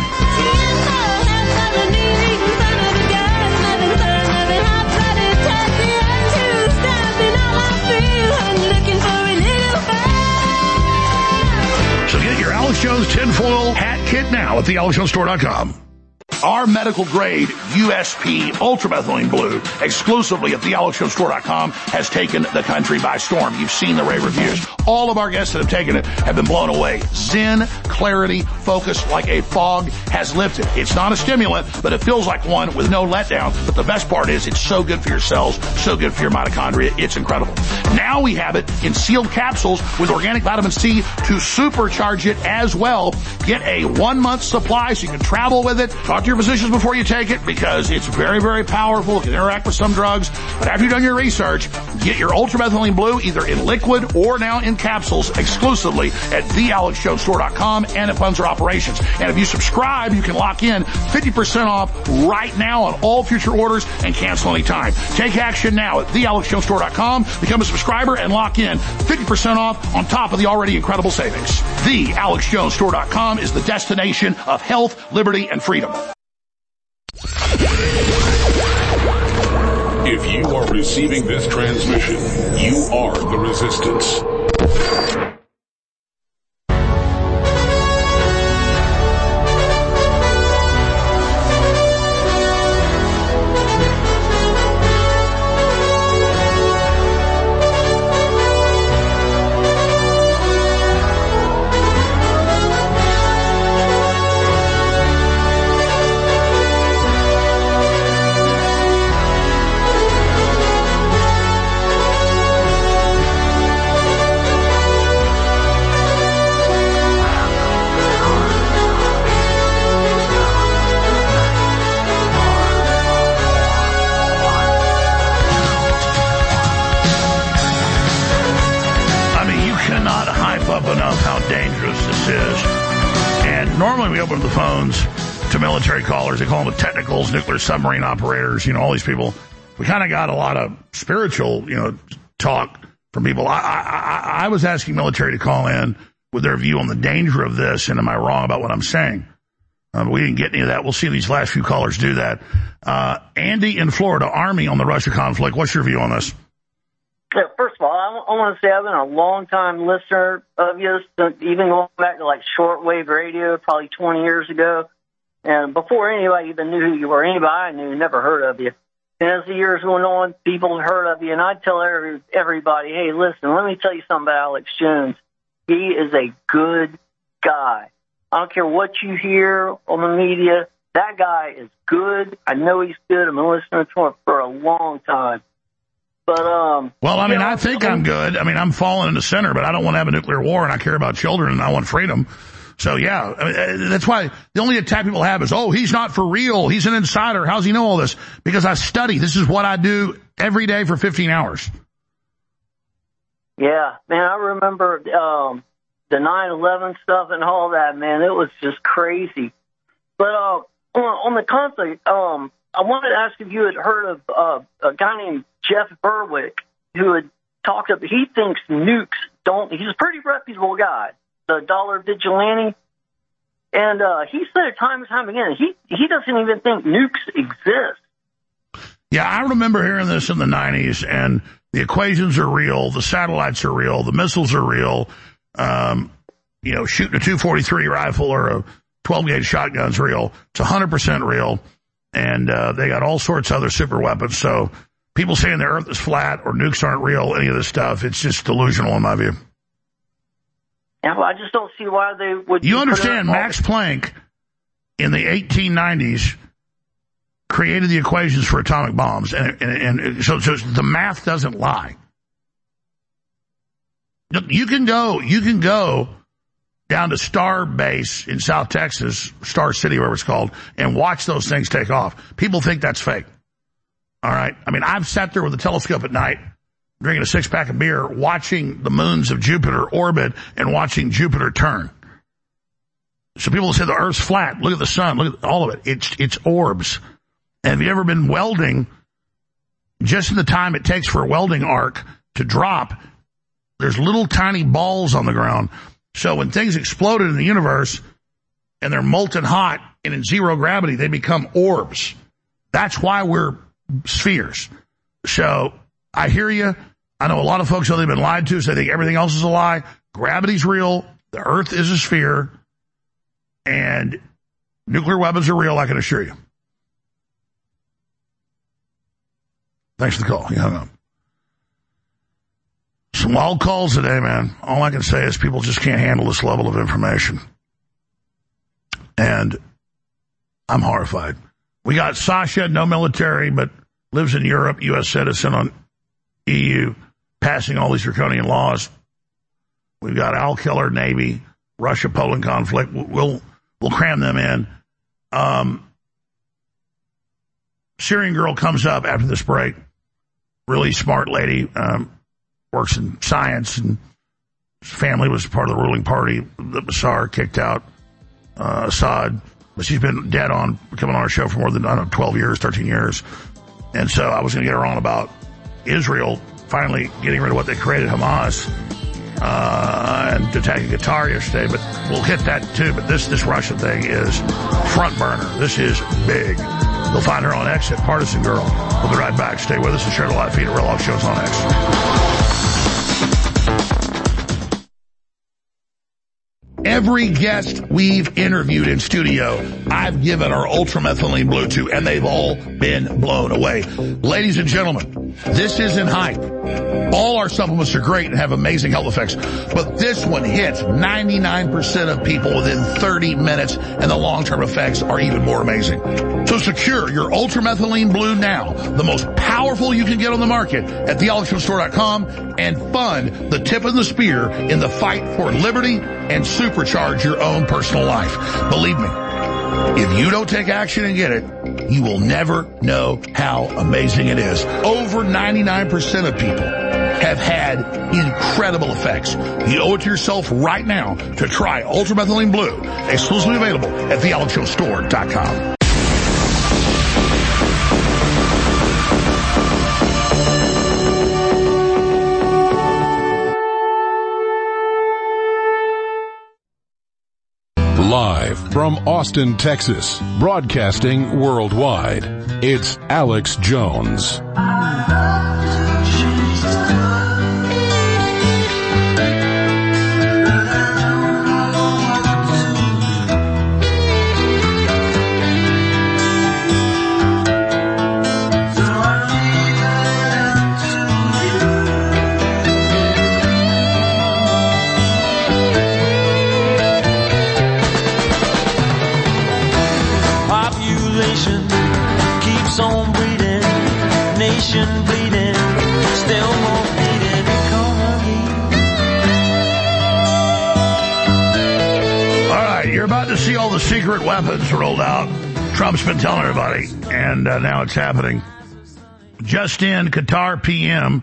So get your Alex Jones tinfoil hat kit now at the alex jones store dot com. Our medical grade U S P ultramethylene blue exclusively at the alex jones store dot com has taken the country by storm. You've seen the rave reviews. All of our guests that have taken it have been blown away. Zen, clarity, focus like a fog has lifted. It's not a stimulant, but it feels like one with no letdown. But the best part is it's so good for your cells, so good for your mitochondria. It's incredible. Now we have it in sealed capsules with organic vitamin C to supercharge it as well. Get a one-month supply so you can travel with it. Talk to your physicians before you take it because it's very, very powerful. It can interact with some drugs. But after you've done your research, get your Ultramethylene Blue either in liquid or now in capsules exclusively at the alex jones store dot com and at Funds or Operations. And if you subscribe, you can lock in fifty percent off right now on all future orders and cancel anytime. Take action now at the alex jones store dot com. Become a subscriber and lock in fifty percent off on top of the already incredible savings. the alex jones store dot com is the destination of health, liberty, and freedom. If you are receiving this transmission, you are the resistance. Normally we open up the phones to military callers. They call them the technicals, nuclear submarine operators, you know, all these people. We kind of got a lot of spiritual, you know, talk from people. I, I, I was asking military to call in with their view on the danger of this, and am I wrong about what I'm saying? Uh, but we didn't get any of that. We'll see these last few callers do that. Uh, Andy in Florida, Army on the Russia conflict. What's your view on this? Yeah, first of all, I, I want to say I've been a long-time listener of yours, even going back to like shortwave radio, probably twenty years ago. And before anybody even knew who you were, anybody I knew never heard of you. And as the years went on, people heard of you, and I'd tell every, everybody, hey, listen, let me tell you something about Alex Jones. He is a good guy. I don't care what you hear on the media. That guy is good. I know he's good. I've been listening to him for a long time. But, um, well, I mean, know, I think I'm good. I mean, I'm falling into center, but I don't want to have a nuclear war, and I care about children, and I want freedom. So, yeah, I mean, that's why the only attack people have is, oh, he's not for real. He's an insider. How's he know all this? Because I study. This is what I do every day for fifteen hours. Yeah, man, I remember um, the nine eleven stuff and all that, man. It was just crazy. But uh, on, on the conflict, um, I wanted to ask if you had heard of uh, a guy named Jeff Berwick, who had talked up. He thinks nukes don't. He's a pretty reputable guy, the dollar vigilante, and uh, he said it time and time again. He he doesn't even think nukes exist. Yeah, I remember hearing this in the nineties, and the equations are real, the satellites are real, the missiles are real. Um, you know, shooting a two forty-three rifle or a twelve gauge shotgun's real. It's one hundred percent real, and uh, they got all sorts of other super weapons. So people saying the Earth is flat or nukes aren't real, any of this stuff, it's just delusional in my view. Yeah, well, I just don't see why they would. You understand, Max Planck in the eighteen nineties created the equations for atomic bombs, and, and, and so, so the math doesn't lie. You can go, you can go down to Star Base in South Texas, Star City, whatever it's called, and watch those things take off. People think that's fake. All right? I mean, I've sat there with a telescope at night, drinking a six-pack of beer, watching the moons of Jupiter orbit and watching Jupiter turn. So people say the Earth's flat. Look at the sun. Look at all of it. It's, it's orbs. And have you ever been welding? Just in the time it takes for a welding arc to drop, there's little tiny balls on the ground. So when things exploded in the universe and they're molten hot and in zero gravity, they become orbs. That's why we're spheres. So I hear you. I know a lot of folks know they've been lied to, so they think everything else is a lie. Gravity's real. The Earth is a sphere. And nuclear weapons are real, I can assure you. Thanks for the call. You hung up. Some wild calls today, man. All I can say is people just can't handle this level of information. And I'm horrified. We got Sasha, no military, but lives in Europe, U S citizen on E U passing all these draconian laws. We've got Al Killer Navy, Russia-Poland conflict. We'll we'll cram them in. Um, Syrian girl comes up after this break. Really smart lady. Um, works in science, and his family was part of the ruling party. The Bashar kicked out uh, Assad. But she's been dead on, coming on our show for more than, I don't know, twelve years, thirteen years. And so I was going to get her on about Israel finally getting rid of what they created, Hamas, uh, and attacking Qatar yesterday. But we'll hit that too. But this, this Russia thing is front burner. This is big. You'll find her on X at Partisan Girl. We'll be right back. Stay with us and share the live feed at Real Talk Shows on X. Every guest we've interviewed in studio, I've given our ultramethylene blue to, and they've all been blown away. Ladies and gentlemen, this isn't hype. All our supplements are great and have amazing health effects, but this one hits ninety-nine percent of people within thirty minutes, and the long-term effects are even more amazing. So secure your ultramethylene blue now, the most powerful you can get on the market, at the alex jones store dot com, and fund the tip of the spear in the fight for liberty and supercharge your own personal life. Believe me, if you don't take action and get it, you will never know how amazing it is. Over ninety-nine percent of people have had incredible effects. You owe it to yourself right now to try Ultramethylene Blue, exclusively available at the alex jones store dot com. Live from Austin, Texas, broadcasting worldwide, it's Alex Jones. Bleeding, still more bleeding economy. All right, you're about to see all the secret weapons rolled out. Trump's been telling everybody, and uh, now it's happening. Just in, Qatar P M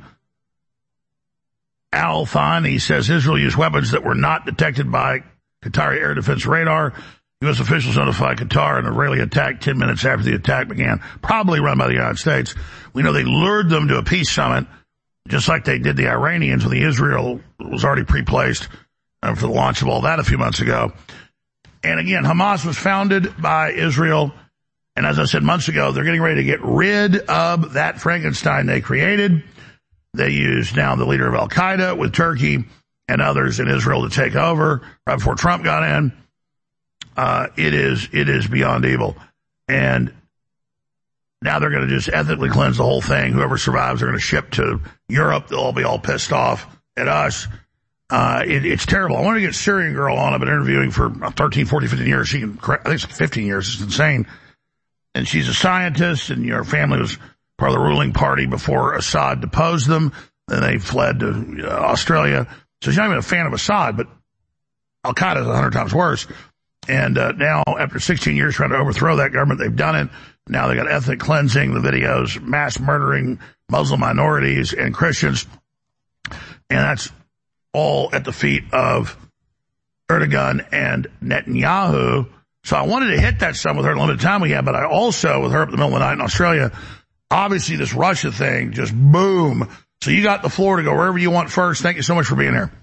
Al Thani says Israel used weapons that were not detected by Qatari air defense radar. U S officials notified Qatar an Israeli attack ten minutes after the attack began, probably run by the United States. We know they lured them to a peace summit, just like they did the Iranians when the Israel was already pre-placed uh, for the launch of all that a few months ago. And again, Hamas was founded by Israel, and as I said months ago, they're getting ready to get rid of that Frankenstein they created. They use now the leader of Al-Qaeda with Turkey and others in Israel to take over right before Trump got in. Uh, it is, it is beyond evil. And now they're going to just ethically cleanse the whole thing. Whoever survives, they're going to ship to Europe. They'll all be all pissed off at us. Uh, it, it's terrible. I wanted to get Syrian Girl on. I've been interviewing for thirteen, fourteen, fifteen years. She can, I think it's like fifteen years. It's insane. And she's a scientist, and your family was part of the ruling party before Assad deposed them. Then they fled to uh, Australia. So she's not even a fan of Assad, but Al-Qaeda is a hundred times worse. And uh, now, after sixteen years trying to overthrow that government, they've done it. Now they got ethnic cleansing, the videos, mass murdering Muslim minorities and Christians. And that's all at the feet of Erdogan and Netanyahu. So I wanted to hit that some with her in the limited time we had, but I also, with her up in the middle of the night in Australia, obviously this Russia thing, just boom. So you got the floor to go wherever you want first. Thank you so much for being here.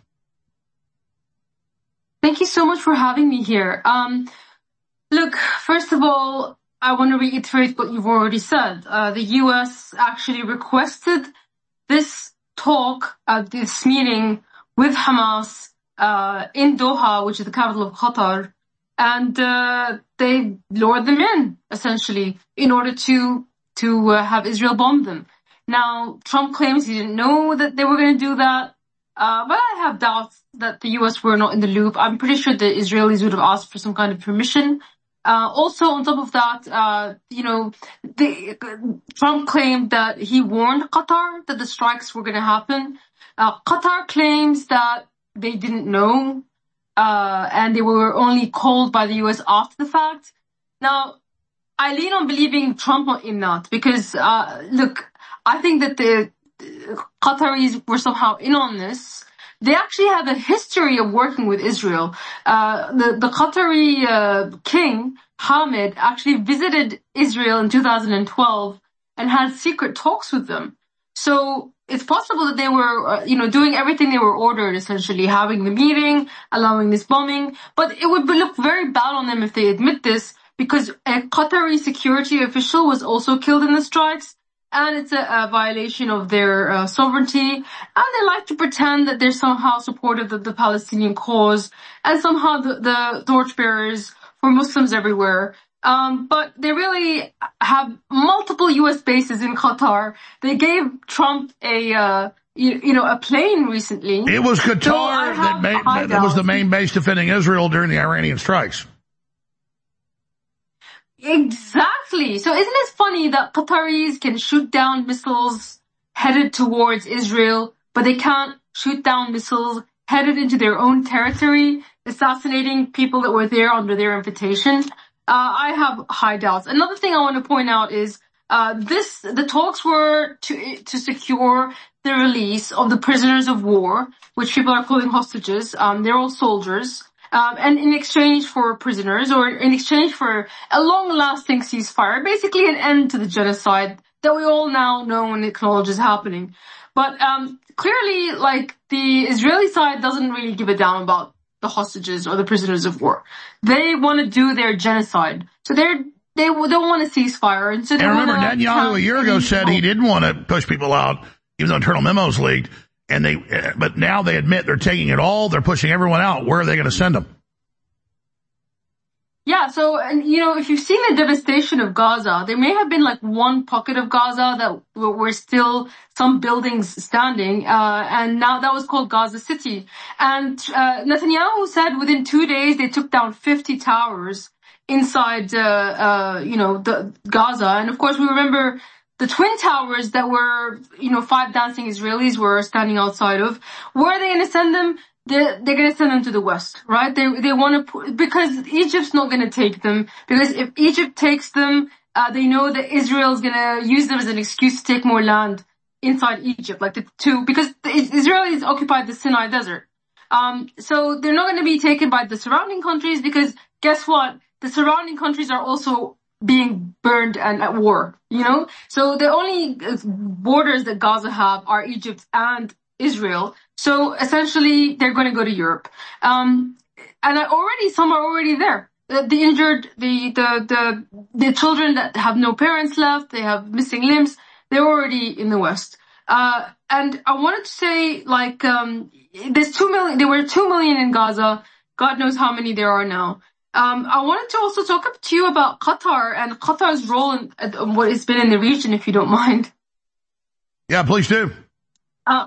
Thank you so much for having me here. Um, look, first of all, I want to reiterate what you've already said. Uh, the U S actually requested this talk at this meeting with Hamas uh, in Doha, which is the capital of Qatar, and uh, they lured them in, essentially, in order to to uh, have Israel bomb them. Now, Trump claims he didn't know that they were going to do that. Uh, but I have doubts that the U S were not in the loop. I'm pretty sure the Israelis would have asked for some kind of permission. Uh, also, on top of that, uh, you know, the, Trump claimed that he warned Qatar that the strikes were going to happen. Uh, Qatar claims that they didn't know, uh, and they were only called by the U S after the fact. Now, I lean on believing Trump in that because, uh, look, I think that the Qataris were somehow in on this. They actually have a history of working with Israel. Uh, the, the Qatari uh, king, Hamid, actually visited Israel in two thousand twelve and had secret talks with them. So it's possible that they were, uh, you know, doing everything they were ordered, essentially, having the meeting, allowing this bombing. But it would look very bad on them if they admit this, because a Qatari security official was also killed in the strikes, and it's a, a violation of their uh, sovereignty. And they like to pretend that they're somehow supportive of the Palestinian cause, and somehow the, the torchbearers for Muslims everywhere. Um, but they really have multiple U S bases in Qatar. They gave Trump a, uh, you, you know, a plane recently. It was Qatar so that, made, that was the main base defending Israel during the Iranian strikes. Exactly. So isn't it funny that Qataris can shoot down missiles headed towards Israel, but they can't shoot down missiles headed into their own territory, assassinating people that were there under their invitation? Uh, I have high doubts. Another thing I want to point out is, uh, this, the talks were to, to secure the release of the prisoners of war, which people are calling hostages. Um, they're all soldiers. Um, and in exchange for prisoners, or in exchange for a long-lasting ceasefire, basically an end to the genocide that we all now know and acknowledge is happening. But, um, clearly, like, the Israeli side doesn't really give a damn about the hostages or the prisoners of war. They want to do their genocide. So they're, they don't want a ceasefire. And so they and remember, want Netanyahu a year ago said he didn't want to push people out, even though internal memos leaked. And they, but now they admit they're taking it all. They're pushing everyone out. Where are they going to send them? Yeah, so, and you know, if you've seen the devastation of Gaza, there may have been like one pocket of Gaza that were still some buildings standing, uh, and now that was called Gaza City. And, uh, Netanyahu said within two days they took down fifty towers inside, uh, uh, you know, the Gaza. And of course we remember the Twin Towers that were, you know, five dancing Israelis were standing outside of. Where are they going to send them? They're, they're going to send them to the West, right? They, they want to, because Egypt's not going to take them. Because if Egypt takes them, uh, they know that Israel's going to use them as an excuse to take more land inside Egypt, like the two, because the Israelis occupied the Sinai Desert. Um, so they're not going to be taken by the surrounding countries, because guess what? The surrounding countries are also being burned and at war, you know? So the only borders that Gaza have are Egypt and Israel. So essentially, they're going to go to Europe. Um, and I already, some are already there. The, the injured, the, the, the, the children that have no parents left, they have missing limbs, they're already in the West. Uh, and I wanted to say, like, um, there's two million, there were two million in Gaza. God knows how many there are now. Um, I wanted to also talk to you about Qatar and Qatar's role in, in what it's been in the region, if you don't mind. Yeah, please do. Uh,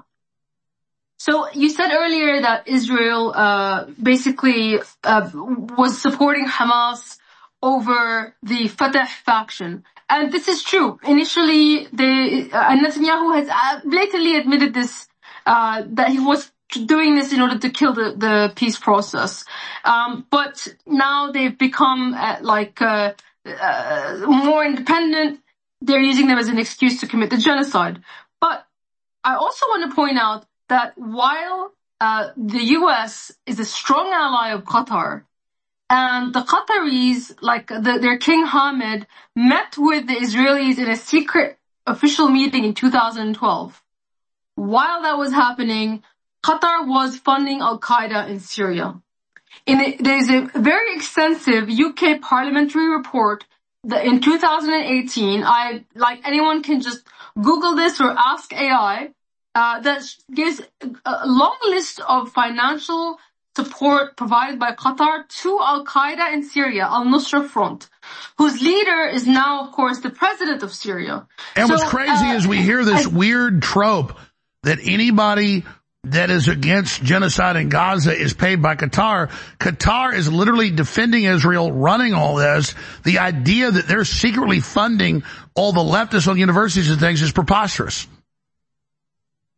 So you said earlier that Israel uh basically uh was supporting Hamas over the Fatah faction. And this is true. Initially, they, uh, Netanyahu has blatantly admitted this, uh that he was doing this in order to kill the, the peace process. Um but now they've become uh, like uh, uh more independent. They're using them as an excuse to commit the genocide. But I also want to point out that while uh the U S is a strong ally of Qatar, and the Qataris, like the, their King Hamid, met with the Israelis in a secret official meeting in two thousand twelve. While that was happening, Qatar was funding Al-Qaeda in Syria. In a, there's a very extensive U K parliamentary report that in two thousand eighteen, I, like anyone can just Google this or ask A I, uh, that gives a long list of financial support provided by Qatar to Al-Qaeda in Syria, Al-Nusra Front, whose leader is now, of course, the president of Syria. And so, what's crazy uh, is we hear this I, weird trope that anybody that is against genocide in Gaza is paid by Qatar. Qatar is literally defending Israel, running all this. The idea that they're secretly funding all the leftists on universities and things is preposterous.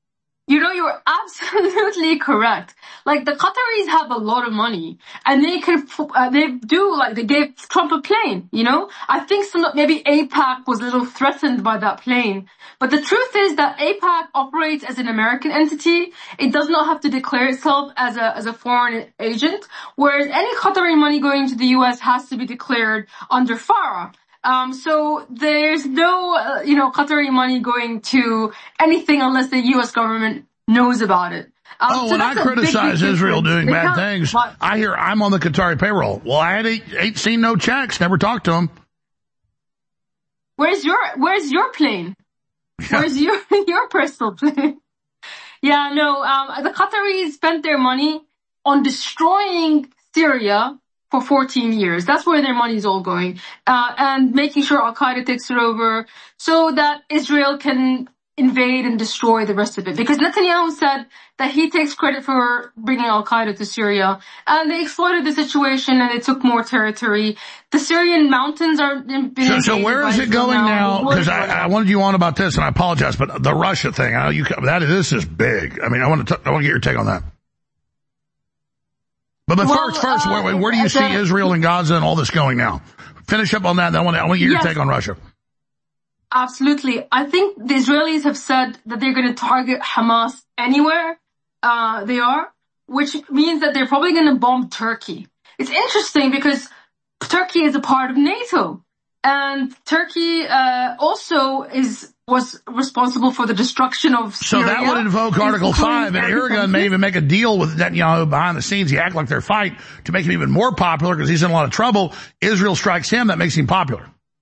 You know, you're absolutely correct. Like, the Qataris have a lot of money, and they can, uh, they do, like, they gave Trump a plane, you know? I think some, maybe AIPAC was a little threatened by that plane. But the truth is that AIPAC operates as an American entity. It does not have to declare itself as a, as a foreign agent, whereas any Qatari money going to the U S has to be declared under FARA. Um, so there's no, uh, you know, Qatari money going to anything unless the U S government knows about it. Um, oh, so when I criticize big, big Israel doing they bad things, but, I hear I'm on the Qatari payroll. Well, I had eight, eight seen no checks, never talked to them. Where's your, where's your plane? Yeah. Where's your, your personal plane? Yeah, no, um, the Qataris spent their money on destroying Syria for fourteen years. That's where their money's all going. Uh, and making sure Al-Qaeda takes it over so that Israel can invade and destroy the rest of it. Because Netanyahu said that he takes credit for bringing Al-Qaeda to Syria. And they exploited the situation and they took more territory. The Syrian mountains are... So, so where is it going now? Because I, I wanted you on about this, and I apologize, but the Russia thing, I know you, that, this is big. I mean, I want to, I want to get your take on that. But, but well, first, first, uh, where, where do you see the, Israel and Gaza and all this going now? Finish up on that, then I want to, I want to get yes, your take on Russia. Absolutely. I think the Israelis have said that they're going to target Hamas anywhere uh, they are, which means that they're probably going to bomb Turkey. It's interesting because Turkey is a part of NATO. And Turkey uh, also is was responsible for the destruction of Syria. So that would invoke Article five, and Erdogan may even make a deal with Netanyahu behind the scenes. He act like they're fight to make him even more popular because he's in a lot of trouble. Israel strikes him, that makes him popular.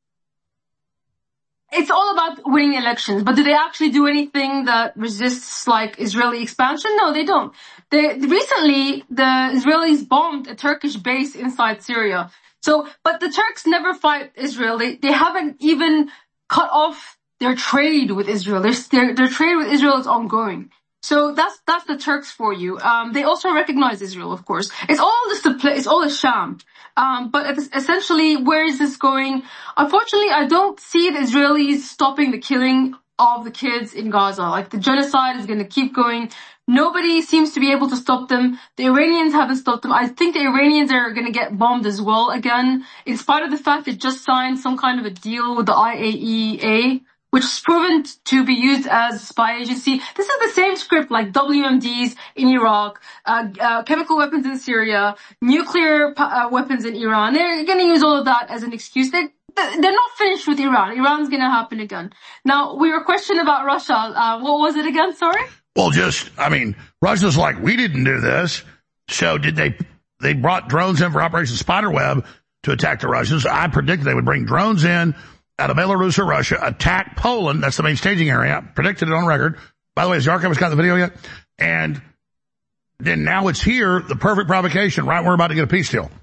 It's all about winning elections, but do they actually do anything that resists, like, Israeli expansion? No, they don't. They, recently, the Israelis bombed a Turkish base inside Syria. So, but the Turks never fight Israel. They, they haven't even cut off their trade with Israel. Their, their, their trade with Israel is ongoing. So that's, that's the Turks for you. Um, they also recognize Israel, of course. It's all just a play, it's all a sham. Um, but essentially, where is this going? Unfortunately, I don't see the Israelis stopping the killing of the kids in Gaza. Like, the genocide is going to keep going. Nobody seems to be able to stop them. The Iranians haven't stopped them. I think the Iranians are going to get bombed as well again, in spite of the fact they just signed some kind of a deal with the I A E A, which is proven to be used as a spy agency. This is the same script like W M Ds in Iraq, uh, uh chemical weapons in Syria, nuclear uh, weapons in Iran. They're going to use all of that as an excuse. They, they're not finished with Iran. Iran's going to happen again. Now, we were questioned about Russia. Uh, what was it again? Sorry? Well, just, I mean, Russia's like, we didn't do this. So did they, they brought drones in for Operation Spiderweb to attack the Russians. I predicted they would bring drones in out of Belarus or Russia, attack Poland. That's the main staging area. I predicted it on record. By the way, has the archivist got the video yet? And then now it's here, the perfect provocation, right? We're about to get a peace deal.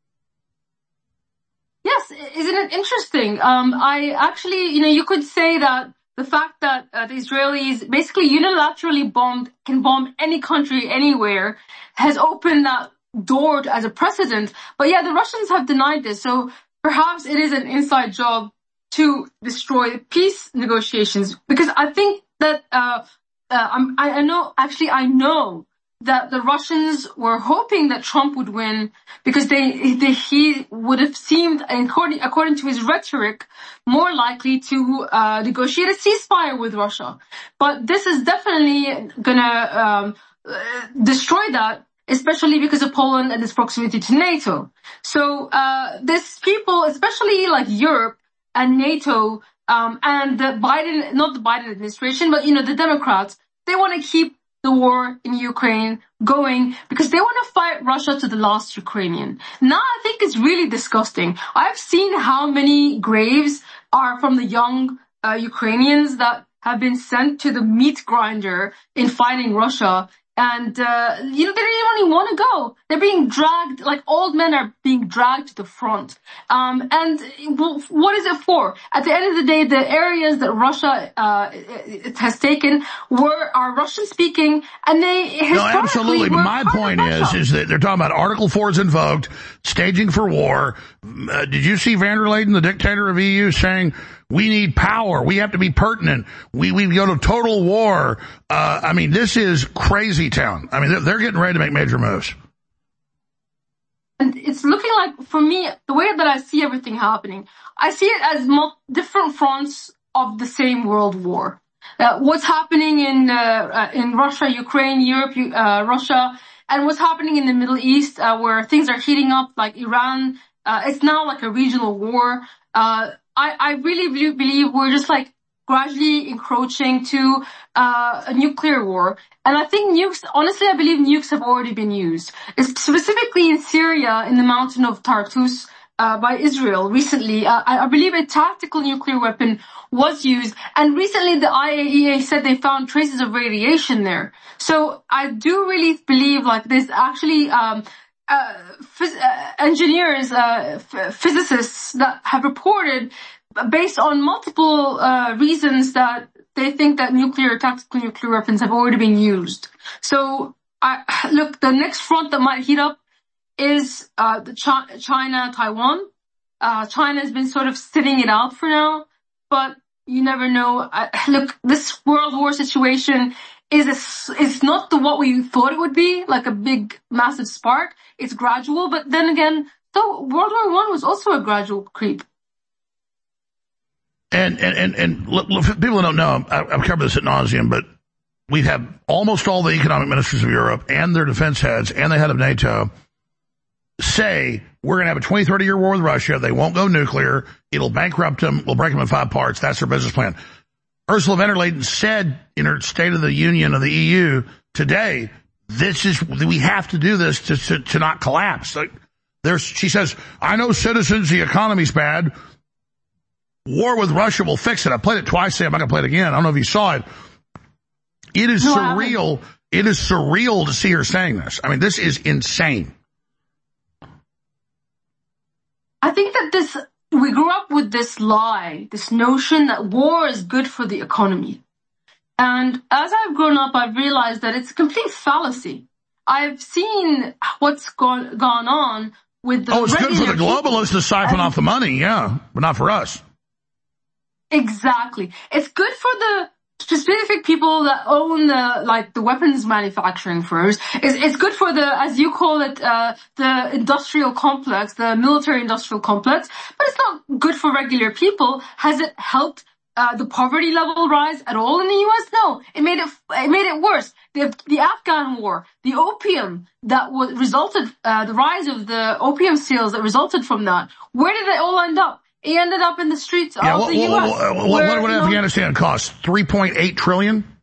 Yes, isn't it interesting? Um, I actually, you know, you could say that the fact that uh, the Israelis basically unilaterally bombed, can bomb any country anywhere, has opened that door as a precedent. But yeah, the Russians have denied this. So perhaps it is an inside job to destroy peace negotiations. Because I think that, uh, uh, I'm, I, I know, actually I know that the Russians were hoping that Trump would win because they, they he would have seemed, according, according to his rhetoric, more likely to uh, negotiate a ceasefire with Russia. But this is definitely gonna um, uh, destroy that, especially because of Poland and its proximity to NATO. So uh, this people, especially like Europe and NATO um, and the Biden, not the Biden administration, but you know the Democrats, they want to keep the war in Ukraine going because they want to fight Russia to the last Ukrainian. Now I think it's really disgusting. I've seen how many graves are from the young uh, Ukrainians that have been sent to the meat grinder in fighting Russia. And, uh, you know, they don't even want to go. They're being dragged, like old men are being dragged to the front. Um, and what is it for? At the end of the day, the areas that Russia, uh, it has taken were, are Russian speaking, and they historically No, absolutely. But my point is, is that they're talking about Article four is invoked, staging for war. Uh, did you see van der Leyden, the dictator of E U, saying, We need power. We have to be pertinent. We, we go to total war. Uh, I mean, this is crazy town. I mean, they're, they're getting ready to make major moves. And it's looking like, for me, the way that I see everything happening, I see it as mul- different fronts of the same world war. Uh, what's happening in uh, uh, in Russia, Ukraine, Europe, uh, Russia, and what's happening in the Middle East, uh, where things are heating up, like Iran. Uh, it's now like a regional war. Uh, I, I really believe, believe we're just like gradually encroaching to uh, a nuclear war. And I think nukes, honestly, I believe nukes have already been used. It's specifically in Syria, in the mountain of Tartus, uh, by Israel recently. Uh, I, I believe a tactical nuclear weapon was used. And recently the I A E A said they found traces of radiation there. So I do really believe like there's actually, um, uh, phys- uh engineers, uh, f- physicists that have reported based on multiple, uh, reasons that they think that nuclear, tactical nuclear weapons have already been used. So, I, look, the next front that might heat up is, uh, the Ch- China, Taiwan. Uh, China has been sort of sitting it out for now, but you never know. I, look, this World War situation is a, is not the what we thought it would be, like a big, massive spark. It's gradual, but then again, so World War One was also a gradual creep. And, and, and, and look, look, people that don't know, I, I've covered this ad nauseum, but we have almost all the economic ministers of Europe and their defense heads and the head of NATO say we're going to have a twenty, thirty year war with Russia. They won't go nuclear. It'll bankrupt them. We'll break them in five parts. That's their business plan. Ursula von der Leyen said in her State of the Union of the E U today, this is, we have to do this to, to, to not collapse. Like, there's, she says, I know citizens, the economy's bad. War with Russia will fix it. I played it twice today. I'm not going to play it again. I don't know if you saw it. It is no, surreal. It is surreal to see her saying this. I mean, this is insane. I think that this, we grew up with this lie, this notion that war is good for the economy. And as I've grown up, I've realized that it's a complete fallacy. I've seen what's gone, gone on with the Oh, it's good for the globalists to siphon and, off the money, yeah, but not for us. Exactly. It's good for the specific people that own the, like, the weapons manufacturing firms. It's, it's good for the, as you call it, uh, the industrial complex, the military industrial complex, but it's not good for regular people. Has it helped, uh, the poverty level rise at all in the U S? No. It made it, it made it worse. The, the Afghan war, the opium that was resulted, uh, the rise of the opium sales that resulted from that. Where did it all end up? He ended up in the streets yeah, of what, the U S. What, what, where, what would Afghanistan know, cost? three point eight trillion dollars?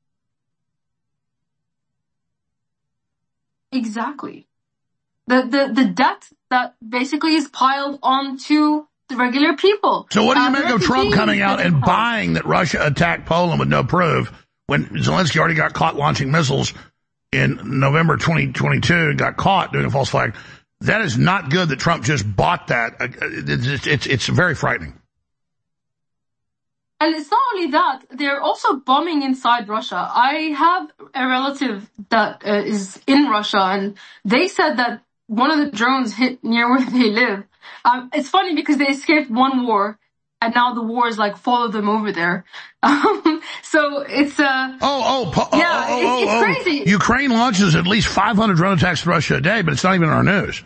Exactly. The, the, the debt that basically is piled onto the regular people. So what do you uh, make of Trump coming out and buying that Russia attacked Poland with no proof when Zelensky already got caught launching missiles in November twenty twenty-two and got caught doing a false flag? That is not good that Trump just bought that. It's, it's, it's very frightening. And it's not only that, they're also bombing inside Russia. I have a relative that uh, is in Russia, and they said that one of the drones hit near where they live. Um, it's funny because they escaped one war, and now the wars like follow them over there. Um, so it's uh oh oh yeah, oh, it's, oh, it's oh. crazy. Ukraine launches at least five hundred drone attacks to Russia a day, but it's not even in our news.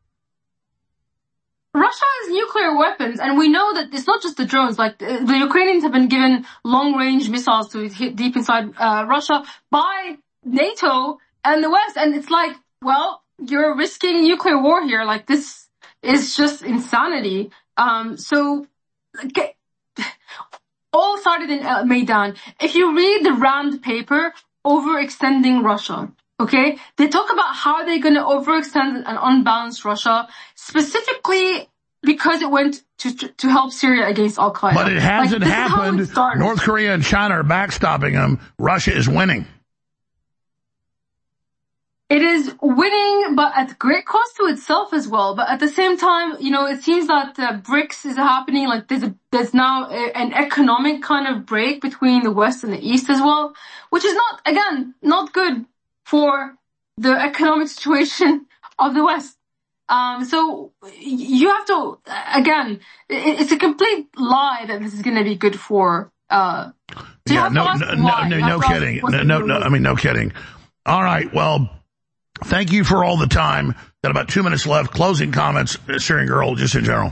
Russia has nuclear weapons, and we know that it's not just the drones. Like the, the Ukrainians have been given long-range missiles to hit deep inside uh, Russia by NATO and the West, and it's like, well, you're risking nuclear war here. Like this is just insanity. Um, so. Okay. All started in uh, Maidan. If you read the Rand paper, Overextending Russia, okay, they talk about how they're going to overextend and unbalance Russia, specifically because it went to to help Syria against Al-Qaeda. But it hasn't like, happened. It North Korea and China are backstopping them. Russia is winning. It is winning, but at great cost to itself as well. But at the same time, you know, it seems that uh, BRICS is happening. Like there's a, there's now a, an economic kind of break between the West and the East as well, which is not, again, not good for the economic situation of the West. Um, so you have to, again, it, it's a complete lie that this is going to be good for, uh, so yeah, no, no, no, no, no kidding. No, no, no, I mean, no kidding. All right. Well, thank you for all the time. Got about two minutes left. Closing comments, Syrian Girl, just in general.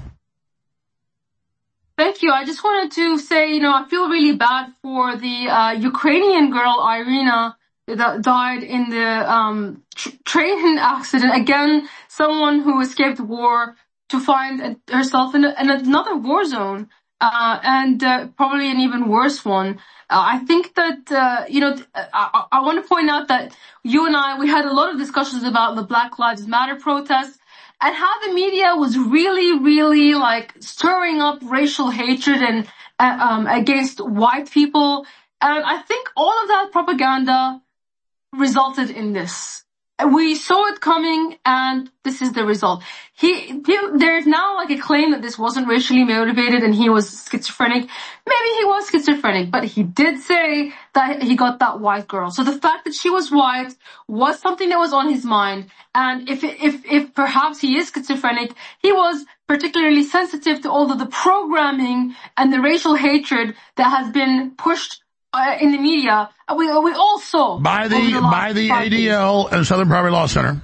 Thank you. I just wanted to say, you know, I feel really bad for the uh, Ukrainian girl, Irina, that died in the um, tr- train accident. Again, someone who escaped war to find herself in, a, in another war zone, uh, and uh, probably an even worse one. Uh, I think that, uh, you know, I, I want to point out that you and I, we had a lot of discussions about the Black Lives Matter protests and how the media was really, really like stirring up racial hatred and uh, um, against white people. And I think all of that propaganda resulted in this. We saw it coming, and this is the result. He, he, there's now like a claim that this wasn't racially motivated and he was schizophrenic. Maybe he was schizophrenic, but he did say that he got that white girl. So the fact that she was white was something that was on his mind. And if, if, if perhaps he is schizophrenic, he was particularly sensitive to all of the programming and the racial hatred that has been pushed Uh, in the media. We, we all saw. By the, the by the A D L and Southern Poverty Law Center.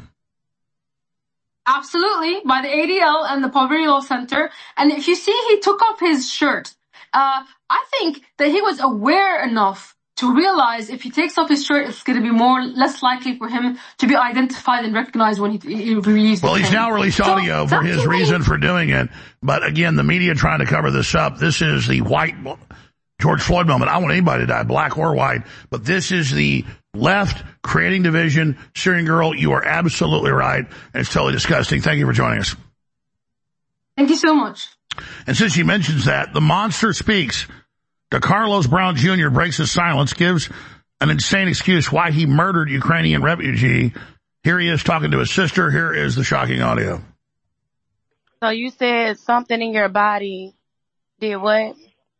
Absolutely. By the A D L and the Poverty Law Center. And if you see, he took off his shirt. Uh, I think that he was aware enough to realize if he takes off his shirt, it's going to be more, less likely for him to be identified and recognized when he, he released Well, the he's thing. now released So, audio for his reason for doing it. But again, the media trying to cover this up. This is the white George Floyd moment. I don't want anybody to die, black or white, but this is the left creating division. Syrian Girl, you are absolutely right, and it's totally disgusting. Thank you for joining us. Thank you so much. And since she mentions that, the monster speaks. DeCarlos Brown Junior breaks his silence, gives an insane excuse why he murdered Ukrainian refugee. Here he is talking to his sister. Here is the shocking audio. So you said something in your body did what?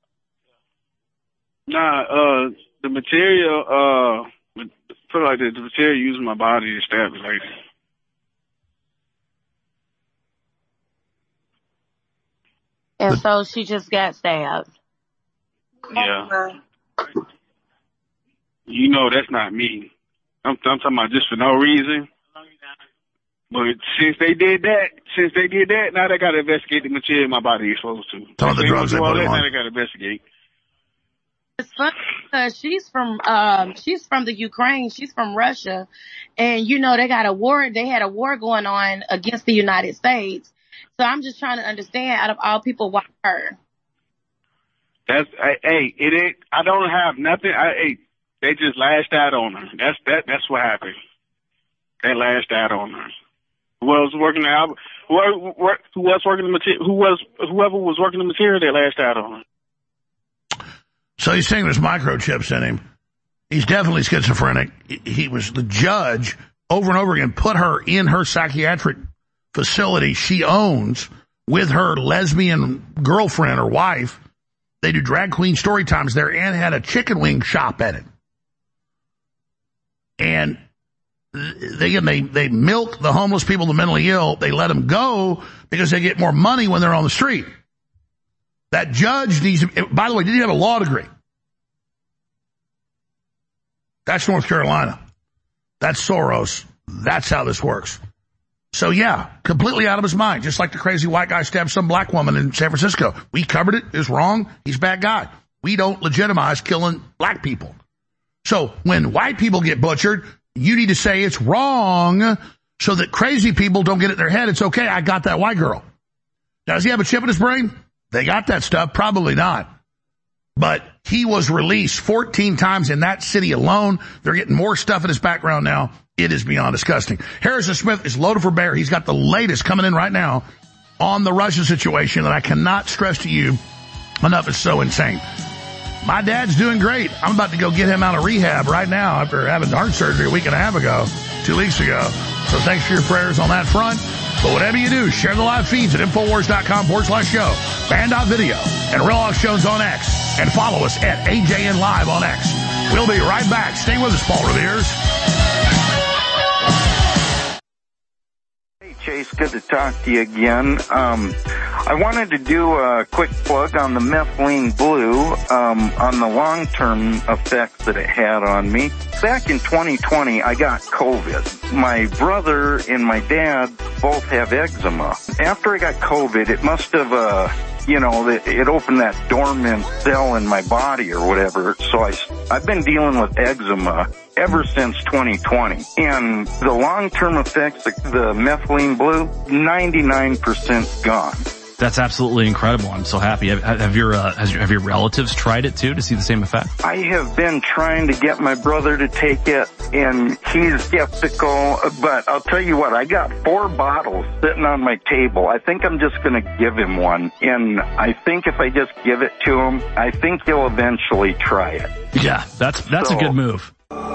Nah, uh, the material, uh, put it like this, the material used in my body to stab the lady. And so she just got stabbed. Yeah. You know that's not me. I'm, I'm talking about just for no reason. But since they did that, since they did that, now they got to investigate the material in my body exposed to. Some of the drugs they put him on. Now they got to investigate. It's funny because she's from um she's from the Ukraine, she's from Russia, and you know they got a war. They had a war going on against the United States. So I'm just trying to understand, out of all people, why her? That's hey, it ain't. I don't have nothing. I hey, they just lashed out on her. That's that. That's what happened. They lashed out on her. Who was working the album? Who, who was working the material? Who was whoever was working the material? They lashed out on her. So he's saying there's microchips in him. He's definitely schizophrenic. He was the judge over and over again, put her in her psychiatric facility she owns with her lesbian girlfriend or wife. They do drag queen story times there and had a chicken wing shop at it. And they, they, they milk the homeless people, the mentally ill. They let them go because they get more money when they're on the street. That judge needs, by the way, did he have a law degree? That's North Carolina. That's Soros. That's how this works. So yeah, completely out of his mind, just like the crazy white guy stabbed some black woman in San Francisco. We covered it. It's wrong. He's a bad guy. We don't legitimize killing black people. So when white people get butchered, you need to say it's wrong so that crazy people don't get it in their head. It's okay. I got that white girl. Now, does he have a chip in his brain? They got that stuff? Probably not. But he was released fourteen times in that city alone. They're getting more stuff in his background now. It is beyond disgusting. Harrison Smith is loaded for bear. He's got the latest coming in right now on the Russia situation that I cannot stress to you enough. It's so insane. My dad's doing great. I'm about to go get him out of rehab right now after having heart surgery a week and a half ago, two weeks ago. So thanks for your prayers on that front. But whatever you do, share the live feeds at Infowars.com forward slash show, Band.video, and Real Alex Jones on X. And follow us at A J N Live on X. We'll be right back. Stay with us, Paul Revere's. Chase. Good to talk to you again. Um, I wanted to do a quick plug on the methylene blue, um, on the long-term effects that it had on me. Back in twenty twenty, I got COVID. My brother and my dad both have eczema. After I got COVID, it must have, uh, you know, it opened that dormant cell in my body or whatever. So I, I've been dealing with eczema ever since twenty twenty. And the long-term effects, the, the methylene blue, ninety-nine percent gone. That's absolutely incredible. I'm so happy. Have, have your uh, has your, have your relatives tried it too to see the same effect? I have been trying to get my brother to take it, and he's skeptical. But I'll tell you what, I got four bottles sitting on my table. I think I'm just going to give him one, and I think if I just give it to him, I think he'll eventually try it. Yeah, that's that's so, a good move.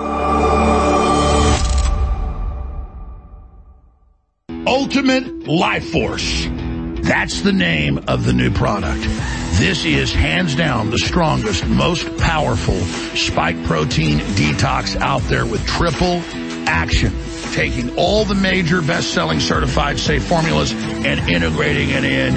Ultimate Life Force. That's the name of the new product. This is hands down the strongest, most powerful spike protein detox out there with triple action. Taking all the major best-selling certified safe formulas and integrating it in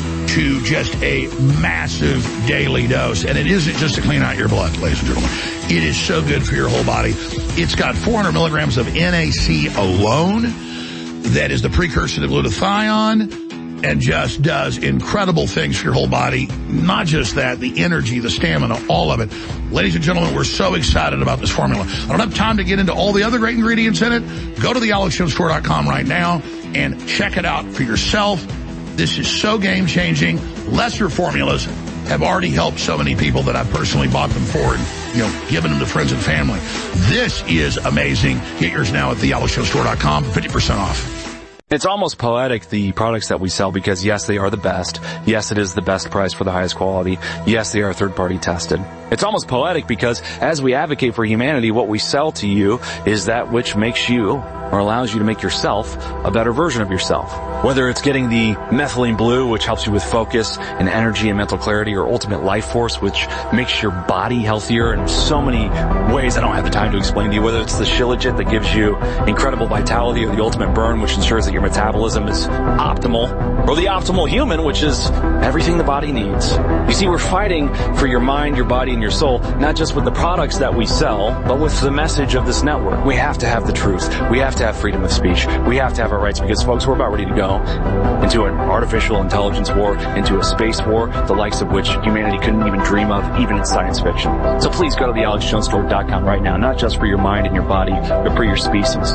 to just a massive daily dose. And it isn't just to clean out your blood, ladies and gentlemen. It is so good for your whole body. It's got four hundred milligrams of N A C alone. That is the precursor to glutathione. And just does incredible things for your whole body. Not just that, the energy, the stamina, all of it. Ladies and gentlemen, we're so excited about this formula. I don't have time to get into all the other great ingredients in it. Go to the alex jones store dot com right now and check it out for yourself. This is so game-changing. Lesser formulas have already helped so many people that I've personally bought them for and, you know, given them to friends and family. This is amazing. Get yours now at the alex jones store dot com for fifty percent off. It's almost poetic, the products that we sell, because yes, they are the best. Yes, it is the best price for the highest quality. Yes, they are third-party tested. It's almost poetic because as we advocate for humanity, what we sell to you is that which makes you, or allows you to make yourself, a better version of yourself. Whether it's getting the methylene blue, which helps you with focus and energy and mental clarity, or ultimate life force, which makes your body healthier in so many ways I don't have the time to explain to you. Whether it's the Shilajit that gives you incredible vitality, or the ultimate burn, which ensures that your metabolism is optimal, or the optimal human, which is everything the body needs. You see, we're fighting for your mind, your body, and your soul, not just with the products that we sell, but with the message of this network. We have to have the truth. We have to have freedom of speech. We have to have our rights, because, folks, we're about ready to go into an artificial intelligence war, into a space war, the likes of which humanity couldn't even dream of, even in science fiction. So please go to the alex jones store dot com right now, not just for your mind and your body, but for your species.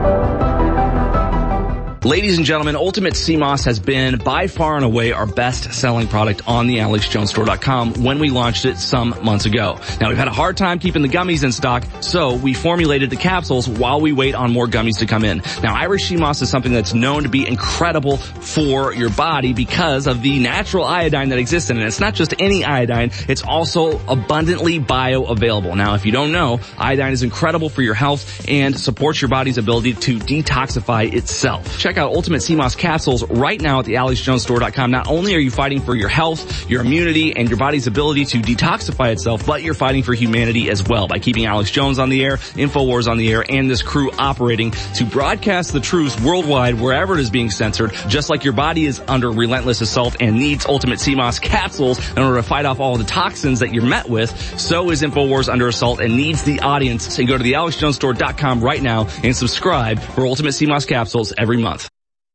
Ladies and gentlemen, Ultimate Sea Moss has been by far and away our best-selling product on the alex jones store dot com when we launched it some months ago. Now, we've had a hard time keeping the gummies in stock, so we formulated the capsules while we wait on more gummies to come in. Now, Irish Sea Moss is something that's known to be incredible for your body because of the natural iodine that exists in it. It's not just any iodine, it's also abundantly bioavailable. Now, if you don't know, iodine is incredible for your health and supports your body's ability to detoxify itself. Check out Ultimate Sea Moss capsules right now at the alex jones store dot com. Not only are you fighting for your health, your immunity, and your body's ability to detoxify itself, but you're fighting for humanity as well by keeping Alex Jones on the air, InfoWars on the air, and this crew operating to broadcast the truth worldwide wherever it is being censored. Just like your body is under relentless assault and needs Ultimate Sea Moss capsules in order to fight off all the toxins that you're met with, so is InfoWars under assault and needs the audience. So go to the alex jones store dot com right now and subscribe for Ultimate Sea Moss capsules every month.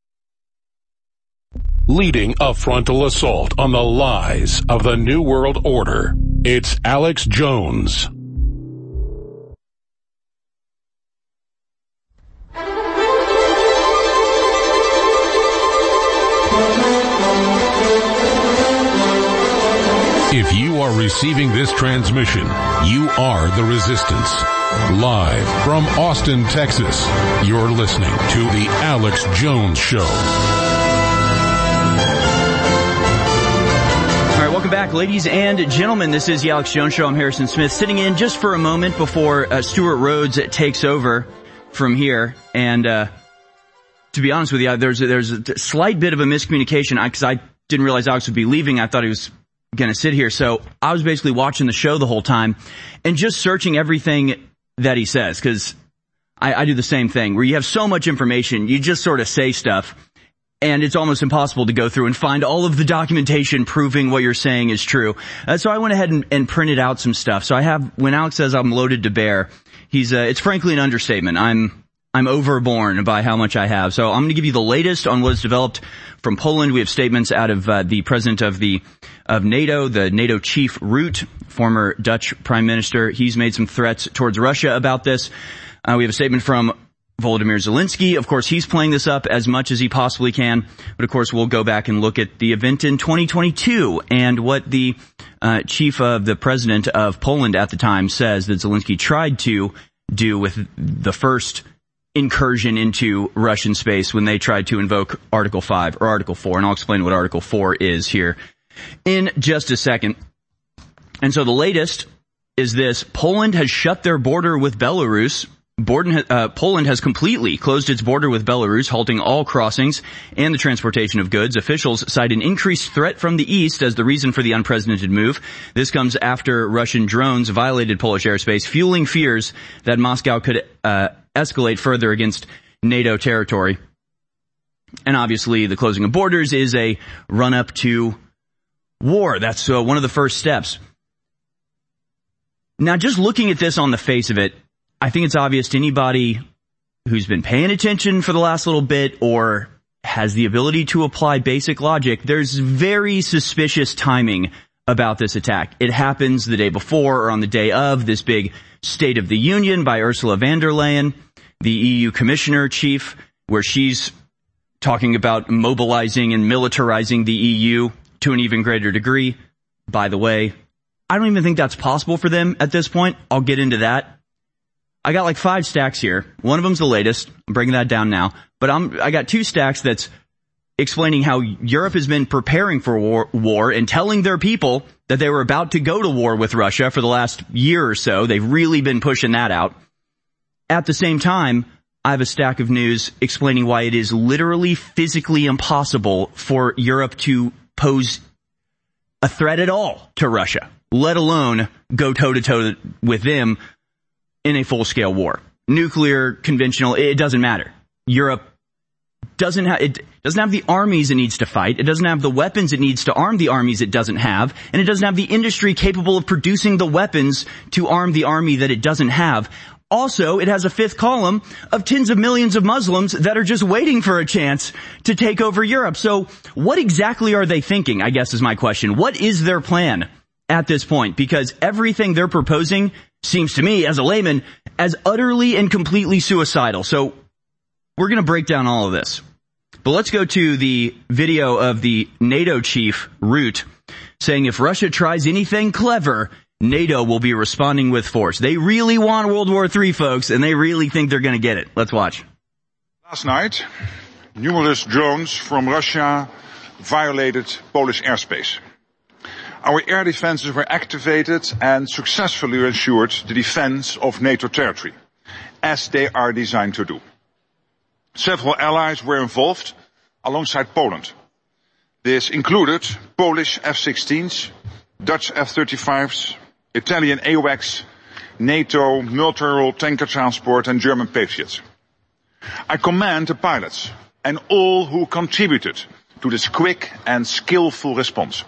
Leading a frontal assault on the lies of the New World Order, it's Alex Jones. If you are receiving this transmission, you are the Resistance. Live from Austin, Texas, you're listening to The Alex Jones Show. All right, welcome back, ladies and gentlemen. This is the Alex Jones Show. I'm Harrison Smith, sitting in just for a moment before uh, Stuart Rhodes takes over from here. And uh to be honest with you, there's a, there's a slight bit of a miscommunication because I, I didn't realize Alex would be leaving. I thought he was going to sit here. So I was basically watching the show the whole time and just searching everything that he says, because I, I do the same thing where you have so much information, you just sort of say stuff. and it's almost impossible to go through and find all of the documentation proving what you're saying is true. Uh, so I went ahead and, and printed out some stuff. So I have, when Alex says I'm loaded to bear, he's, uh, it's frankly an understatement. I'm, I'm overborne by how much I have. So I'm going to give you the latest on what is developed from Poland. We have statements out of uh, the president of the of NATO, the NATO chief Rutte, former Dutch prime minister. He's made some threats towards Russia about this. Uh, we have a statement from Volodymyr Zelensky. Of course, he's playing this up as much as he possibly can. But of course, we'll go back and look at the event in twenty twenty-two and what the uh, chief of the president of Poland at the time says that Zelensky tried to do with the first incursion into Russian space when they tried to invoke Article five or Article four. And I'll explain what Article four is here in just a second. And so the latest is this. Poland has shut their border with Belarus. Borden, uh, Poland has completely closed its border with Belarus, halting all crossings and the transportation of goods. Officials cite an increased threat from the east as the reason for the unprecedented move. This comes after Russian drones violated Polish airspace, fueling fears that Moscow could uh, escalate further against NATO territory. And obviously, the closing of borders is a run-up to war. That's uh, one of the first steps. Now, just looking at this on the face of it, I think it's obvious to anybody who's been paying attention for the last little bit or has the ability to apply basic logic, there's very suspicious timing about this attack. It happens the day before or on the day of this big State of the Union by Ursula von der Leyen, the E U Commissioner Chief, where she's talking about mobilizing and militarizing the E U to an even greater degree. By the way, I don't even think that's possible for them at this point. I'll get into that. I got like five stacks here. One of them's the latest. I'm bringing that down now. But I'm, I got two stacks that's explaining how Europe has been preparing for war, war and telling their people that they were about to go to war with Russia for the last year or so. They've really been pushing that out. At the same time, I have a stack of news explaining why it is literally physically impossible for Europe to pose a threat at all to Russia, let alone go toe-to-toe with them in a full-scale war. Nuclear, conventional, it doesn't matter. Europe doesn't have, it doesn't have the armies it needs to fight. It doesn't have the weapons it needs to arm the armies it doesn't have. And it doesn't have the industry capable of producing the weapons to arm the army that it doesn't have. Also, it has a fifth column of tens of millions of Muslims that are just waiting for a chance to take over Europe. So what exactly are they thinking, I guess is my question. What is their plan at this point? Because everything they're proposing seems to me, as a layman, as utterly and completely suicidal. So we're going to break down all of this. But let's go to the video of the NATO chief, Rutte, saying if Russia tries anything clever, NATO will be responding with force. They really want World War Three, folks, and they really think they're going to get it. Let's watch. Last night, numerous drones from Russia violated Polish airspace. Our air defenses were activated and successfully ensured the defense of NATO territory, as they are designed to do. Several allies were involved alongside Poland. This included Polish F sixteens, Dutch F thirty-fives, Italian AWACS, NATO multi-role tanker transport and German Patriots. I commend the pilots and all who contributed to this quick and skillful response.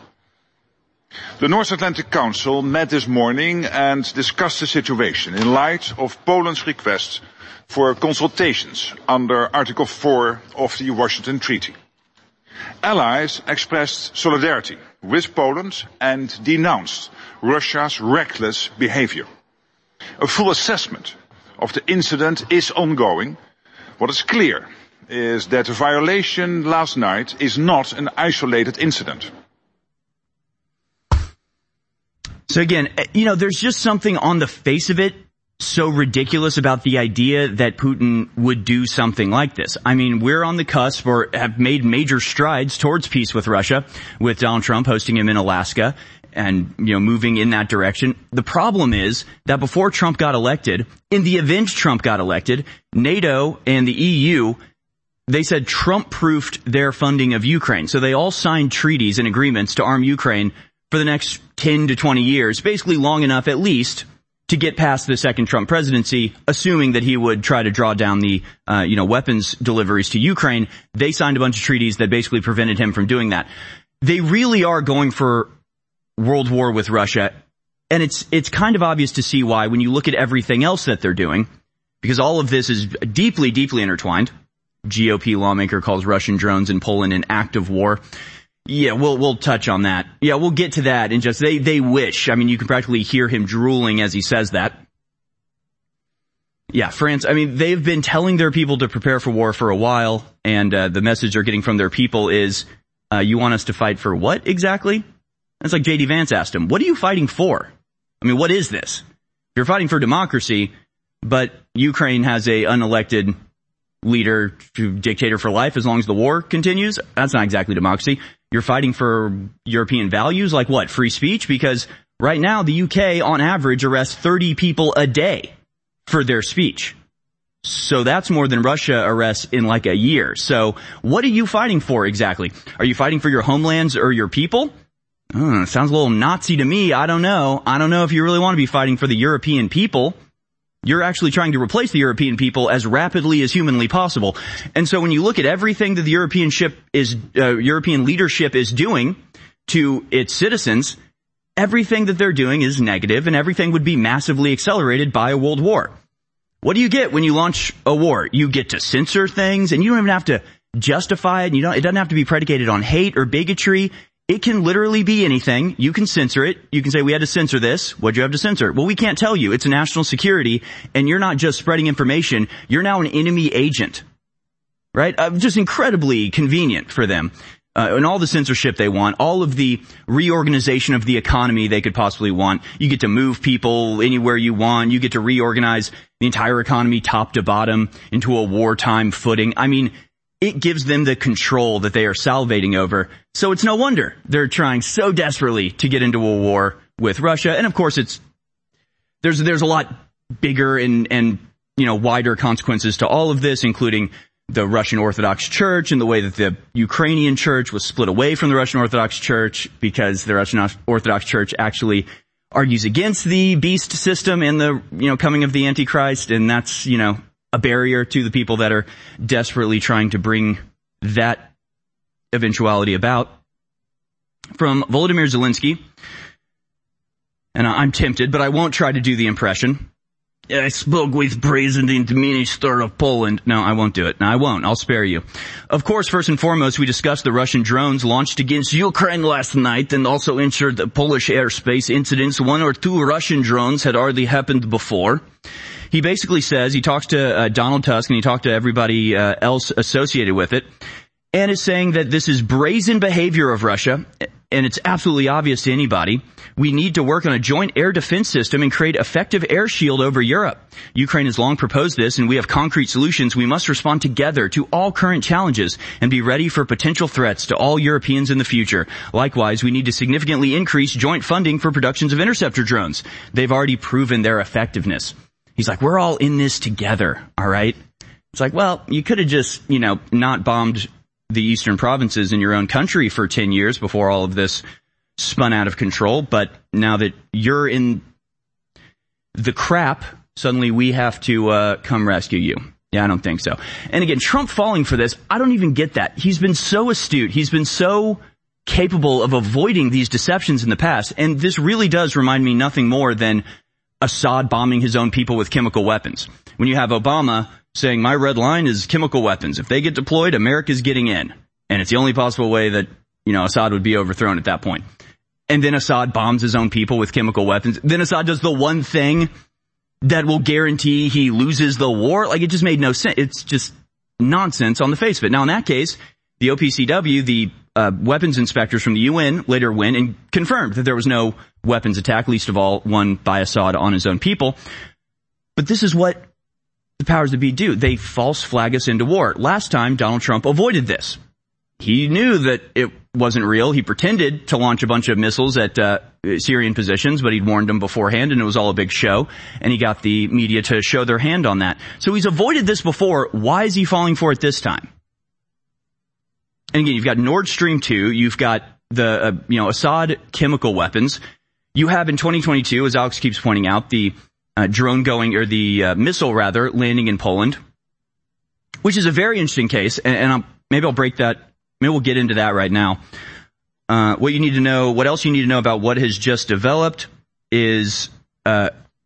The North Atlantic Council met this morning and discussed the situation in light of Poland's request for consultations under Article four of the Washington Treaty. Allies expressed solidarity with Poland and denounced Russia's reckless behavior. A full assessment of the incident is ongoing. What is clear is that the violation last night is not an isolated incident. So again, you know, there's just something on the face of it so ridiculous about the idea that Putin would do something like this. I mean, we're on the cusp or have made major strides towards peace with Russia, with Donald Trump hosting him in Alaska and, you know, moving in that direction. The problem is that before Trump got elected, in the event Trump got elected, NATO and the E U, they said Trump-proofed their funding of Ukraine. So they all signed treaties and agreements to arm Ukraine for the next ten to twenty years, basically long enough at least to get past the second Trump presidency, assuming that he would try to draw down the, uh, you know, weapons deliveries to Ukraine. They signed a bunch of treaties that basically prevented him from doing that. They really are going for world war with Russia. And it's, it's kind of obvious to see why when you look at everything else that they're doing, because all of this is deeply, deeply intertwined. G O P lawmaker calls Russian drones in Poland an act of war. Yeah, we'll, we'll touch on that. Yeah, we'll get to that in just, they, they wish. I mean, you can practically hear him drooling as he says that. Yeah, France, I mean, they've been telling their people to prepare for war for a while, and, uh, the message they're getting from their people is, uh, you want us to fight for what exactly? That's like J D Vance asked him, what are you fighting for? I mean, what is this? You're fighting for democracy, but Ukraine has a unelected leader, dictator for life as long as the war continues. That's not exactly democracy. You're fighting for European values like what? Free speech? Because right now the U K on average arrests thirty people a day for their speech. So that's more than Russia arrests in like a year. So what are you fighting for exactly? Are you fighting for your homelands or your people? Oh, sounds a little Nazi to me. I don't know. I don't know if you really want to be fighting for the European people. You're actually trying to replace the European people as rapidly as humanly possible. And so when you look at everything that the European ship is, uh, European leadership is doing to its citizens, everything that they're doing is negative, and everything would be massively accelerated by a world war. What do you get when you launch a war? You get to censor things, and you don't even have to justify it. And you don't, it doesn't have to be predicated on hate or bigotry. It can literally be anything. You can censor it. You can say, we had to censor this. What'd you have to censor? Well, we can't tell you. It's national security, and you're not just spreading information. You're now an enemy agent, right? Uh, just incredibly convenient for them. Uh, and all the censorship they want, all of the reorganization of the economy they could possibly want. You get to move people anywhere you want. You get to reorganize the entire economy top to bottom into a wartime footing. I mean, it gives them the control that they are salivating over. So it's no wonder they're trying so desperately to get into a war with Russia. And of course, it's, there's, there's a lot bigger and, and, you know, wider consequences to all of this, including the Russian Orthodox Church and the way that the Ukrainian Church was split away from the Russian Orthodox Church because the Russian Orthodox Church actually argues against the beast system and the, you know, coming of the Antichrist. And that's, you know, a barrier to the people that are desperately trying to bring that eventuality about. From Volodymyr Zelensky, and I'm tempted, but I won't try to do the impression. I spoke with President Minister of Poland. No, I won't do it. No, I won't. I'll spare you. Of course, first and foremost, we discussed the Russian drones launched against Ukraine last night and also ensured that Polish airspace incidents. One or two Russian drones had already happened before. He basically says, he talks to uh, Donald Tusk and he talked to everybody uh, else associated with it, and is saying that this is brazen behavior of Russia, and it's absolutely obvious to anybody. We need to work on a joint air defense system and create effective air shield over Europe. Ukraine has long proposed this, and we have concrete solutions. We must respond together to all current challenges and be ready for potential threats to all Europeans in the future. Likewise, we need to significantly increase joint funding for productions of interceptor drones. They've already proven their effectiveness. He's like, we're all in this together, all right? It's like, well, you could have just, you know, not bombed the eastern provinces in your own country for ten years before all of this spun out of control. But now that you're in the crap, suddenly we have to uh come rescue you. Yeah, I don't think so. And again, Trump falling for this, I don't even get that. He's been so astute. He's been so capable of avoiding these deceptions in the past. And this really does remind me nothing more than Assad bombing his own people with chemical weapons. When you have Obama saying, my red line is chemical weapons. If they get deployed, America's getting in. And it's the only possible way that, you know, Assad would be overthrown at that point. And then Assad bombs his own people with chemical weapons. Then Assad does the one thing that will guarantee he loses the war. Like, it just made no sense. It's just nonsense on the face of it. Now, in that case, the O P C W, the uh, weapons inspectors from the U N, later went and confirmed that there was no weapons attack, least of all one by Assad on his own people. But this is what the powers that be do. They false flag us into war. Last time, Donald Trump avoided this. He knew that it wasn't real. He pretended to launch a bunch of missiles at uh, Syrian positions, but he'd warned them beforehand, and it was all a big show. And he got the media to show their hand on that. So he's avoided this before. Why is he falling for it this time? And again, you've got Nord Stream two. You've got the, uh, you know, Assad chemical weapons. You have in twenty twenty-two, as Alex keeps pointing out, the uh, drone going, or the uh, missile rather, landing in Poland, which is a very interesting case, and, and I'll, maybe I'll break that, maybe we'll get into that right now. Uh, what you need to know, what else you need to know about what has just developed is, uh,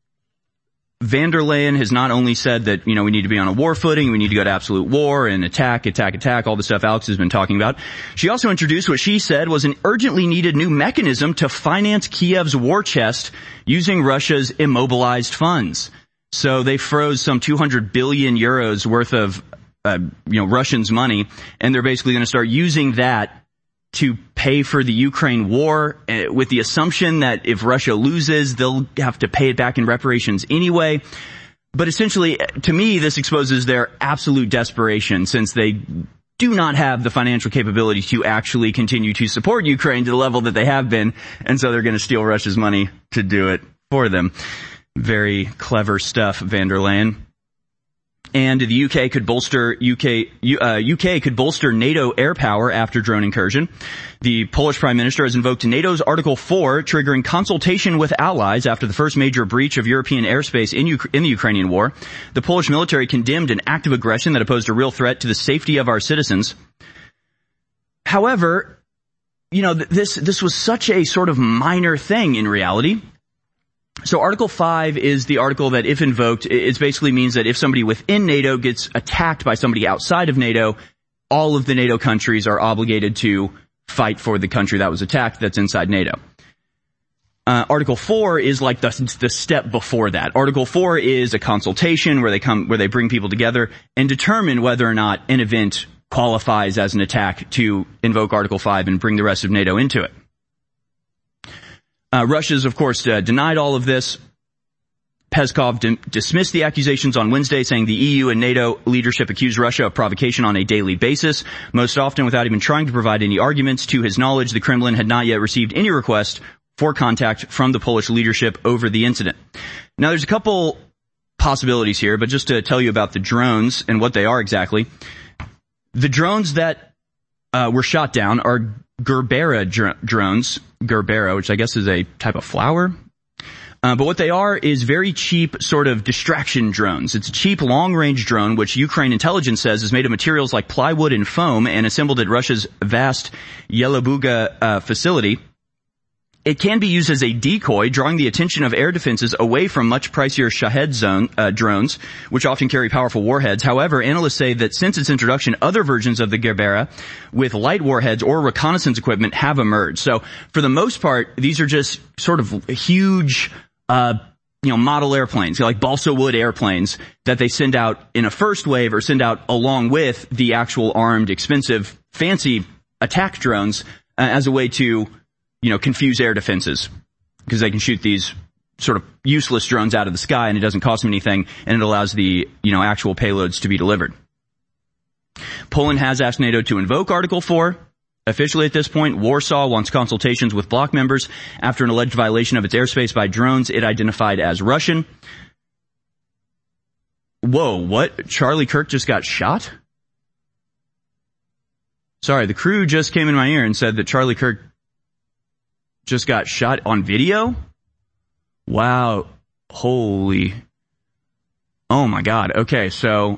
van der Leyen has not only said that, you know, we need to be on a war footing, we need to go to absolute war and attack, attack, attack, all the stuff Alex has been talking about. She also introduced what she said was an urgently needed new mechanism to finance Kiev's war chest using Russia's immobilized funds. So they froze some two hundred billion euros worth of, uh, you know, Russians' money, and they're basically going to start using that to pay for the Ukraine war, uh, with the assumption that if Russia loses, they'll have to pay it back in reparations anyway. But essentially, to me, this exposes their absolute desperation, since they do not have the financial capability to actually continue to support Ukraine to the level that they have been, and so they're going to steal Russia's money to do it for them. Very clever stuff, van der Leyen. And the U K could bolster U K uh, U K could bolster NATO air power after drone incursion. The Polish Prime Minister has invoked NATO's Article four, triggering consultation with allies after the first major breach of European airspace in, U- in the Ukrainian war. The Polish military condemned an act of aggression that posed a real threat to the safety of our citizens. However, you know, th- this this was such a sort of minor thing in reality. So Article five is the article that, if invoked, it basically means that if somebody within NATO gets attacked by somebody outside of NATO, all of the NATO countries are obligated to fight for the country that was attacked that's inside NATO. Uh, Article four is like the, the step before that. Article four is a consultation where they come, where they bring people together and determine whether or not an event qualifies as an attack to invoke Article five and bring the rest of NATO into it. Uh, Russia's, of course, uh, denied all of this. Peskov di- dismissed the accusations on Wednesday, saying the E U and NATO leadership accused Russia of provocation on a daily basis, most often without even trying to provide any arguments. To his knowledge, the Kremlin had not yet received any request for contact from the Polish leadership over the incident. Now, there's a couple possibilities here, but just to tell you about the drones and what they are exactly. The drones that uh, were shot down are Gerbera dr- drones, Gerbera, which I guess is a type of flower. Uh, but what they are is very cheap sort of distraction drones. It's a cheap long-range drone, which Ukraine intelligence says is made of materials like plywood and foam and assembled at Russia's vast Yelabuga uh, facility. It can be used as a decoy, drawing the attention of air defenses away from much pricier Shahed zone uh, drones, which often carry powerful warheads. However, analysts say that since its introduction, other versions of the Gerbera with light warheads or reconnaissance equipment have emerged. So, for the most part, these are just sort of huge, uh, you know, model airplanes, like balsa wood airplanes that they send out in a first wave or send out along with the actual armed, expensive, fancy attack drones uh, as a way to, you know, confuse air defenses, because they can shoot these sort of useless drones out of the sky and it doesn't cost them anything, and it allows the, you know, actual payloads to be delivered. Poland has asked NATO to invoke Article four. Officially at this point, Warsaw wants consultations with bloc members after an alleged violation of its airspace by drones it identified as Russian. Whoa, what? Charlie Kirk just got shot? Sorry, the crew just came in my ear and said that Charlie Kirk just got shot on video? Wow. Holy. Oh my God. Okay, so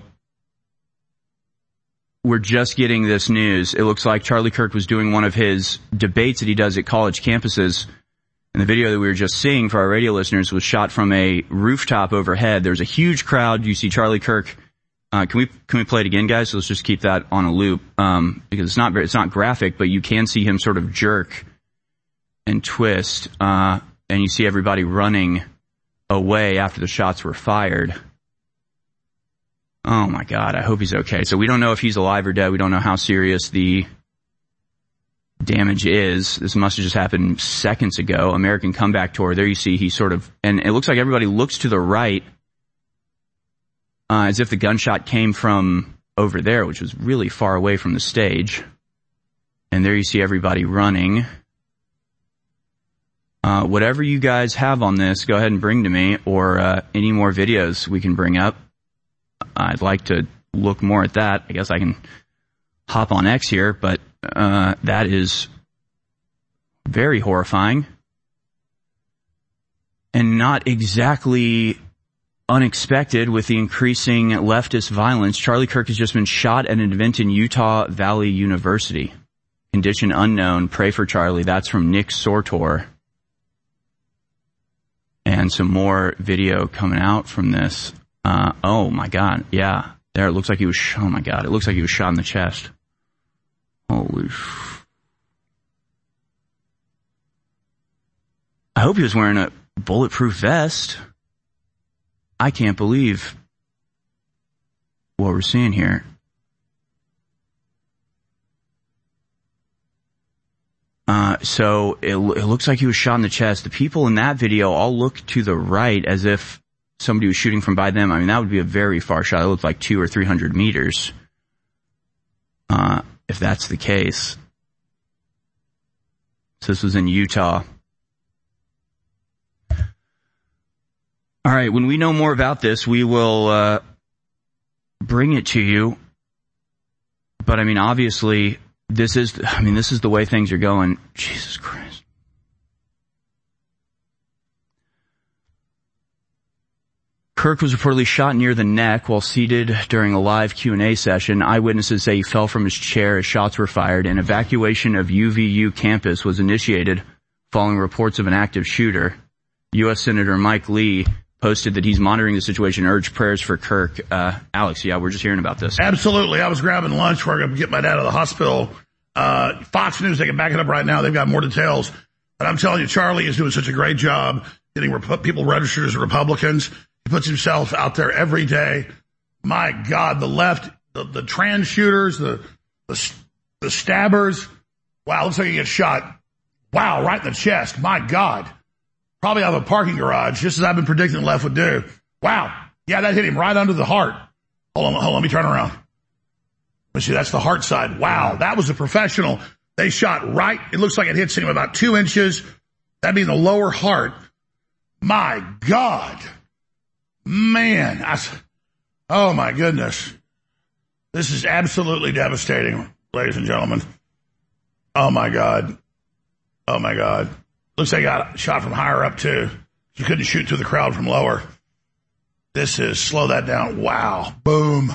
we're just getting this news. It looks like Charlie Kirk was doing one of his debates that he does at college campuses. And the video that we were just seeing for our radio listeners was shot from a rooftop overhead. There's a huge crowd. You see Charlie Kirk. Uh, can we, can we play it again, guys? So let's just keep that on a loop. Um, because it's not very, it's not graphic, but you can see him sort of jerk and twist, uh, and you see everybody running away after the shots were fired. Oh my God, I hope he's okay. So we don't know if he's alive or dead. We don't know how serious the damage is. This must have just happened seconds ago. American Comeback Tour. There you see he sort of, and it looks like everybody looks to the right, uh, as if the gunshot came from over there, which was really far away from the stage. And there you see everybody running. Uh, whatever you guys have on this, go ahead and bring to me, or uh, any more videos we can bring up. I'd like to look more at that. I guess I can hop on X here, but uh, that is very horrifying and not exactly unexpected with the increasing leftist violence. Charlie Kirk has just been shot at an event in Utah Valley University. Condition unknown. Pray for Charlie. That's from Nick Sortor. And some more video coming out from this. Uh, oh my God. Yeah. There, it looks like he was, sh- oh my God. It looks like he was shot in the chest. Holy sh- I hope he was wearing a bulletproof vest. I can't believe what we're seeing here. Uh, so it, it looks like he was shot in the chest. The people in that video all look to the right as if somebody was shooting from by them. I mean, that would be a very far shot. It looked like two or three hundred meters. Uh, if that's the case. So this was in Utah. All right, when we know more about this, we will uh, bring it to you. But I mean, obviously, this is, I mean, this is the way things are going. Jesus Christ. Kirk was reportedly shot near the neck while seated during a live Q and A session. Eyewitnesses say he fell from his chair as shots were fired. An evacuation of U V U campus was initiated following reports of an active shooter. U S Senator Mike Lee posted that he's monitoring the situation, urged prayers for Kirk. Uh, Alex, yeah, we're just hearing about this. Absolutely. I was grabbing lunch before I go get my dad out of the hospital. Uh, Fox News, they can back it up right now. They've got more details. But I'm telling you, Charlie is doing such a great job getting rep- people registered as Republicans. He puts himself out there every day. My God, the left, the, the trans shooters, the, the, the stabbers. Wow, looks like he gets shot. Wow, right in the chest. My God. Probably out of a parking garage, just as I've been predicting the left would do. Wow. Yeah, that hit him right under the heart. Hold on, hold on, let me turn around. Let's see, that's the heart side. Wow, that was a professional. They shot right. It looks like it hits him about two inches. That'd be the lower heart. My God. Man. I, oh, my goodness. This is absolutely devastating, ladies and gentlemen. Oh, my God. Oh, my God. Looks like he got shot from higher up, too. You couldn't shoot through the crowd from lower. This is, slow that down. Wow. Boom.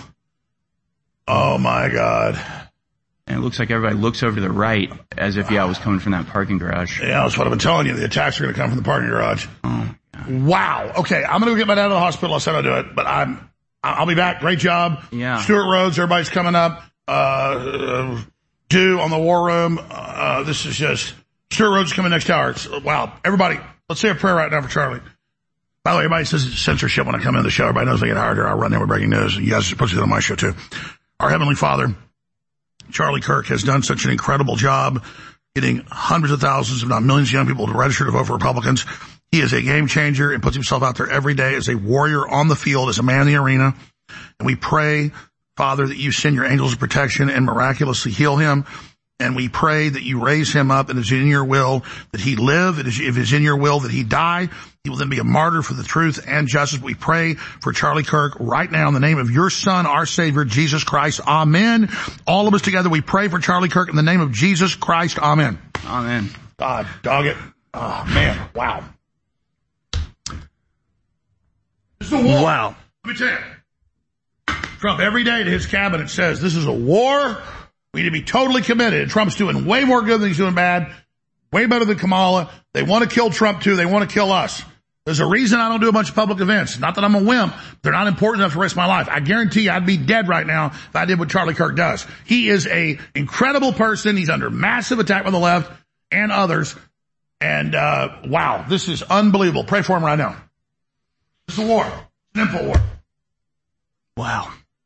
Oh, my God. And it looks like everybody looks over to the right as if, yeah, it was coming from that parking garage. Yeah, that's what I've been telling you. The attacks are going to come from the parking garage. Oh, wow. Okay, I'm going to go get my dad out of the hospital. I said I'll do it, but I'm, I'll be back. Great job. Yeah. Stuart Rhodes, everybody's coming up. Uh, uh due on the War Room. Uh, this is just... Stuart Rhodes is coming next hour. It's, wow. Everybody, let's say a prayer right now for Charlie. By the way, everybody says it's censorship when I come in the show. Everybody knows I get hired here. I run there with breaking news. You guys are supposed to do it on my show, too. Our Heavenly Father, Charlie Kirk, has done such an incredible job getting hundreds of thousands, if not millions of young people to register to vote for Republicans. He is a game changer and puts himself out there every day as a warrior on the field, as a man in the arena. And we pray, Father, that you send your angels of protection and miraculously heal him. And we pray that you raise him up, and it's in your will that he live. It is, if it's in your will that he die, he will then be a martyr for the truth and justice. We pray for Charlie Kirk right now in the name of your Son, our Savior, Jesus Christ. Amen. All of us together, we pray for Charlie Kirk in the name of Jesus Christ. Amen. Amen. God, dog it. Oh, man. Wow. This is a war. Wow. Let me tell you. Trump every day to his cabinet says this is a war. We need to be totally committed. Trump's doing way more good than he's doing bad. Way better than Kamala. They want to kill Trump, too. They want to kill us. There's a reason I don't do a bunch of public events. Not that I'm a wimp. They're not important enough to risk my life. I guarantee you I'd be dead right now if I did what Charlie Kirk does. He is a incredible person. He's under massive attack by the left and others. And, uh, wow, this is unbelievable. Pray for him right now. This is a war. It's an info war. Wow.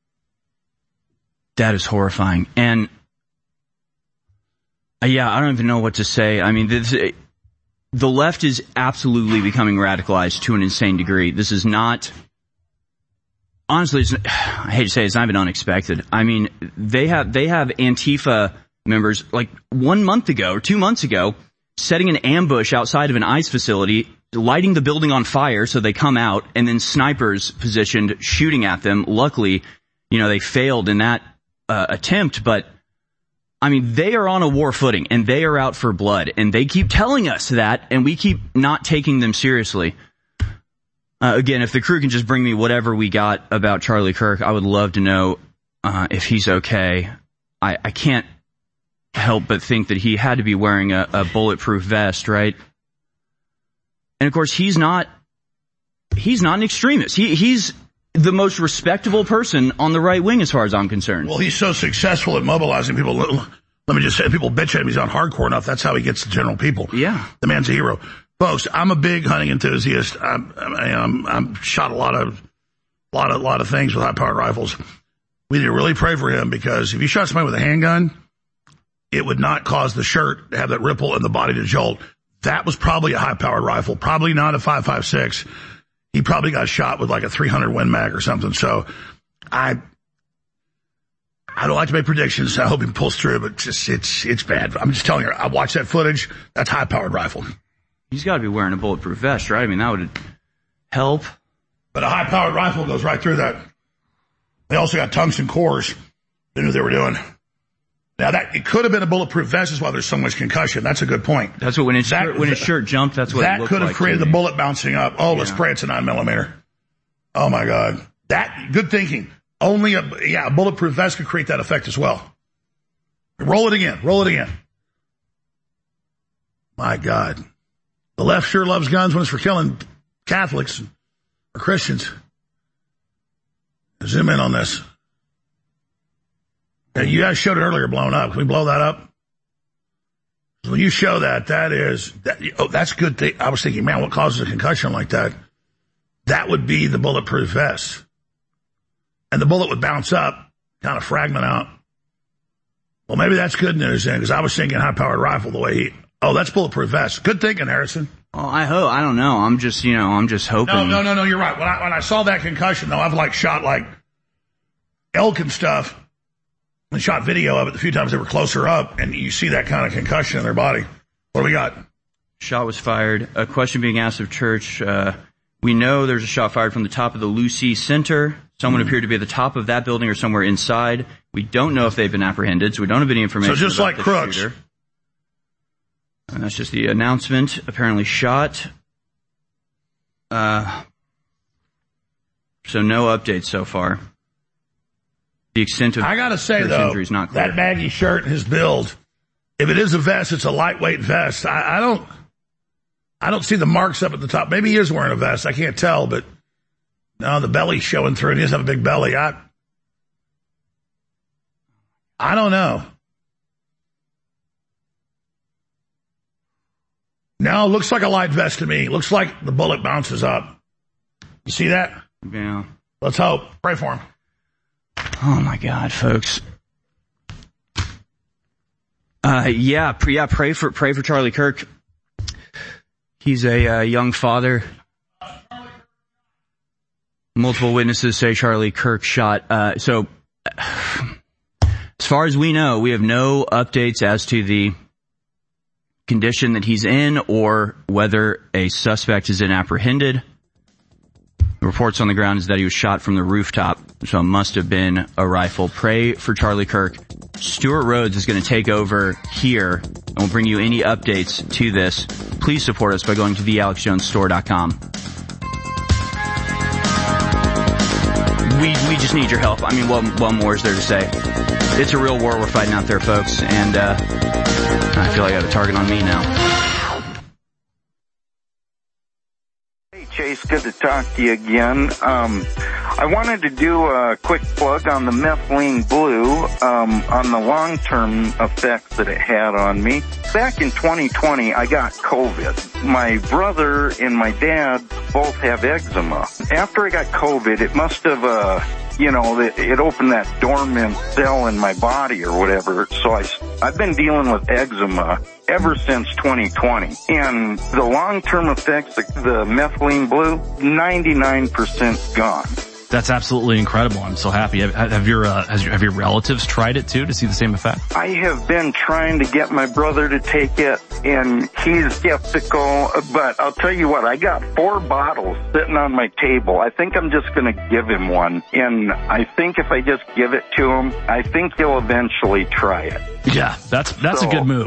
That is horrifying. And, uh, yeah, I don't even know what to say. I mean, this, uh, the left is absolutely becoming radicalized to an insane degree. This is not, honestly, it's, I hate to say it, it's not even unexpected. I mean, they have, they have Antifa members, like, one month ago or two months ago, setting an ambush outside of an ICE facility, lighting the building on fire so they come out, and then snipers positioned shooting at them. Luckily, you know, they failed in that Uh, attempt, but I mean, they are on a war footing and they are out for blood, and they keep telling us that, and we keep not taking them seriously. Uh, again, if the crew can just bring me whatever we got about Charlie Kirk, I would love to know uh, if he's okay. I, I can't help but think that he had to be wearing a, a bulletproof vest, right? And of course, he's not. He's not an extremist. He he's the most respectable person on the right wing, as far as I'm concerned. Well, he's so successful at mobilizing people. Let me just say, people bitch at him. He's on hardcore enough. That's how he gets the general people. Yeah, the man's a hero. Folks, I'm a big hunting enthusiast. I'm, I'm, I'm shot a lot of, lot of, lot of things with high-powered rifles. We need to really pray for him, because if you shot somebody with a handgun, it would not cause the shirt to have that ripple and the body to jolt. That was probably a high-powered rifle, probably not a five five six. He probably got shot with like a three hundred Win Mag or something. So I, I don't like to make predictions. I hope he pulls through, but just it's it's bad. I'm just telling you, I watched that footage. That's high-powered rifle. He's got to be wearing a bulletproof vest, right? I mean, that would help. But a high-powered rifle goes right through that. They also got tungsten cores. They knew what they were doing. Now, that it could have been a bulletproof vest is why there's so much concussion. That's a good point. That's what when his, that, shirt, when his shirt jumped, that's what that it looked could have like created the me. bullet bouncing up. Oh, Yeah. let's pray it's a nine millimeter. Oh, my God. That, good thinking. Only a, yeah, a bulletproof vest could create that effect as well. Roll it again. Roll it again. My God. The left sure loves guns when it's for killing Catholics or Christians. Zoom in on this. Now, you guys showed it earlier blown up. Can we blow that up? When you show that, that is, that, oh, that's good. Th- I was thinking, man, what causes a concussion like that? That would be the bulletproof vest. And the bullet would bounce up, kind of fragment out. Well, maybe that's good news then, because I was thinking high-powered rifle the way he, oh, that's bulletproof vest. Good thinking, Harrison. Well, I hope, I don't know. I'm just, you know, I'm just hoping. No, no, no, no, you're right. When I, when I saw that concussion, though, I've like shot like elk and stuff. And shot video of it the few times they were closer up, and you see that kind of concussion in their body. What do we got? Shot was fired. A question being asked of church. Uh, we know there's a shot fired from the top of the Lucy Center. Someone mm. appeared to be at the top of that building or somewhere inside. We don't know if they've been apprehended, so we don't have any information. So just about like the Crooks. shooter. And that's just the announcement. Apparently shot. Uh, so no updates so far. The extent of I gotta say though, injury is not clear. that baggy shirt and his build, if it is a vest, it's a lightweight vest. I, I don't, I don't see the marks up at the top. Maybe he is wearing a vest. I can't tell, but no, the belly's showing through. And he doesn't have a big belly. I, I don't know. No, it looks like a light vest to me. It looks like the bullet bounces up. You see that? Yeah. Let's hope. Pray for him. Oh my God, folks. Uh, yeah, pr- yeah, pray for, pray for Charlie Kirk. He's a uh, young father. Multiple witnesses say Charlie Kirk shot. Uh, so, as far as we know, we have no updates as to the condition that he's in or whether a suspect is in apprehended. The reports on the ground is that he was shot from the rooftop, so it must have been a rifle. Pray for Charlie Kirk. Stuart Rhodes is going to take over here, and we'll bring you any updates to this. Please support us by going to the alex jones store dot com. We we just need your help. I mean, what, what more is there to say? It's a real war we're fighting out there, folks, and uh, I feel like I have a target on me now. Chase, good to talk to you again. Um, I wanted to do a quick plug on the methylene blue, um, on the long-term effects that it had on me. Back in twenty twenty, I got COVID. My brother and my dad both have eczema. After I got COVID, it must have, uh, you know, it, it opened that dormant cell in my body or whatever. So I, I've been dealing with eczema ever since twenty twenty. And the long-term effects, the, the methylene blue, ninety-nine percent gone. That's absolutely incredible. I'm so happy. Have, have your uh, has your, have your relatives tried it too to see the same effect? I have been trying to get my brother to take it, and he's skeptical. But I'll tell you what, I got four bottles sitting on my table. I think I'm just going to give him one, and I think if I just give it to him, I think he'll eventually try it. Yeah, that's that's so, a good move.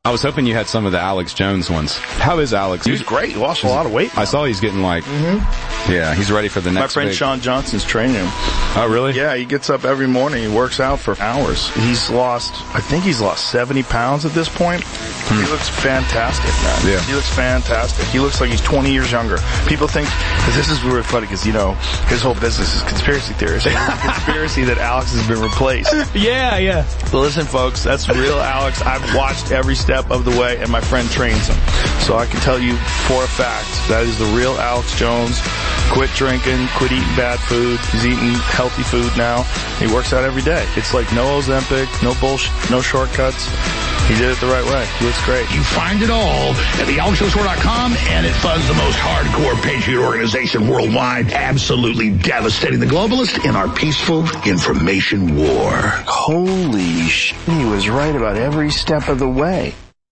I was hoping you had some of the Alex Jones ones. How is Alex? He's great. He lost a lot of weight. I saw he's getting like, mm-hmm. yeah, he's ready for the next My friend big... Sean Johnson's training him. Oh, really? Yeah, he gets up every morning. He works out for hours. He's lost, I think he's lost seventy pounds at this point. Hmm. He looks fantastic, man. Yeah. He looks fantastic. He looks like he's twenty years younger. People think, because this is really funny, because, you know, his whole business is conspiracy theories. So it's a conspiracy that Alex has been replaced. Yeah, yeah. But listen, folks, that's real Alex. I've watched every step of the way, and my friend trains him. So I can tell you for a fact, that is the real Alex Jones. Quit drinking, quit eating bad food. He's eating healthy food now. He works out every day. It's like no Ozempic, no bullshit, no shortcuts. He did it the right way. He looks great. You find it all at the alex jones tour dot com, and it funds the most hardcore patriot organization worldwide, absolutely devastating the globalists in our peaceful information war. Holy sh**, he was right about every step of the way.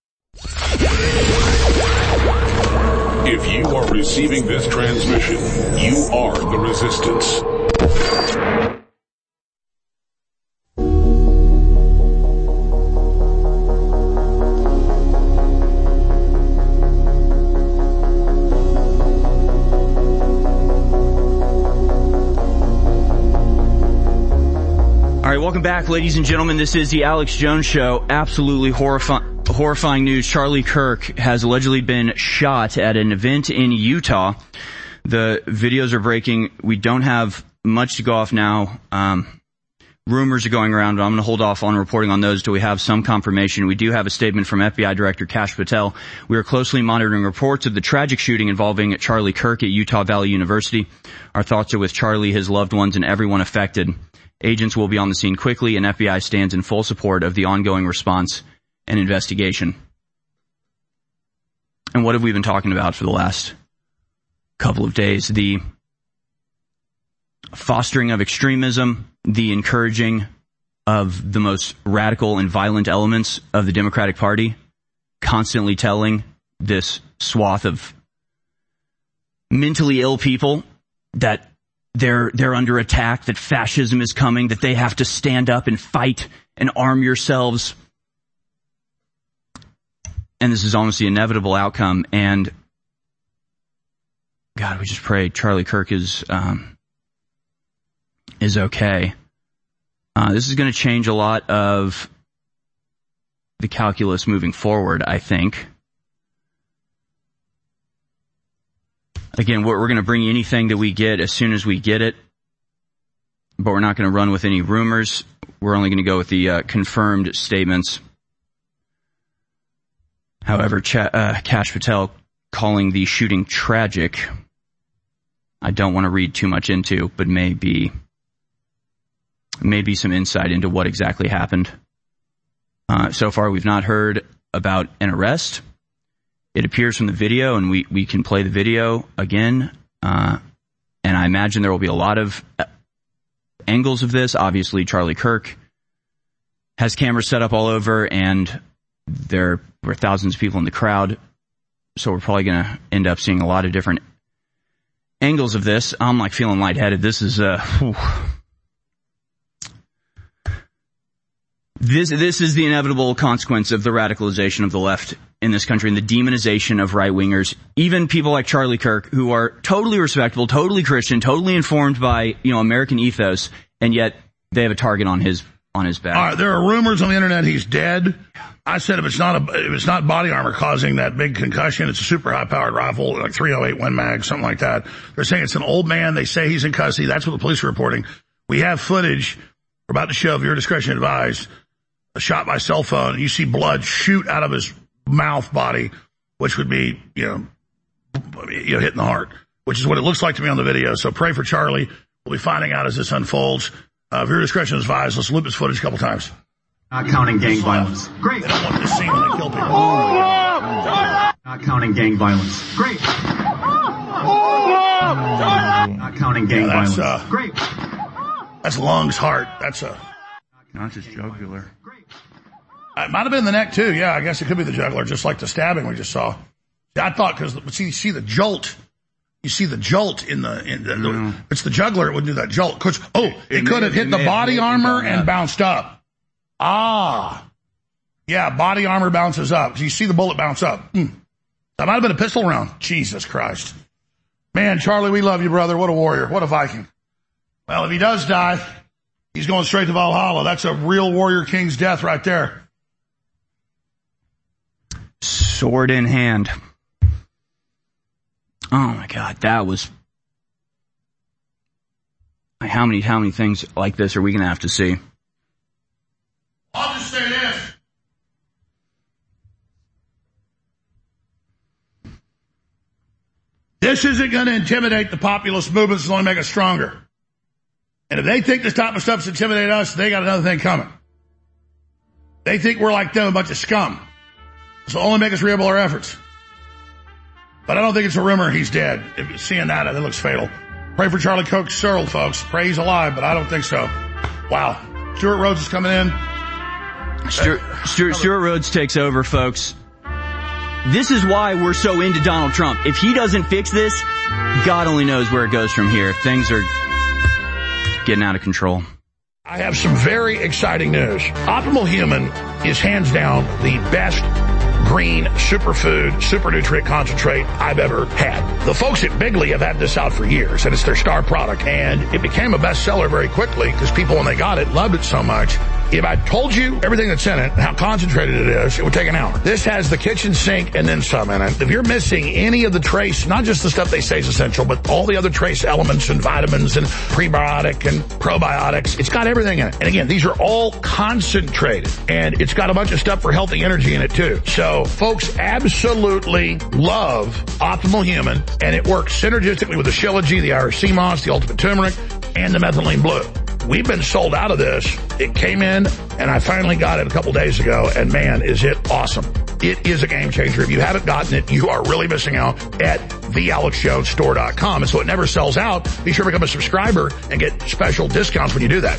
If you are receiving this transmission, you are the resistance. All right, welcome back, ladies and gentlemen. This is the Alex Jones Show. Absolutely horrifying. Horrifying news. Charlie Kirk has allegedly been shot at an event in Utah. The videos are breaking. We don't have much to go off now. Um, rumors are going around, but I'm going to hold off on reporting on those till we have some confirmation. We do have a statement from F B I Director Kash Patel. We are closely monitoring reports of the tragic shooting involving Charlie Kirk at Utah Valley University. Our thoughts are with Charlie, his loved ones, and everyone affected. Agents will be on the scene quickly, and F B I stands in full support of the ongoing response and investigation. And what have we been talking about for the last couple of days? The fostering of extremism, the encouraging of the most radical and violent elements of the Democratic Party, constantly telling this swath of mentally ill people that they're they're under attack, that fascism is coming, that they have to stand up and fight and arm yourselves. And this is almost the inevitable outcome. And God, we just pray Charlie Kirk is um, is okay. Uh, this is going to change a lot of the calculus moving forward, I think. Again, we're, we're going to bring you anything that we get as soon as we get it, but we're not going to run with any rumors. We're only going to go with the uh, confirmed statements. However, Ch- uh, Kash Patel calling the shooting tragic, I don't want to read too much into, but maybe, maybe some insight into what exactly happened. Uh, so far, we've not heard about an arrest. It appears from the video, and we, we can play the video again, uh, and I imagine there will be a lot of angles of this. Obviously, Charlie Kirk has cameras set up all over, and there were thousands of people in the crowd, so we're probably going to end up seeing a lot of different angles of this. I'm like feeling lightheaded. This is uh, whew. this this is the inevitable consequence of the radicalization of the left in this country and the demonization of right wingers. Even people like Charlie Kirk, who are totally respectable, totally Christian, totally informed by you know American ethos, and yet they have a target on his on his back. All right, there are rumors on the internet he's dead. I said if it's not a, if it's not body armor causing that big concussion, it's a super high powered rifle, like three oh eight Win Mag, something like that. They're saying it's an old man. They say he's in custody. That's what the police are reporting. We have footage. We're about to show, of your discretion advised, a shot by cell phone. You see blood shoot out of his mouth body, which would be, you know, you know, hitting the heart, which is what it looks like to me on the video. So pray for Charlie. We'll be finding out as this unfolds. Uh, your discretion is advised. Let's loop this footage a couple times. Not counting gang violence. Great. They don't want this scene when they kill people. Not counting gang violence. Great. Not counting gang yeah, that's, violence. Uh, Great. That's lungs, heart. That's a. Not just jugular. It might have been the neck too. Yeah, I guess it could be the jugular, just like the stabbing we just saw. I thought because see, you see the jolt. You see the jolt in the, in the, Mm. the it's the jugular. It wouldn't do that jolt. Cause, oh, it, It could may- have hit it the may have body hit armor and and gone up. bounced up. Ah, Yeah, body armor bounces up. You see the bullet bounce up. Mm. That might have been a pistol round. Jesus Christ. Man, Charlie, we love you, brother. What a warrior. What a Viking. Well, if he does die, he's going straight to Valhalla. That's a real warrior king's death right there. Sword in hand. Oh my God, that was... How many, how many things like this are we going to have to see? I'll just say this. This isn't going to intimidate the populist movements. It's only make us stronger. And if they think this type of stuff's intimidate us, they got another thing coming. They think we're like them, a bunch of scum. This will only make us redouble our efforts. But I don't think it's a rumor he's dead. If seeing that, that looks fatal. Pray for Charlie Coke Searle, folks. Pray he's alive, but I don't think so. Wow. Stuart Rhodes is coming in. Stuart, Stuart, Stuart Rhodes takes over, folks. This is why we're so into Donald Trump. If he doesn't fix this, God only knows where it goes from here. Things are getting out of control. I have some very exciting news. Optimal Human is hands down the best green superfood, super nutrient concentrate I've ever had. The folks at Bigley have had this out for years, and it's their star product, and it became a bestseller very quickly because people, when they got it, loved it so much. If I told you everything that's in it, how concentrated it is, it would take an hour. This has the kitchen sink and then some in it. If you're missing any of the trace, not just the stuff they say is essential, but all the other trace elements and vitamins and prebiotic and probiotics, it's got everything in it. And again, these are all concentrated, and it's got a bunch of stuff for healthy energy in it too. So folks absolutely love Optimal Human, and it works synergistically with the Shilajit, the Irish Sea Moss, the Ultimate Turmeric, and the Methylene Blue. We've been sold out of this. It came in, and I finally got it a couple days ago, and man, is it awesome. It is a game changer. If you haven't gotten it, you are really missing out at the alex jones store dot com. And so it never sells out. Be sure to become a subscriber and get special discounts when you do that.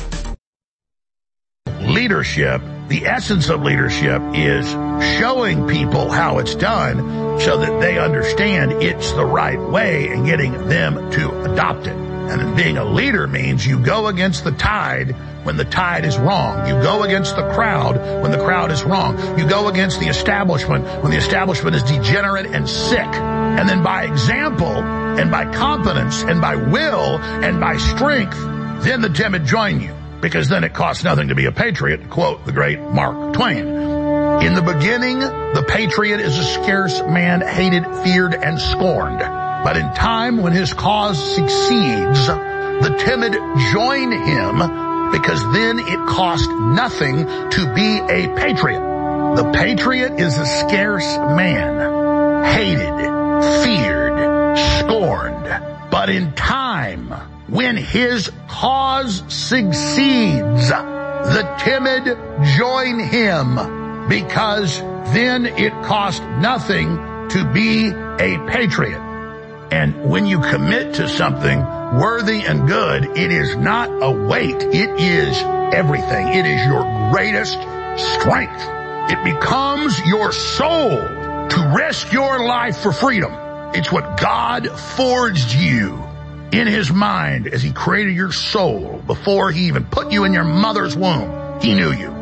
Leadership, the essence of leadership is showing people how it's done so that they understand it's the right way and getting them to adopt it. And then being a leader means you go against the tide when the tide is wrong. You go against the crowd when the crowd is wrong. You go against the establishment when the establishment is degenerate and sick. And then by example and by competence and by will and by strength, then the timid join you. Because then it costs nothing to be a patriot, to quote the great Mark Twain. In the beginning, the patriot is a scarce man, hated, feared, and scorned. But in time, when his cause succeeds, the timid join him, because then it costs nothing to be a patriot. The patriot is a scarce man, hated, feared, scorned. But in time, when his cause succeeds, the timid join him, because then it costs nothing to be a patriot. And when you commit to something worthy and good, it is not a weight. It is everything. It is your greatest strength. It becomes your soul to risk your life for freedom. It's what God forged you in his mind as he created your soul before he even put you in your mother's womb. He knew you.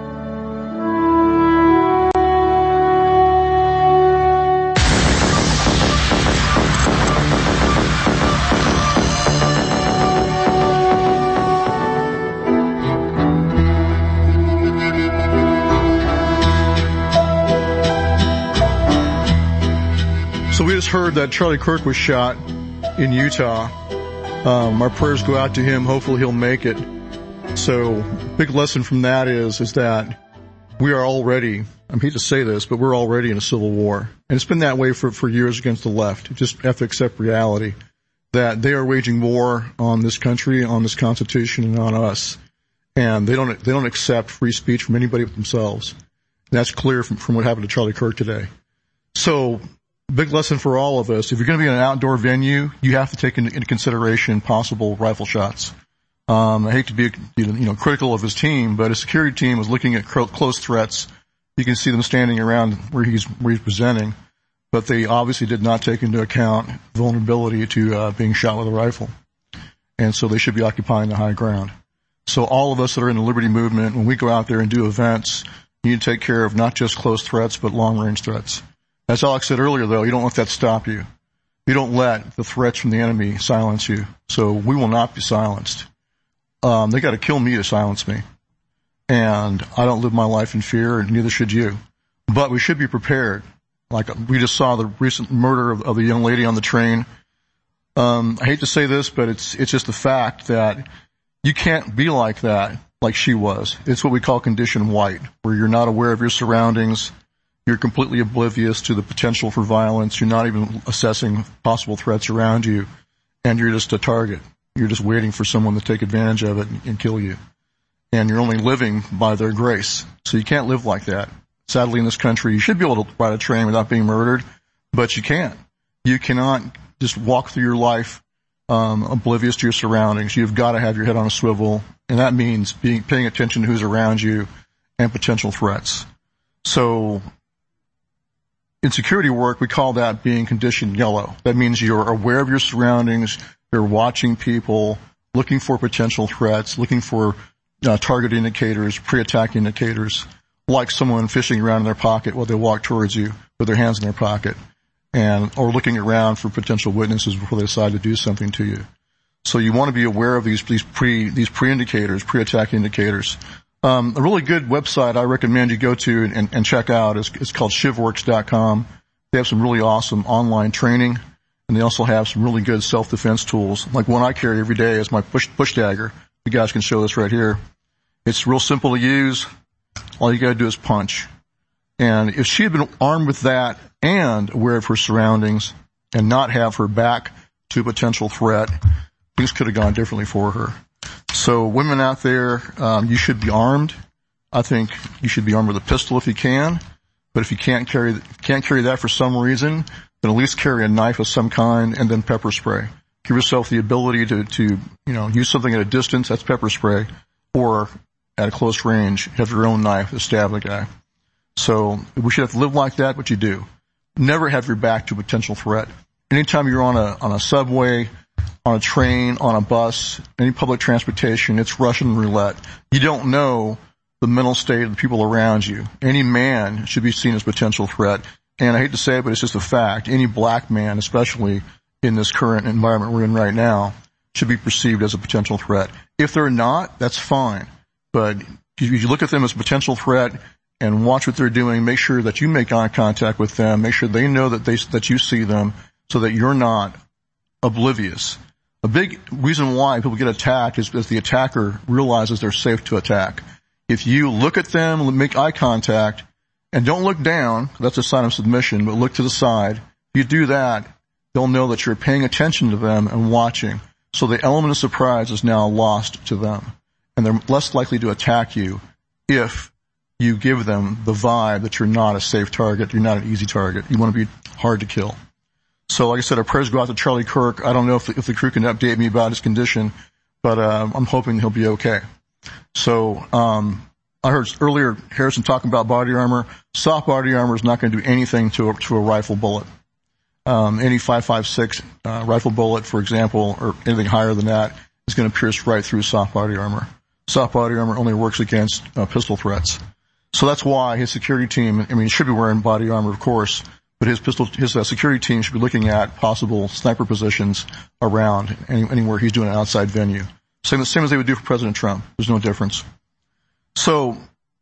So we just heard that Charlie Kirk was shot in Utah. Um, our prayers go out to him. Hopefully he'll make it. So big lesson from that is, is that we are already, I hate to say this, but we're already in a civil war. And it's been that way for, for years against the left. You just have to accept reality that they are waging war on this country, on this Constitution, and on us. And they don't, they don't accept free speech from anybody but themselves. And that's clear from, from what happened to Charlie Kirk today. So, big lesson for all of us. If you're going to be in an outdoor venue, you have to take into, into consideration possible rifle shots. Um, I hate to be, you know, critical of his team, but his security team was looking at close threats. You can see them standing around where he's, where he's presenting, but they obviously did not take into account vulnerability to, uh, being shot with a rifle. And so they should be occupying the high ground. So all of us that are in the liberty movement, when we go out there and do events, You need to take care of not just close threats, but long-range threats. As Alex said earlier, though, you don't let that stop you. You don't let the threats from the enemy silence you. So we will not be silenced. Um, they got to kill me to silence me. And I don't live my life in fear, and neither should you. But we should be prepared. Like we just saw the recent murder of, of the young lady on the train. Um, I hate to say this, but it's it's just a fact that you can't be like that, like she was. It's what we call condition white, where you're not aware of your surroundings. You're completely oblivious to the potential for violence. You're not even assessing possible threats around you, and you're just a target. You're just waiting for someone to take advantage of it and, and kill you. And you're only living by their grace. So you can't live like that. Sadly, in this country, you should be able to ride a train without being murdered, but you can't. You cannot just walk through your life um, oblivious to your surroundings. You've got to have your head on a swivel, and that means being paying attention to who's around you and potential threats. So in security work, we call that being condition yellow. That means you're aware of your surroundings, you're watching people, looking for potential threats, looking for uh, target indicators, pre-attack indicators, like someone fishing around in their pocket while they walk towards you with their hands in their pocket, and or looking around for potential witnesses before they decide to do something to you. So you want to be aware of these these pre these pre-indicators, pre-attack indicators. Um, a really good website I recommend you go to and, and check out is it's called shivworks dot com. They have some really awesome online training, and they also have some really good self-defense tools, like one I carry every day is my push push dagger. You guys can show this right here. It's real simple to use. All you got to do is punch. And if she had been armed with that and aware of her surroundings and not have her back to a potential threat, things could have gone differently for her. So women out there, um, you should be armed. I think you should be armed with a pistol if you can. But if you can't carry can't carry that for some reason, then at least carry a knife of some kind and then pepper spray. Give yourself the ability to, to you know, use something at a distance, that's pepper spray, or at a close range, have your own knife to stab the guy. So we should have to live like that, but you do. Never have your back to a potential threat. Anytime you're on a on a subway, on a train, on a bus, any public transportation, it's Russian roulette. You don't know the mental state of the people around you. Any man should be seen as a potential threat. And I hate to say it, but it's just a fact. Any black man, especially in this current environment we're in right now, should be perceived as a potential threat. If they're not, that's fine. But if you look at them as a potential threat and watch what they're doing, make sure that you make eye contact with them, make sure they know that they that you see them so that you're not oblivious. A big reason why people get attacked is because the attacker realizes they're safe to attack. If you look at them, make eye contact, and don't look down, that's a sign of submission, but look to the side. If you do that, they'll know that you're paying attention to them and watching. So the element of surprise is now lost to them. And they're less likely to attack you if you give them the vibe that you're not a safe target, you're not an easy target. You want to be hard to kill. So like I said, our prayers go out to Charlie Kirk. I don't know if the, if the crew can update me about his condition, but uh, I'm hoping he'll be okay. So um I heard earlier Harrison talking about body armor. Soft body armor is not going to do anything to a, to a rifle bullet. Um, any five five six uh, rifle bullet, for example, or anything higher than that, is going to pierce right through soft body armor. Soft body armor only works against uh, pistol threats. So that's why his security team, I mean, he should be wearing body armor, of course, but his pistol, his uh, security team should be looking at possible sniper positions around any, anywhere he's doing an outside venue. Same, same as they would do for President Trump. There's no difference. So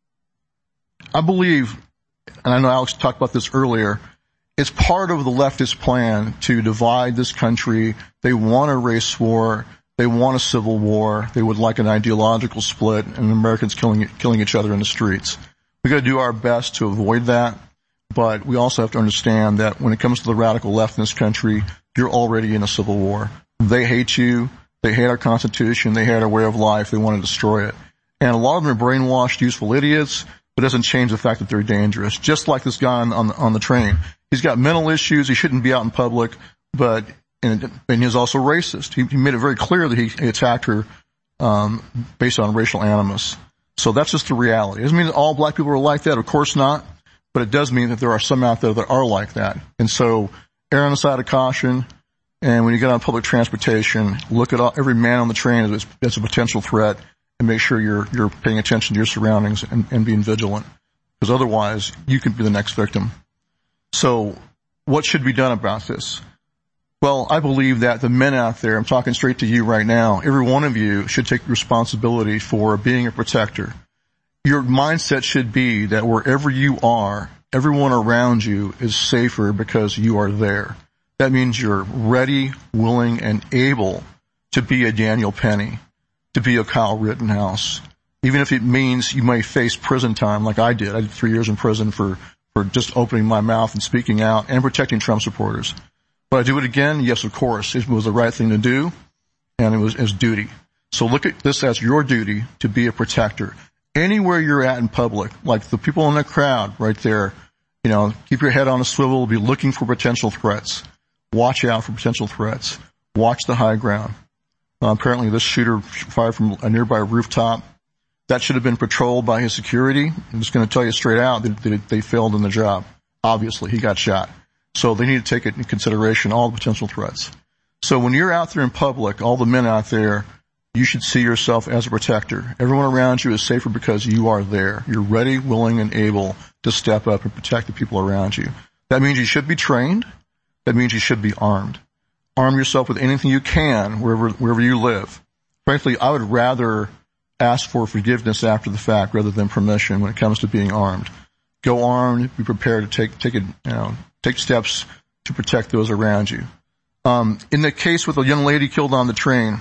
I believe, and I know Alex talked about this earlier, it's part of the leftist plan to divide this country. They want a race war. They want a civil war. They would like an ideological split and Americans killing killing each other in the streets. We've got to do our best to avoid that, but we also have to understand that when it comes to the radical left in this country, you're already in a civil war. They hate you. They hate our Constitution. They hate our way of life. They want to destroy it. And a lot of them are brainwashed, useful idiots, but it doesn't change the fact that they're dangerous. Just like this guy on, on, on the train. He's got mental issues. He shouldn't be out in public, but and, and he's also racist. He, he made it very clear that he, he attacked her um, based on racial animus. So that's just the reality. It doesn't mean that all black people are like that. Of course not. But it does mean that there are some out there that are like that. And so err on the side of caution. And when you get on public transportation, look at all, every man on the train as, as a potential threat and make sure you're, you're paying attention to your surroundings and, and being vigilant. because otherwise you could be the next victim. So what should be done about this? Well, I believe that the men out there, I'm talking straight to you right now, every one of you should take responsibility for being a protector. Your mindset should be that wherever you are, everyone around you is safer because you are there. That means you're ready, willing, and able to be a Daniel Penny, to be a Kyle Rittenhouse. Even if it means you may face prison time like I did. I did three years in prison for, for just opening my mouth and speaking out and protecting Trump supporters. Would I do it again? Yes, of course. It was the right thing to do, and it was, it was duty. So look at this as your duty to be a protector. Anywhere you're at in public, like the people in the crowd right there, you know, keep your head on a swivel, be looking for potential threats. Watch out for potential threats. Watch the high ground. Uh, apparently this shooter fired from a nearby rooftop. That should have been patrolled by his security. I'm just going to tell you straight out that, that they failed in the job. Obviously, he got shot. So they need to take into consideration all the potential threats. So when you're out there in public, all the men out there, you should see yourself as a protector. Everyone around you is safer because you are there. You're ready, willing, and able to step up and protect the people around you. That means you should be trained. That means you should be armed. Arm yourself with anything you can wherever, wherever you live. Frankly, I would rather ask for forgiveness after the fact rather than permission when it comes to being armed. Go armed, be prepared to take, take it, you know, take steps to protect those around you. Um, in the case with the young lady killed on the train,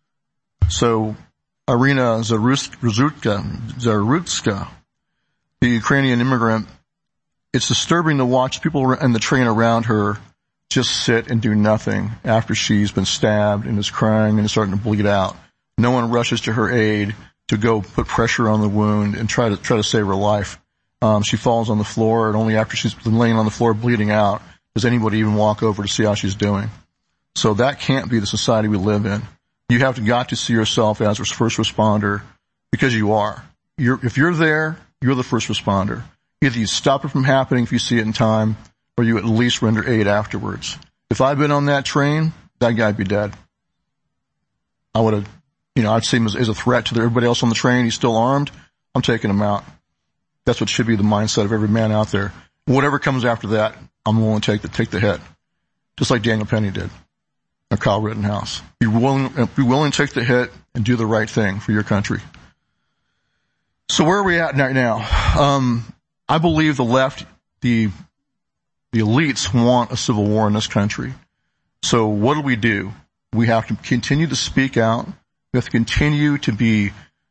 so Irina Zarutska, Zarutska, the Ukrainian immigrant, it's disturbing to watch people in the train around her just sit and do nothing after she's been stabbed and is crying and is starting to bleed out. No one rushes to her aid to go put pressure on the wound and try to try to save her life. Um, she falls on the floor, and only after she's been laying on the floor bleeding out does anybody even walk over to see how she's doing. So that can't be the society we live in. You have to got to see yourself as a first responder because you are. You're, if you're there, you're the first responder. Either you stop it from happening if you see it in time, or you at least render aid afterwards. If I'd been on that train, that guy'd be dead. I would have, you know, I'd see him as, as a threat to everybody else on the train. He's still armed. I'm taking him out. That's what should be the mindset of every man out there. Whatever comes after that, I'm willing to take the, take the hit. Just like Daniel Penny did. Or Kyle Rittenhouse. Be willing, be willing to take the hit and do the right thing for your country. So where are we at right now? Um, I believe the left, the, the elites want a civil war in this country. So what do we do? We have to continue to speak out. We have to continue to be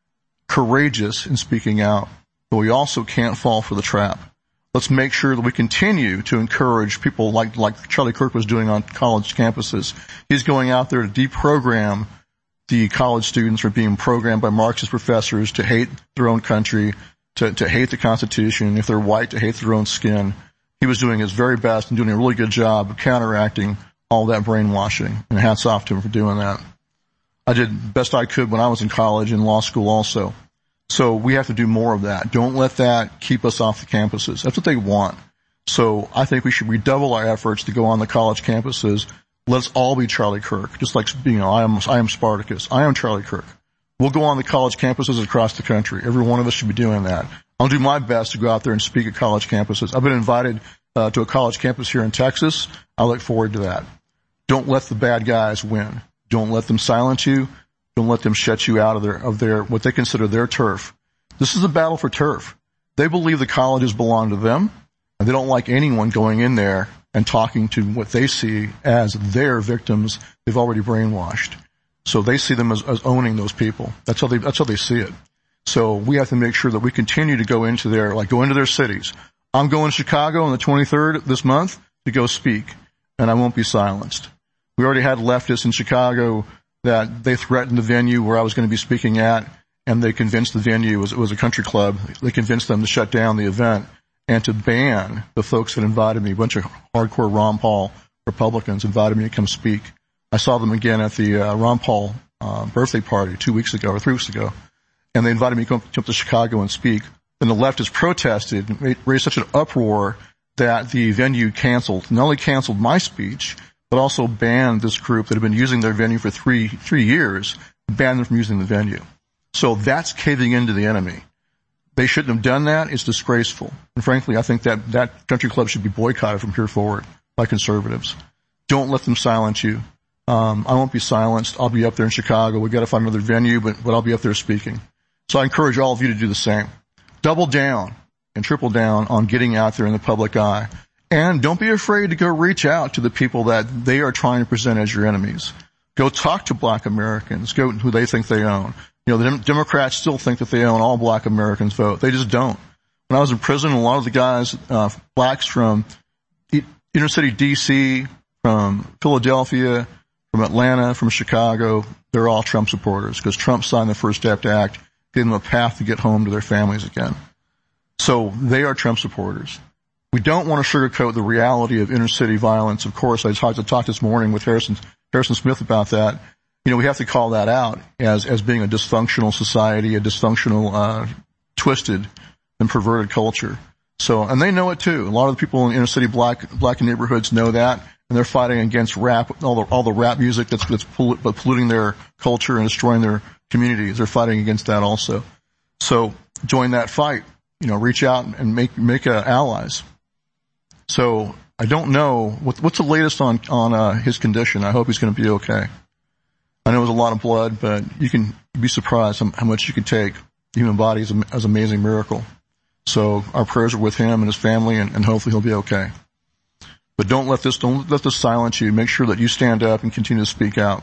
courageous in speaking out, but we also can't fall for the trap. Let's make sure that we continue to encourage people like, like Charlie Kirk was doing on college campuses. He's going out there to deprogram the college students from being programmed by Marxist professors to hate their own country, to, to hate the Constitution, if they're white, to hate their own skin. He was doing his very best and doing a really good job of counteracting all that brainwashing, and hats off to him for doing that. I did the best I could when I was in college and law school also. So we have to do more of that. Don't let that keep us off the campuses. That's what they want. So I think we should redouble our efforts to go on the college campuses. Let's all be Charlie Kirk. Just like, you know, I am, I am Spartacus. I am Charlie Kirk. We'll go on the college campuses across the country. Every one of us should be doing that. I'll do my best to go out there and speak at college campuses. I've been invited uh, to a college campus here in Texas. I look forward to that. Don't let the bad guys win. Don't let them silence you. Don't let them shut you out of their, of their, what they consider their turf. This is a battle for turf. They believe the colleges belong to them, and they don't like anyone going in there and talking to what they see as their victims they've already brainwashed. So they see them as, as owning those people. That's how they, that's how they see it. So we have to make sure that we continue to go into their, like go into their cities. I'm going to Chicago on the twenty-third this month to go speak, and I won't be silenced. We already had leftists in Chicago that they threatened the venue where I was going to be speaking at, and they convinced the venue, it was, it was a country club, they convinced them to shut down the event and to ban the folks that invited me. A bunch of hardcore Ron Paul Republicans invited me to come speak. I saw them again at the uh, Ron Paul uh, birthday party two weeks ago or three weeks ago, and they invited me to come, come to Chicago and speak. Then the leftists protested and raised such an uproar that the venue canceled, not only canceled my speech, but also banned this group that had been using their venue for three, three years, banned them from using the venue. So that's caving into the enemy. They shouldn't have done that. It's disgraceful. And frankly, I think that that country club should be boycotted from here forward by conservatives. Don't let them silence you. Um, I won't be silenced. I'll be up there in Chicago. We've got to find another venue, but, but I'll be up there speaking. So I encourage all of you to do the same. Double down and triple down on getting out there in the public eye. And don't be afraid to go reach out to the people that they are trying to present as your enemies. Go talk to black Americans. Go who they think they own. You know, the Democrats still think that they own all black Americans vote. They just don't. When I was in prison, a lot of the guys, uh, blacks from inner city D C, from Philadelphia, from Atlanta, from Chicago, they're all Trump supporters because Trump signed the First Step Act, gave them a path to get home to their families again. So they are Trump supporters. We don't want to sugarcoat the reality of inner city violence. Of course, I tried to talk this morning with Harrison, Harrison Smith about that. You know, we have to call that out as, as being a dysfunctional society, a dysfunctional, uh, twisted and perverted culture. So, and they know it too. A lot of the people in inner city black, black neighborhoods know that, and they're fighting against rap, all the, all the rap music that's, that's polluting their culture and destroying their communities. They're fighting against that also. So join that fight. You know, reach out and make, make, uh, allies. So I don't know what, what's the latest on, on, uh, his condition. I hope he's going to be okay. I know it was a lot of blood, but you can be surprised how, how much you can take. The human body is an amazing miracle. So our prayers are with him and his family, and, and hopefully he'll be okay. But don't let this, don't let this silence you. Make sure that you stand up and continue to speak out.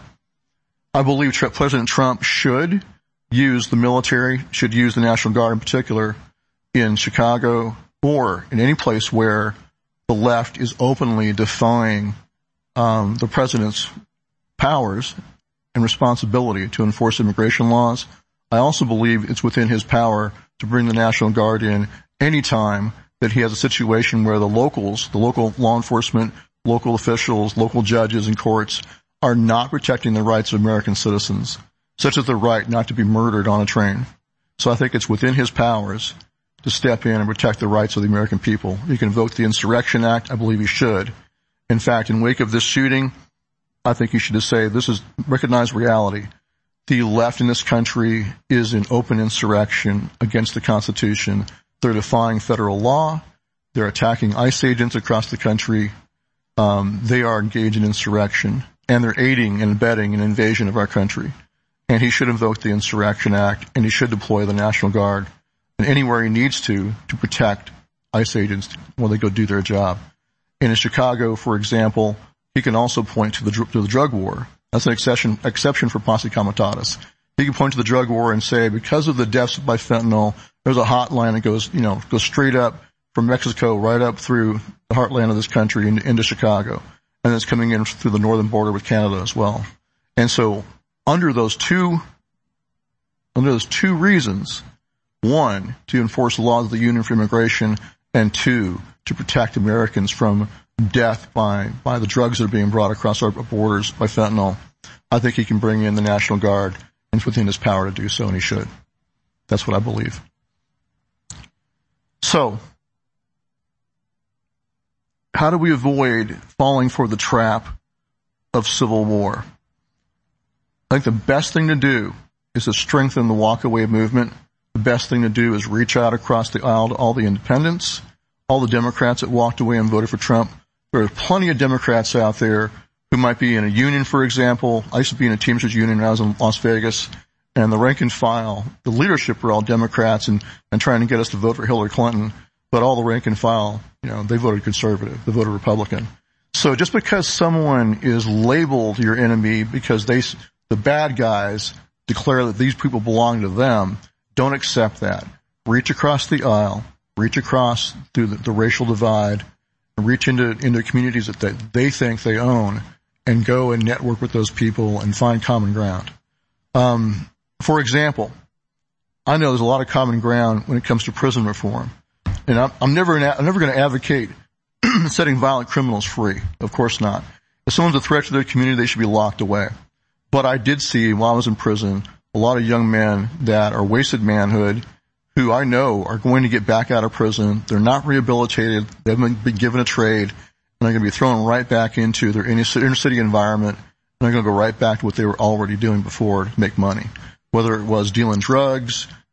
I believe Tr- President Trump should use the military, should use the National Guard in particular in Chicago or in any place where the left is openly defying um, the president's powers and responsibility to enforce immigration laws. I also believe it's within his power to bring the National Guard in any time that he has a situation where the locals, the local law enforcement, local officials, local judges and courts are not protecting the rights of American citizens, such as the right not to be murdered on a train. So I think it's within his powers to step in and protect the rights of the American people. He can invoke the Insurrection Act. I believe he should. In fact, in wake of this shooting, I think you should just say this is recognized reality. The left in this country is in open insurrection against the Constitution. They're defying federal law. They're attacking ICE agents across the country. Um, they are engaged in insurrection, and they're aiding and abetting an invasion of our country. And he should invoke the Insurrection Act, and he should deploy the National Guard and anywhere he needs to to protect ICE agents when they go do their job. And in Chicago, for example, he can also point to the, to the drug war. That's an exception, exception for Posse Comitatus. He can point to the drug war and say, because of the deaths by fentanyl, there's a hotline that goes, you know, goes straight up from Mexico right up through the heartland of this country into, into Chicago. And it's coming in through the northern border with Canada as well. And so under those two, under those two reasons, one, to enforce the laws of the Union for immigration, and two, to protect Americans from death by, by the drugs that are being brought across our borders by fentanyl, I think he can bring in the National Guard, and it's within his power to do so, and he should. That's what I believe. So, how do we avoid falling for the trap of civil war? I think the best thing to do is to strengthen the walkaway movement. The best thing to do is reach out across the aisle to all the independents, all the Democrats that walked away and voted for Trump. There are plenty of Democrats out there who might be in a union, for example. I used to be in a Teamsters union when I was in Las Vegas, and the rank and file, the leadership were all Democrats and, and trying to get us to vote for Hillary Clinton, but all the rank and file, you know, they voted conservative, they voted Republican. So just because someone is labeled your enemy because they, the bad guys declare that these people belong to them, don't accept that. Reach across the aisle, reach across through the, the racial divide, and reach into, into communities that they, they think they own, and go and network with those people and find common ground. Um, for example, I know there's a lot of common ground when it comes to prison reform. And I'm, I'm never, I'm never going to advocate setting violent criminals free. Of course not. If someone's a threat to their community, they should be locked away. But I did see, while I was in prison, a lot of young men that are wasted manhood, who I know are going to get back out of prison. They're not rehabilitated. They haven't been given a trade, and they're going to be thrown right back into their inner city environment, and they're going to go right back to what they were already doing before to make money. Whether it was dealing drugs,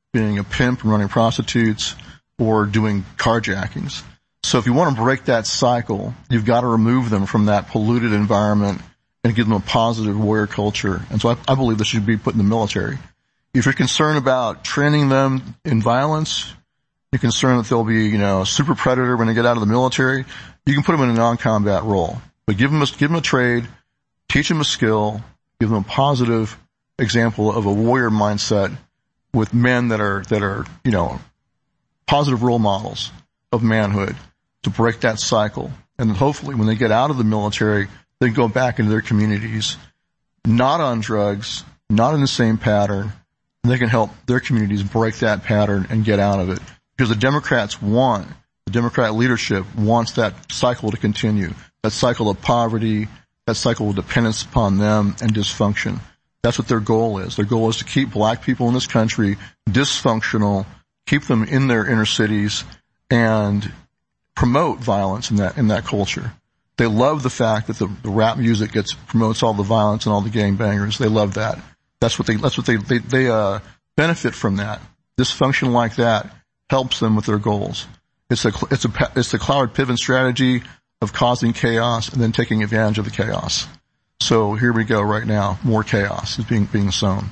being a pimp and running prostitutes or doing carjackings. So if you want to break that cycle, you've got to remove them from that polluted environment and give them a positive warrior culture. And so I, I believe this should be put in the military. If you're concerned about training them in violence, you're concerned that they'll be, you know, a super predator when they get out of the military, you can put them in a non-combat role. But give them a, give them a trade, teach them a skill, give them a positive example of a warrior mindset with men that are, that are, you know, positive role models of manhood to break that cycle. And then hopefully when they get out of the military, they go back into their communities, not on drugs, not in the same pattern, and they can help their communities break that pattern and get out of it. Because the Democrats want, the Democrat leadership wants that cycle to continue, that cycle of poverty, that cycle of dependence upon them and dysfunction. That's what their goal is. Their goal is to keep black people in this country dysfunctional, keep them in their inner cities, and promote violence in that, in that culture. They love the fact that the, the rap music gets, promotes all the violence and all the gangbangers. They love that. That's what they, that's what they, they, they, uh, benefit from that. Dysfunction like that helps them with their goals. It's a, it's a, it's the Cloward Piven strategy of causing chaos and then taking advantage of the chaos. So here we go right now. More chaos is being, being sown.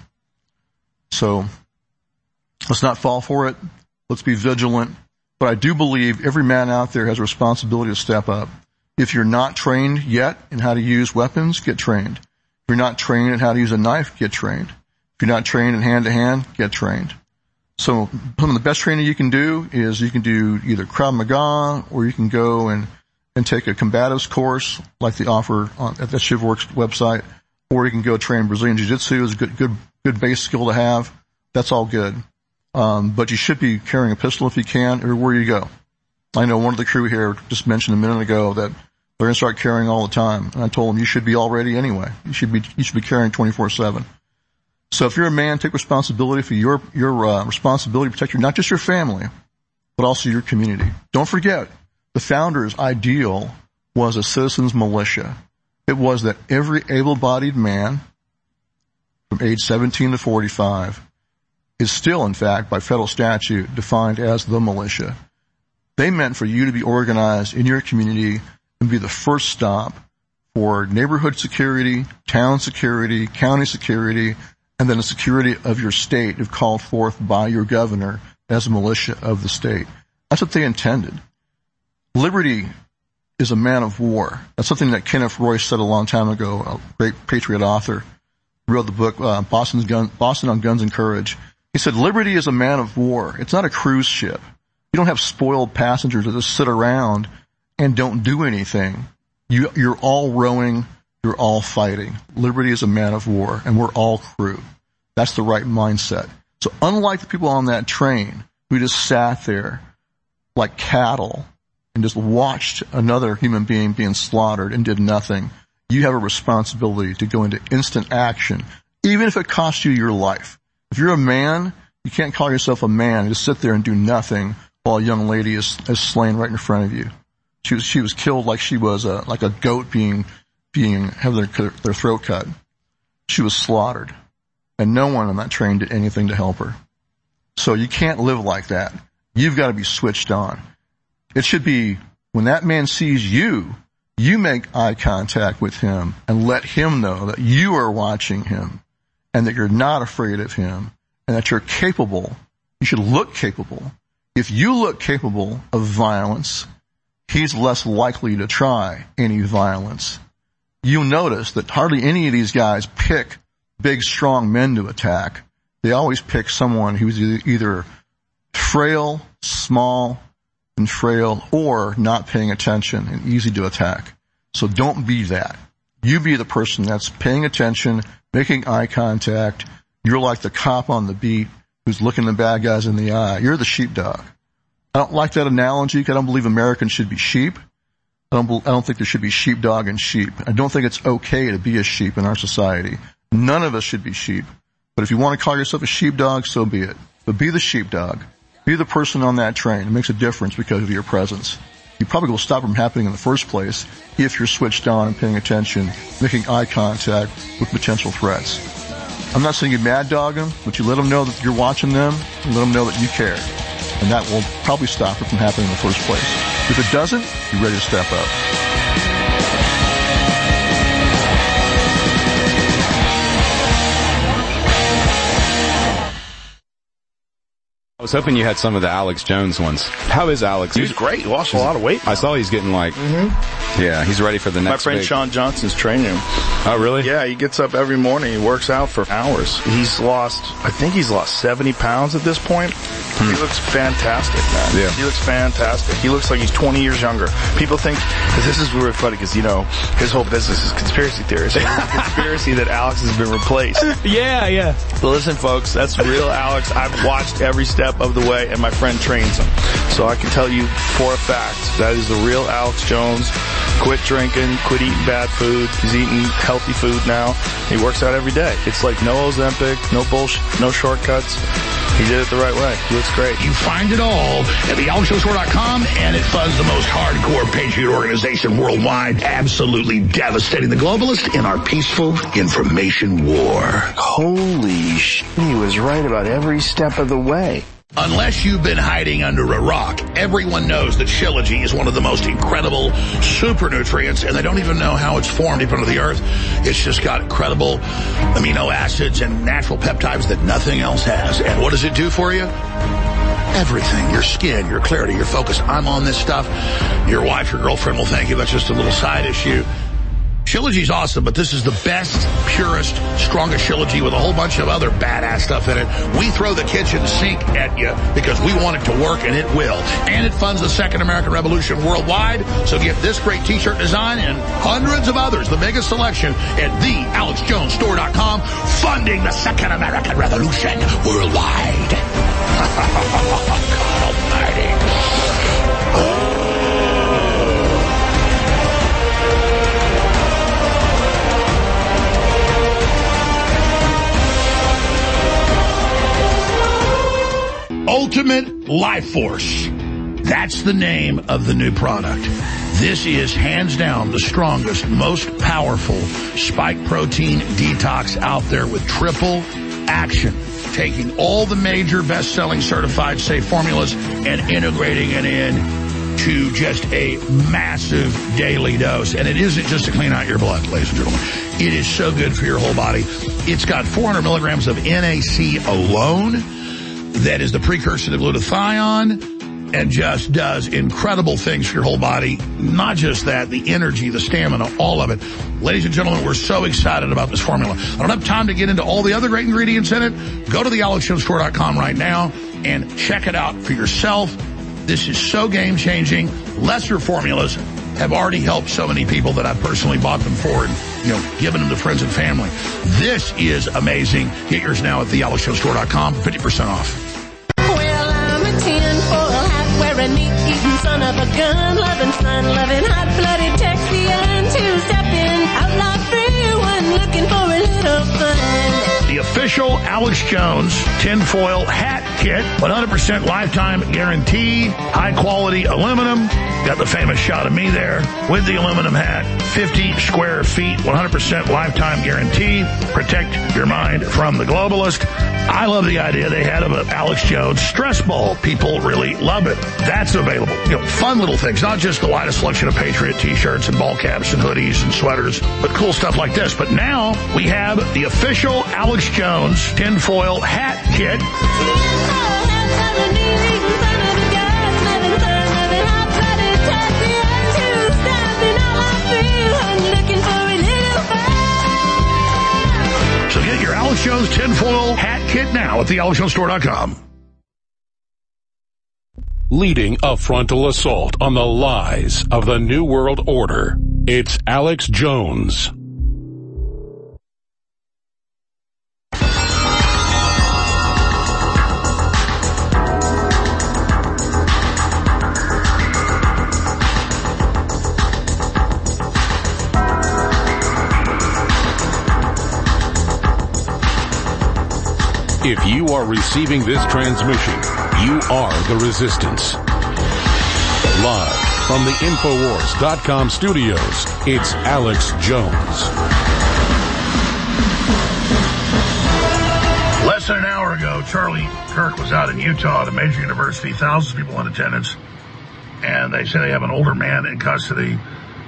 So let's not fall for it. Let's be vigilant. But I do believe every man out there has a responsibility to step up. If you're not trained yet in how to use weapons, get trained. If you're not trained in how to use a knife, get trained. If you're not trained in hand-to-hand, get trained. So some of the best training you can do is you can do either Krav Maga or you can go and, and take a combatives course like they offer on, at the ShivWorks website, or you can go train Brazilian Jiu-Jitsu. It's a good, good, good base skill to have. That's all good. Um, but you should be carrying a pistol if you can everywhere you go. I know one of the crew here just mentioned a minute ago that they're going to start carrying all the time. And I told them you should be all ready anyway. You should be, you should be carrying twenty-four seven. So if you're a man, take responsibility for your, your, uh, responsibility to protect your, not just your family, but also your community. Don't forget, the founder's ideal was a citizens militia. It was that every able-bodied man from age seventeen to forty-five is still, in fact, by federal statute, defined as the militia. They meant for you to be organized in your community and be the first stop for neighborhood security, town security, county security, and then the security of your state if called forth by your governor as a militia of the state. That's what they intended. Liberty is a man of war. That's something that Kenneth Royce said a long time ago, a great patriot author. He wrote the book, uh, Boston's Gun, Boston on Guns and Courage. He said, liberty is a man of war. It's not a cruise ship. You don't have spoiled passengers that just sit around and don't do anything. You, you're all rowing. You're all fighting. Liberty is a man of war, and we're all crew. That's the right mindset. So unlike the people on that train who just sat there like cattle and just watched another human being being slaughtered and did nothing, you have a responsibility to go into instant action, even if it costs you your life. If you're a man, you can't call yourself a man and just sit there and do nothing while a young lady is, is slain right in front of you. She was, she was killed like she was a, like a goat being, being, having their, their throat cut. She was slaughtered. And no one on that train did anything to help her. So you can't live like that. You've got to be switched on. It should be when that man sees you, you make eye contact with him and let him know that you are watching him and that you're not afraid of him and that you're capable. You should look capable. If you look capable of violence, he's less likely to try any violence. You'll notice that hardly any of these guys pick big, strong men to attack. They always pick someone who's either frail, small, and frail, or not paying attention and easy to attack. So don't be that. You be the person that's paying attention, making eye contact. You're like the cop on the beat who's looking the bad guys in the eye. You're the sheepdog. I don't like that analogy because I don't believe Americans should be sheep. I don't, I don't think there should be sheepdog and sheep. I don't think it's okay to be a sheep in our society. None of us should be sheep. But if you want to call yourself a sheepdog, so be it. But be the sheepdog. Be the person on that train. It makes a difference because of your presence. You probably will stop from happening in the first place if you're switched on and paying attention, making eye contact with potential threats. I'm not saying you mad dog them, but you let them know that you're watching them and let them know that you care. And that will probably stop it from happening in the first place. If it doesn't, you're ready to step up. I was hoping you had some of the Alex Jones ones. How is Alex? He's great. He lost a lot of weight. I saw he's getting like, mm-hmm. yeah, he's ready for the next My friend big... Sean Johnson's training him. Oh, really? Yeah, he gets up every morning. He works out for hours. He's lost, I think he's lost seventy pounds at this point. Hmm. He looks fantastic, man. Yeah. He looks fantastic. He looks like he's twenty years younger. People think, this is really funny because, you know, his whole business is conspiracy theories. It's a conspiracy that Alex has been replaced. Yeah, yeah. But listen, folks, that's real Alex. I've watched every step of the way, and my friend trains him. So I can tell you for a fact, that is the real Alex Jones. Quit drinking, quit eating bad food. He's eating healthy food now. He works out every day. It's like no Ozempic, no bullshit, no shortcuts. He did it the right way. He looks great. You find it all at the alex jones store dot com, and it funds the most hardcore patriot organization worldwide, absolutely devastating the globalists in our peaceful information war. Holy sh**, he was right about every step of the way. Unless you've been hiding under a rock, everyone knows that Shilajit is one of the most incredible super nutrients, and they don't even know how it's formed deep under the earth. It's just got incredible amino acids and natural peptides that nothing else has. And what does it do for you? Everything. Your skin, your clarity, your focus. I'm on this stuff. Your wife, your girlfriend will thank you. That's just a little side issue. Shilajit's awesome, but this is the best, purest, strongest Shilajit with a whole bunch of other badass stuff in it. We throw the kitchen sink at you because we want it to work, and it will. And it funds the Second American Revolution worldwide. So get this great t-shirt design and hundreds of others, the biggest selection, at the alex jones store dot com, funding the Second American Revolution worldwide. God almighty. Ultimate Life Force. That's the name of the new product. This is hands down the strongest, most powerful spike protein detox out there with triple action. Taking all the major best-selling certified safe formulas and integrating it in to just a massive daily dose. And it isn't just to clean out your blood, ladies and gentlemen. It is so good for your whole body. It's got four hundred milligrams of N A C alone. That is the precursor to glutathione, and just does incredible things for your whole body. Not just that, the energy, the stamina, all of it. Ladies and gentlemen, we're so excited about this formula. I don't have time to get into all the other great ingredients in it. Go to the alex jones store dot com right now and check it out for yourself. This is so game-changing. Lesser formulas have already helped so many people that I've personally bought them for and, you know, given them to friends and family. This is amazing. Get yours now at the alex jones store dot com, fifty percent off. Wearing meat-eating son of a gun, loving fun-loving, hot-blooded Texian, two-stepping, outlaw free one, looking for a little fun. The official Alex Jones tinfoil hat kit, one hundred percent lifetime guarantee, high-quality aluminum. Got the famous shot of me there with the aluminum hat. fifty square feet, one hundred percent lifetime guarantee. Protect your mind from the globalist. I love the idea they had of an Alex Jones stress ball. People really love it. That's available. You know, fun little things, not just the widest selection of Patriot t-shirts and ball caps and hoodies and sweaters, but cool stuff like this. But now we have the official Alex Jones tinfoil hat kit. So get your Alex Jones tinfoil hat kit now at the alex jones store dot com. Leading a frontal assault on the lies of the New World Order, it's Alex Jones. If you are receiving this transmission, you are the resistance. Live from the infowars dot com studios, it's Alex Jones. Less than an hour ago, Charlie Kirk was out in Utah at a major university, thousands of people in attendance, and they say they have an older man in custody.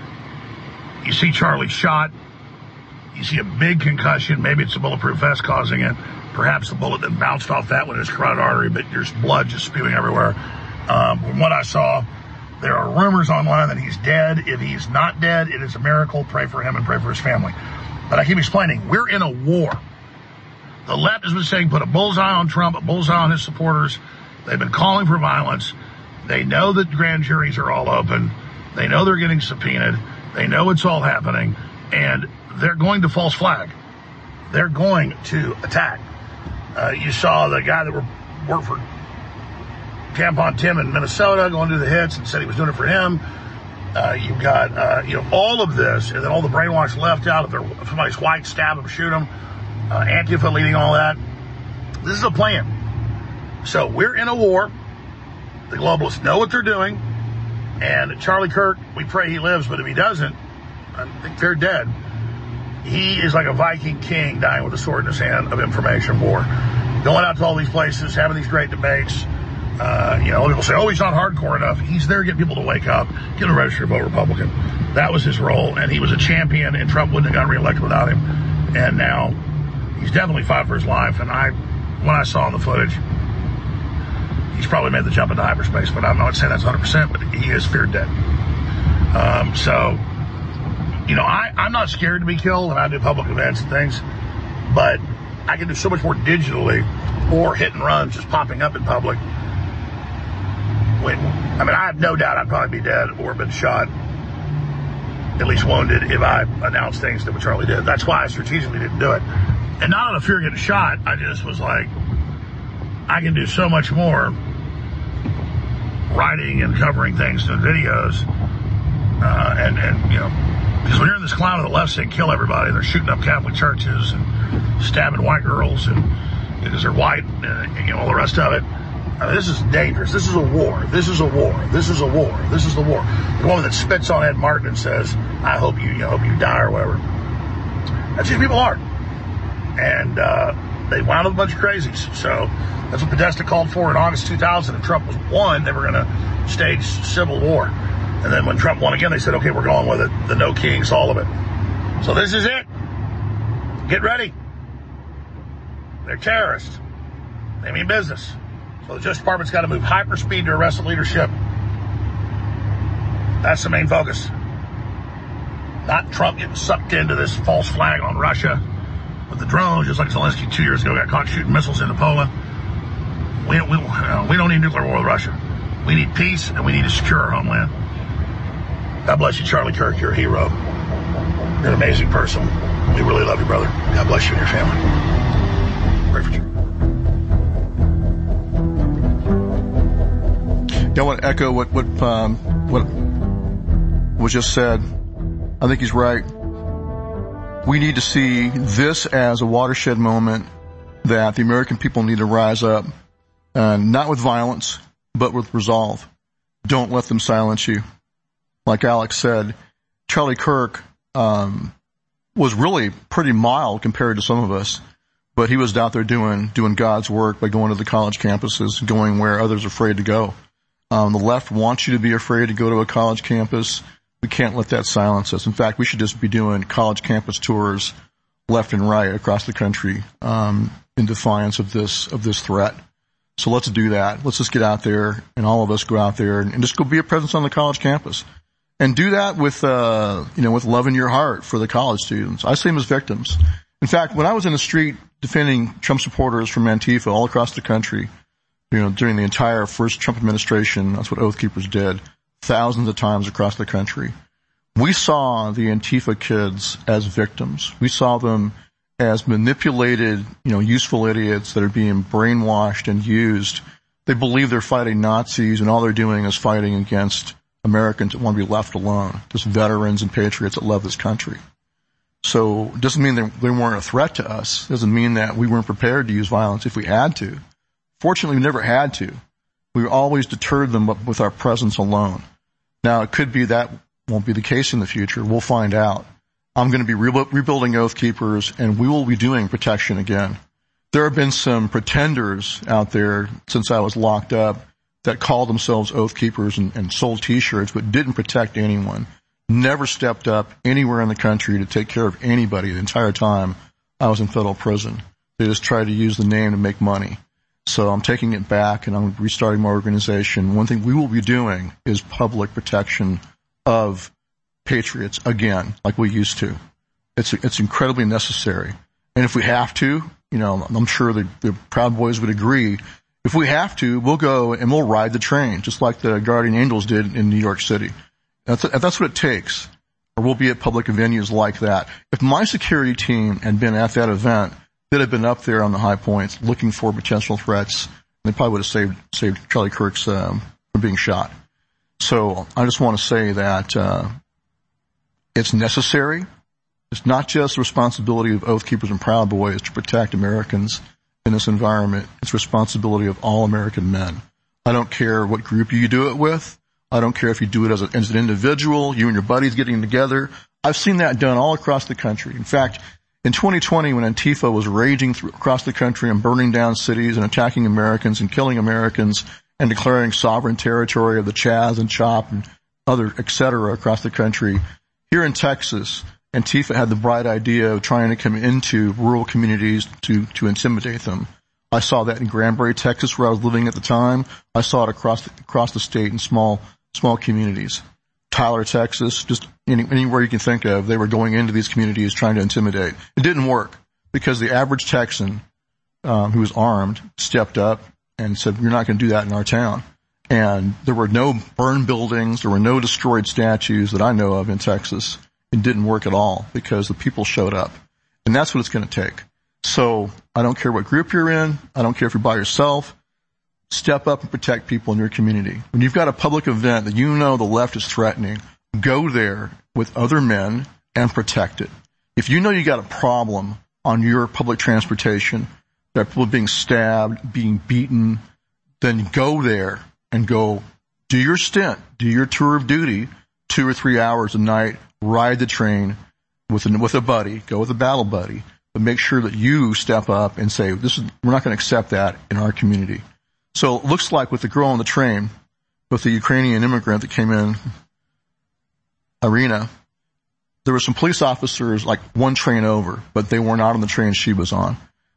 You see Charlie shot. You see a big concussion. Maybe it's a bulletproof vest causing it. Perhaps the bullet that bounced off that one in his carotid artery, but there's blood just spewing everywhere. Um, from what I saw, there are rumors online that he's dead. If he's not dead, it is a miracle. Pray for him and pray for his family. But I keep explaining, we're in a war. The left has been saying put a bullseye on Trump, a bullseye on his supporters. They've been calling for violence. They know that grand juries are all open. They know they're getting subpoenaed. They know it's all happening. And they're going to false flag. They're going to attack. Uh, you saw the guy that worked for Tampon Tim in Minnesota going to the hits and said he was doing it for him. Uh, you've got, uh, you know, all of this, and then all the brainwashed left out. If, they're, if somebody's white, stab them, shoot them. Uh, Antifa leading all that. This is a plan. So we're in a war. The globalists know what they're doing. And Charlie Kirk, we pray he lives, but if he doesn't, I think they're dead. He is like a Viking king dying with a sword in his hand of information war. Going out to all these places, having these great debates. Uh, you know, people say, oh, he's not hardcore enough. He's there to get people to wake up, get a register to vote Republican. That was his role, and he was a champion, and Trump wouldn't have gotten reelected without him. And now he's definitely fought for his life, and I, when I saw the footage, he's probably made the jump into hyperspace, but I'm not saying that's one hundred percent, but he is feared dead. Um, so, you know, I, I'm not scared to be killed, and I do public events and things, but I can do so much more digitally or hit and runs just popping up in public. When, I mean, I have no doubt I'd probably be dead or been shot, at least wounded, if I announced things that what Charlie did. That's why I strategically didn't do it. And not out of fear of getting shot, I just was like, I can do so much more writing and covering things and videos. Uh, and, and, you know, because when you're in this cloud of the left saying kill everybody, they're shooting up Catholic churches and stabbing white girls and because they're white and, you know, all the rest of it. Uh, this is dangerous. This is a war. This is a war. This is a war. This is the war. The woman that spits on Ed Martin and says, I hope you, you know, hope you die or whatever. That's who people are. And, uh, they wound up a bunch of crazies. So that's what Podesta called for in August two thousand. If Trump was won, they were going to stage civil war. And then when Trump won again, they said, okay, we're going with it. The no kings, all of it. So this is it. Get ready. They're terrorists. They mean business. So the Justice Department's got to move hyperspeed to arrest the leadership. That's the main focus. Not Trump getting sucked into this false flag on Russia with the drones, just like Zelensky two years ago got caught shooting missiles into Poland. We, we, we don't need nuclear war with Russia. We need peace, and we need to secure our homeland. God bless you, Charlie Kirk. You're a hero. You're an amazing person. We really love you, brother. God bless you and your family. Pray for you. I want to echo what what um, what was just said. I think he's right. We need to see this as a watershed moment that the American people need to rise up, uh, not with violence, but with resolve. Don't let them silence you. Like Alex said, Charlie Kirk um, was really pretty mild compared to some of us, but he was out there doing doing God's work by going to the college campuses, going where others are afraid to go. Um, the left wants you to be afraid to go to a college campus. We can't let that silence us. In fact, we should just be doing college campus tours left and right across the country, um, in defiance of this, of this threat. So let's do that. Let's just get out there and all of us go out there and, and just go be a presence on the college campus. And do that with, uh, you know, with love in your heart for the college students. I see them as victims. In fact, when I was in the street defending Trump supporters from Antifa all across the country, you know, during the entire first Trump administration, that's what Oath Keepers did, thousands of times across the country. We saw the Antifa kids as victims. We saw them as manipulated, you know, useful idiots that are being brainwashed and used. They believe they're fighting Nazis, and all they're doing is fighting against Americans that want to be left alone, just veterans and patriots that love this country. So it doesn't mean they, they weren't a threat to us. It doesn't mean that we weren't prepared to use violence if we had to. Fortunately, we never had to. We always deterred them with our presence alone. Now, it could be that won't be the case in the future. We'll find out. I'm going to be re- rebuilding Oath Keepers, and we will be doing protection again. there have been some pretenders out there since I was locked up that called themselves Oath Keepers and, and sold T-shirts but didn't protect anyone, never stepped up anywhere in the country to take care of anybody the entire time I was in federal prison. They just tried to use the name to make money. So I'm taking it back and I'm restarting my organization. One thing we will be doing is public protection of patriots again, like we used to. It's it's incredibly necessary. And if we have to, you know, I'm sure the, the Proud Boys would agree, if we have to, we'll go and we'll ride the train, just like the Guardian Angels did in New York City. That's, that's what it takes. Or we'll be at public venues like that. If my security team had been at that event, they'd have been up there on the high points looking for potential threats. And they probably would have saved, saved Charlie Kirk's, um, from being shot. So I just want to say that, uh, it's necessary. It's not just the responsibility of Oath Keepers and Proud Boys to protect Americans in this environment. It's the responsibility of all American men. I don't care what group you do it with. I don't care if you do it as, a, as an individual, you and your buddies getting together. I've seen that done all across the country. In fact, in twenty twenty, when Antifa was raging through, across the country and burning down cities and attacking Americans and killing Americans and declaring sovereign territory of the Chaz and Chop and other, et cetera, across the country, here in Texas, Antifa had the bright idea of trying to come into rural communities to, to intimidate them. I saw that in Granbury, Texas, where I was living at the time. I saw it across the, across the state in small, small communities. Tyler, Texas, just any, anywhere you can think of, they were going into these communities trying to intimidate. It didn't work because the average Texan, um, who was armed stepped up and said, "You're not going to do that in our town." And there were no burned buildings. There were no destroyed statues that I know of in Texas. It didn't work at all because the people showed up. And that's what it's going to take. So I don't care what group you're in. I don't care if you're by yourself. Step up and protect people in your community. When you've got a public event that you know the left is threatening, go there with other men and protect it. If you know you got a problem on your public transportation, that people are being stabbed, being beaten, then go there and go do your stint, do your tour of duty, two or three hours a night, ride the train with a, with a buddy, go with a battle buddy, but make sure that you step up and say, "This is, we're not going to accept that in our community." So it looks like with the girl on the train, with the Ukrainian immigrant that came in, Irina, there were some police officers like one train over, but they were not on the train she was on.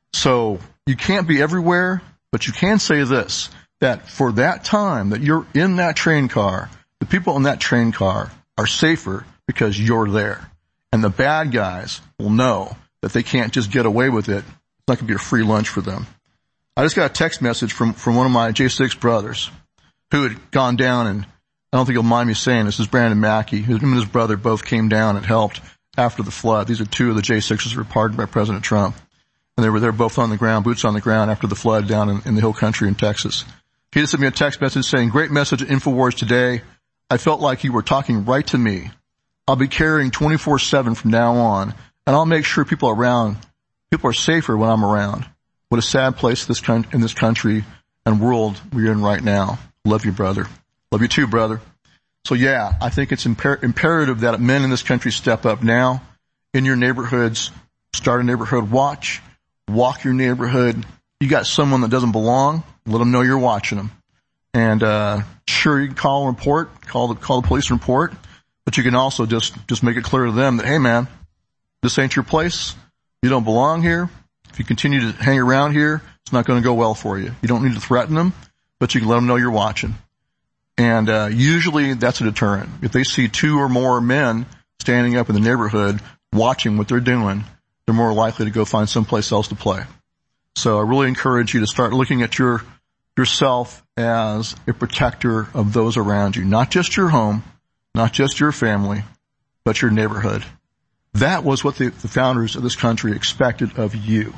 So you can't be everywhere, but you can say this, that for that time that you're in that train car, the people in that train car are safer because you're there. And the bad guys will know that they can't just get away with it. It's not going to be a free lunch for them. I just got a text message from, from one of my J six brothers who had gone down, and I don't think he'll mind me saying this is Brandon Mackey. Him and his brother both came down and helped after the flood. These are two of the J sixes who were pardoned by President Trump. And they were there both on the ground, boots on the ground after the flood down in, in the hill country in Texas. He just sent me a text message saying, "Great message at InfoWars today. I felt like you were talking right to me. I'll be carrying twenty-four seven from now on, and I'll make sure people around, people are safer when I'm around. What a sad place this con- in this country and world we're in right now. Love you, brother. Love you too, brother." So yeah, I think it's imper- imperative that men in this country step up now. In your neighborhoods, start a neighborhood watch, walk your neighborhood. You got someone that doesn't belong, let them know you're watching them. And, uh, sure, you can call and report, call the, call the police and report, but you can also just, just make it clear to them that, "Hey man, this ain't your place. You don't belong here. If you continue to hang around here, it's not going to go well for you. You don't need to threaten them, but you can let them know you're watching." And, uh, usually that's a deterrent. If they see two or more men standing up in the neighborhood watching what they're doing, they're more likely to go find someplace else to play. So I really encourage you to start looking at your, yourself as a protector of those around you, not just your home, not just your family, but your neighborhood. That was what the, the founders of this country expected of you.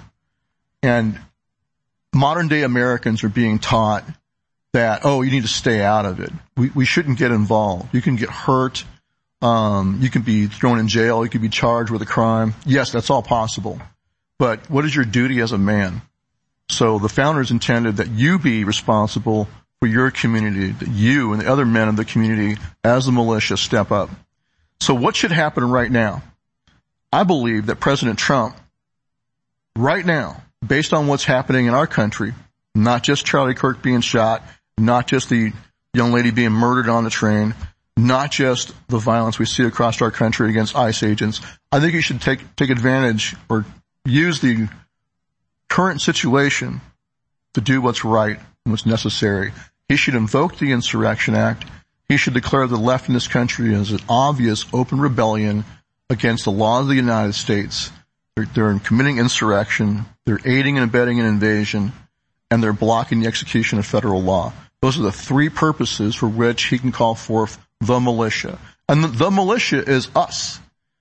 And modern day Americans are being taught that, oh, you need to stay out of it. We, we shouldn't get involved. You can get hurt. Um, you can be thrown in jail. You can be charged with a crime. Yes, that's all possible. But what is your duty as a man? So the founders intended that you be responsible for your community, that you and the other men of the community as the militia step up. So what should happen right now? I believe that President Trump right now based on what's happening in our country, not just Charlie Kirk being shot, not just the young lady being murdered on the train, not just the violence we see across our country against ICE agents. I think you should take take advantage or use the current situation to do what's right and what's necessary. He should invoke the Insurrection Act. He should declare the left in this country as an obvious open rebellion against the law of the United States. They're, they're committing insurrection. They're aiding and abetting an invasion, and they're blocking the execution of federal law. Those are the three purposes for which he can call forth the militia. And the, the militia is us.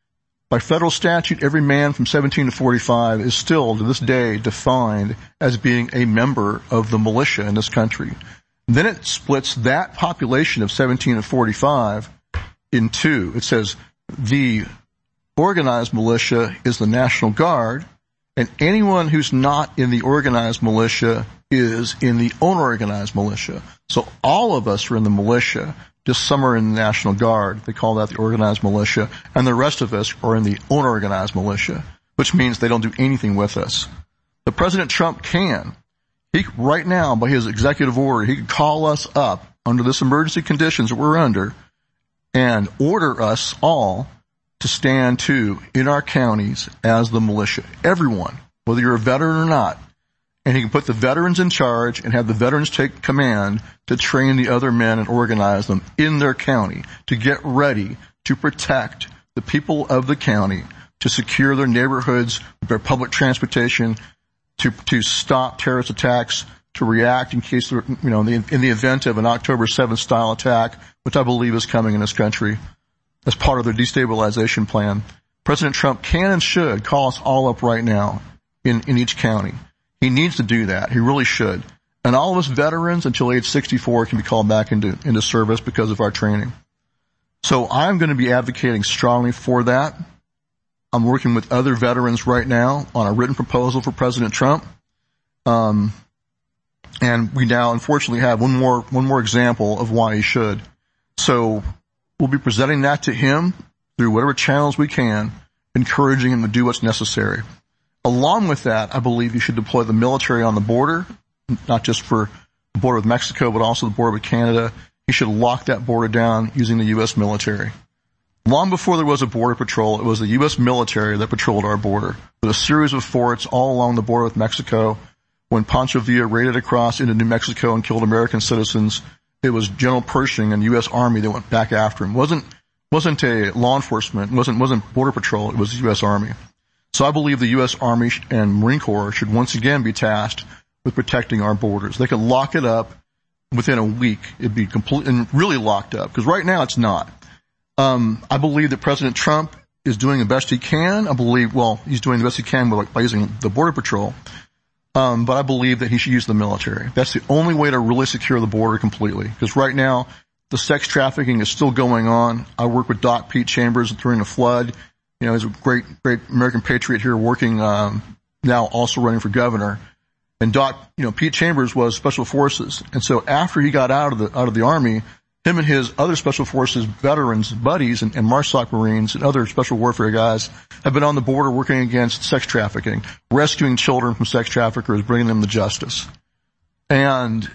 By federal statute, every man from seventeen to forty-five is still, to this day, defined as being a member of the militia in this country. Then it splits that population of seventeen to forty-five in two. It says the organized militia is the National Guard, and anyone who's not in the organized militia is in the unorganized militia. So all of us are in the militia, just some are in the National Guard. They call that the organized militia, and the rest of us are in the unorganized militia, which means they don't do anything with us. But President Trump can. He, right now, by his executive order, he could call us up under this emergency conditions that we're under and order us all to stand to in our counties as the militia. Everyone, whether you're a veteran or not. And he can put the veterans in charge and have the veterans take command to train the other men and organize them in their county to get ready to protect the people of the county, to secure their neighborhoods, their public transportation, to to stop terrorist attacks, to react in case, you know, in the, in the event of an October seventh style attack, which I believe is coming in this country as part of their destabilization plan. President Trump can and should call us all up right now in, in each county. He needs to do that. He really should. And all of us veterans until age sixty-four can be called back into, into service because of our training. So I'm going to be advocating strongly for that. I'm working with other veterans right now on a written proposal for President Trump. Um, and we now unfortunately have one more, one more example of why he should. So we'll be presenting that to him through whatever channels we can, encouraging him to do what's necessary. Along with that, I believe you should deploy the military on the border, not just for the border with Mexico, but also the border with Canada. He should lock that border down using the U S military. Long before there was a border patrol, it was the U S military that patrolled our border with a series of forts all along the border with Mexico. When Pancho Villa raided across into New Mexico and killed American citizens, it was General Pershing and the U S Army that went back after him. wasn't wasn't a law enforcement, wasn't wasn't border patrol, it was the U S Army. So I believe the U S Army and Marine Corps should once again be tasked with protecting our borders. They could lock it up within a week. It'd be completely and really locked up, because right now it's not. Um, I believe that President Trump is doing the best he can. I believe, well, he's doing the best he can by, by using the border patrol. Um, but I believe that he should use the military. That's the only way to really secure the border completely. Because right now, the sex trafficking is still going on. I worked with Doc Pete Chambers during the flood. You know, he's a great, great American patriot here working, um, now also running for governor. And Doc, you know, Pete Chambers was Special Forces. And so after he got out of the, out of the Army, him and his other Special Forces veterans, buddies, and, and MARSOC Marines and other special warfare guys have been on the border working against sex trafficking, rescuing children from sex traffickers, bringing them to justice. And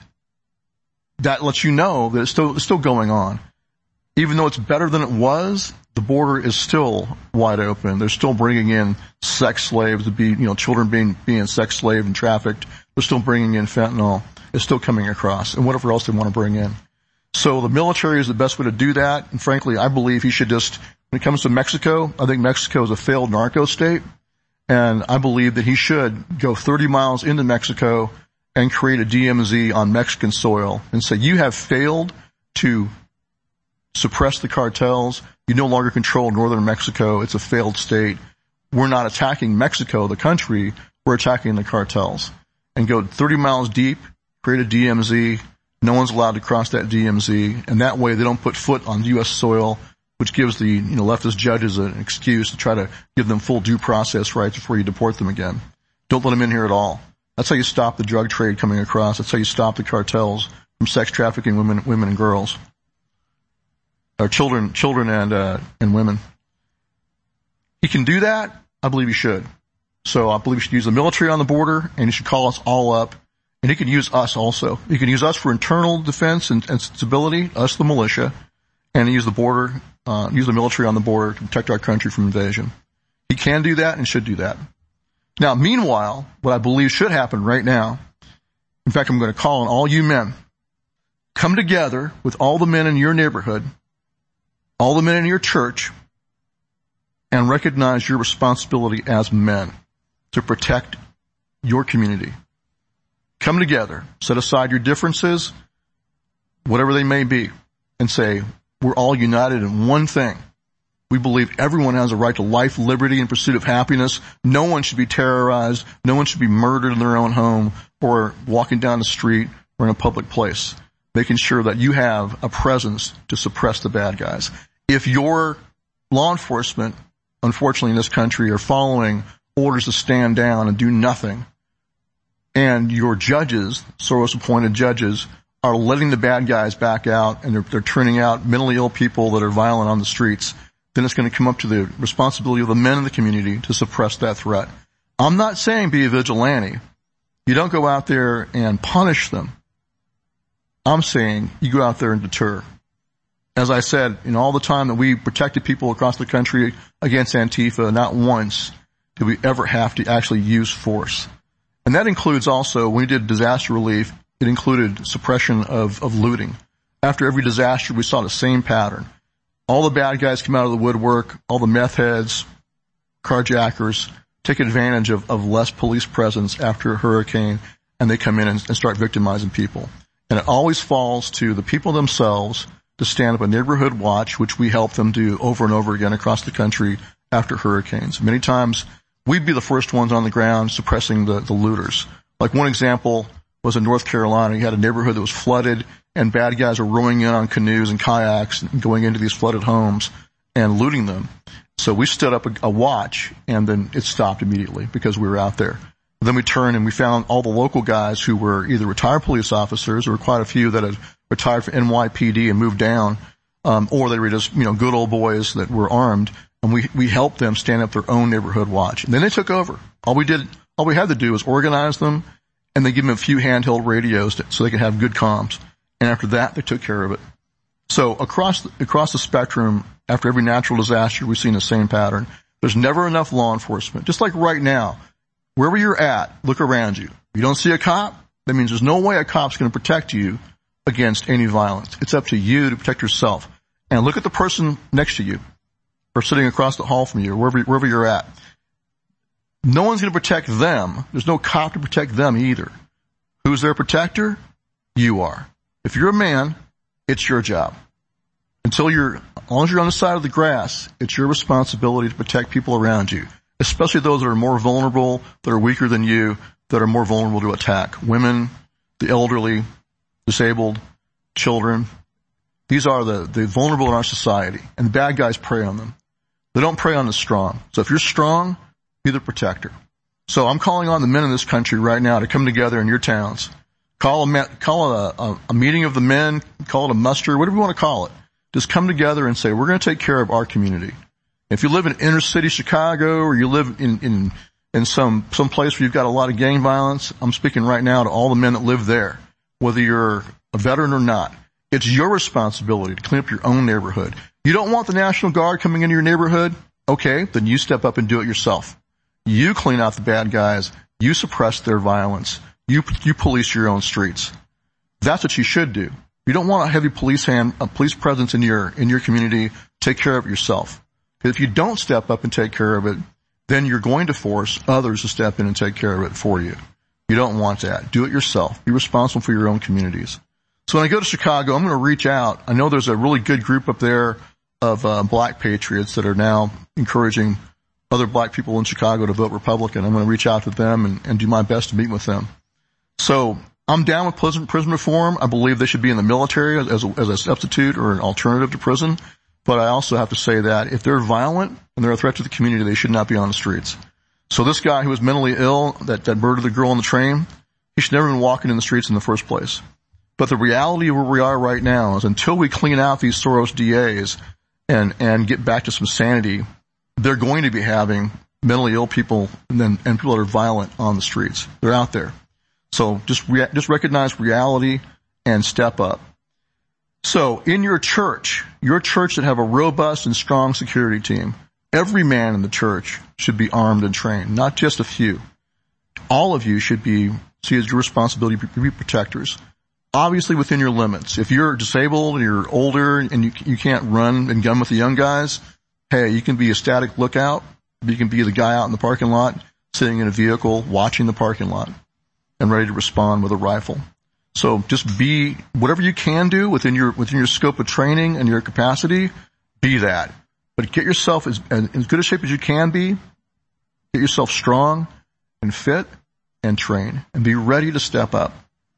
that lets you know that it's still, it's still going on. Even though it's better than it was, the border is still wide open. They're still bringing in sex slaves to be, you know, children being, being sex slaved and trafficked. They're still bringing in fentanyl. It's still coming across, and whatever else they want to bring in. So the military is the best way to do that. And frankly, I believe he should just, when it comes to Mexico, I think Mexico is a failed narco state. And I believe that he should go thirty miles into Mexico and create a D M Z on Mexican soil and say, you have failed to suppress the cartels. You no longer control northern Mexico. It's a failed state. We're not attacking Mexico, the country. We're attacking the cartels. And go thirty miles deep, create a D M Z. No one's allowed to cross that D M Z, and that way they don't put foot on U S soil, which gives the, you know, leftist judges an excuse to try to give them full due process rights before you deport them again. Don't let them in here at all. That's how you stop the drug trade coming across. That's how you stop the cartels from sex trafficking women, women and girls, or children, children and uh, and women. He can do that. I believe he should. So I believe he should use the military on the border, and he should call us all up. And he can use us also. He can use us for internal defense and, and stability, us the militia, and use the border, uh, use the military on the border to protect our country from invasion. He can do that and should do that. Now, meanwhile, what I believe should happen right now, in fact, I'm going to call on all you men, come together with all the men in your neighborhood, all the men in your church, and recognize your responsibility as men to protect your community. Come together, set aside your differences, whatever they may be, and say, we're all united in one thing. We believe everyone has a right to life, liberty, and pursuit of happiness. No one should be terrorized. No one should be murdered in their own home or walking down the street or in a public place, making sure that you have a presence to suppress the bad guys. If your law enforcement, unfortunately in this country, are following orders to stand down and do nothing, and your judges, Soros-appointed judges, are letting the bad guys back out, and they're, they're turning out mentally ill people that are violent on the streets, then it's going to come up to the responsibility of the men in the community to suppress that threat. I'm not saying be a vigilante. You don't go out there and punish them. I'm saying you go out there and deter. As I said, in all the time that we protected people across the country against Antifa, not once did we ever have to actually use force. And that includes also, when we did disaster relief, it included suppression of, of looting. After every disaster, we saw the same pattern. All the bad guys come out of the woodwork, all the meth heads, carjackers, take advantage of, of less police presence after a hurricane, and they come in and, and start victimizing people. And it always falls to the people themselves to stand up a neighborhood watch, which we help them do over and over again across the country after hurricanes. Many times, we'd be the first ones on the ground suppressing the, the looters. Like one example was in North Carolina. You had a neighborhood that was flooded, and bad guys were rowing in on canoes and kayaks and going into these flooded homes and looting them. So we stood up a, a watch, and then it stopped immediately because we were out there. Then we turned and we found all the local guys who were either retired police officers, there were quite a few that had retired from N Y P D and moved down, um, or they were just, you know, good old boys that were armed. And we, we helped them stand up their own neighborhood watch. And then they took over. All we did, all we had to do was organize them, and then give them a few handheld radios to, so they could have good comms. And after that, they took care of it. So across the, across the spectrum, after every natural disaster, we've seen the same pattern. There's never enough law enforcement. Just like right now, wherever you're at, look around you. If you don't see a cop, that means there's no way a cop's going to protect you against any violence. It's up to you to protect yourself. And look at the person next to you, or sitting across the hall from you, or wherever, wherever you're at. No one's going to protect them. There's no cop to protect them either. Who's their protector? You are. If you're a man, it's your job. Until you're, as long as you're on the side of the grass, it's your responsibility to protect people around you, especially those that are more vulnerable, that are weaker than you, that are more vulnerable to attack. Women, the elderly, disabled, children. These are the, the vulnerable in our society, and the bad guys prey on them. They don't prey on the strong. So if you're strong, be the protector. So I'm calling on the men in this country right now to come together in your towns. Call a, call a, a, a meeting of the men, call it a muster, whatever you want to call it. Just come together and say, we're going to take care of our community. If you live in inner city Chicago, or you live in, in, in some, some place where you've got a lot of gang violence, I'm speaking right now to all the men that live there, whether you're a veteran or not. It's your responsibility to clean up your own neighborhood. You don't want the National Guard coming into your neighborhood? Okay, then you step up and do it yourself. You clean out the bad guys. You suppress their violence. You, you police your own streets. That's what you should do. You don't want a heavy police hand, a police presence in your, in your community. Take care of it yourself. Because if you don't step up and take care of it, then you're going to force others to step in and take care of it for you. You don't want that. Do it yourself. Be responsible for your own communities. So when I go to Chicago, I'm going to reach out. I know there's a really good group up there of uh, black patriots that are now encouraging other black people in Chicago to vote Republican. I'm going to reach out to them and, and do my best to meet with them. So I'm down with prison, prison reform. I believe they should be in the military as, as, a, as a substitute or an alternative to prison. But I also have to say that if they're violent and they're a threat to the community, they should not be on the streets. So this guy who was mentally ill, that, that murdered the girl on the train, he should never have been walking in the streets in the first place. But the reality of where we are right now is until we clean out these Soros D As and, and get back to some sanity, they're going to be having mentally ill people and then, and people that are violent on the streets. They're out there. So just, rea- just recognize reality and step up. So in your church, your church should have a robust and strong security team. Every man in the church should be armed and trained, not just a few. All of you should be, see it as your responsibility to be protectors. Obviously within your limits. If you're disabled and you're older and you, you can't run and gun with the young guys, hey, you can be a static lookout. You can be the guy out in the parking lot, sitting in a vehicle, watching the parking lot, and ready to respond with a rifle. So just be, whatever you can do within your, within your scope of training and your capacity, be that. But get yourself as, as good a shape as you can be, get yourself strong and fit and train, and be ready to step up.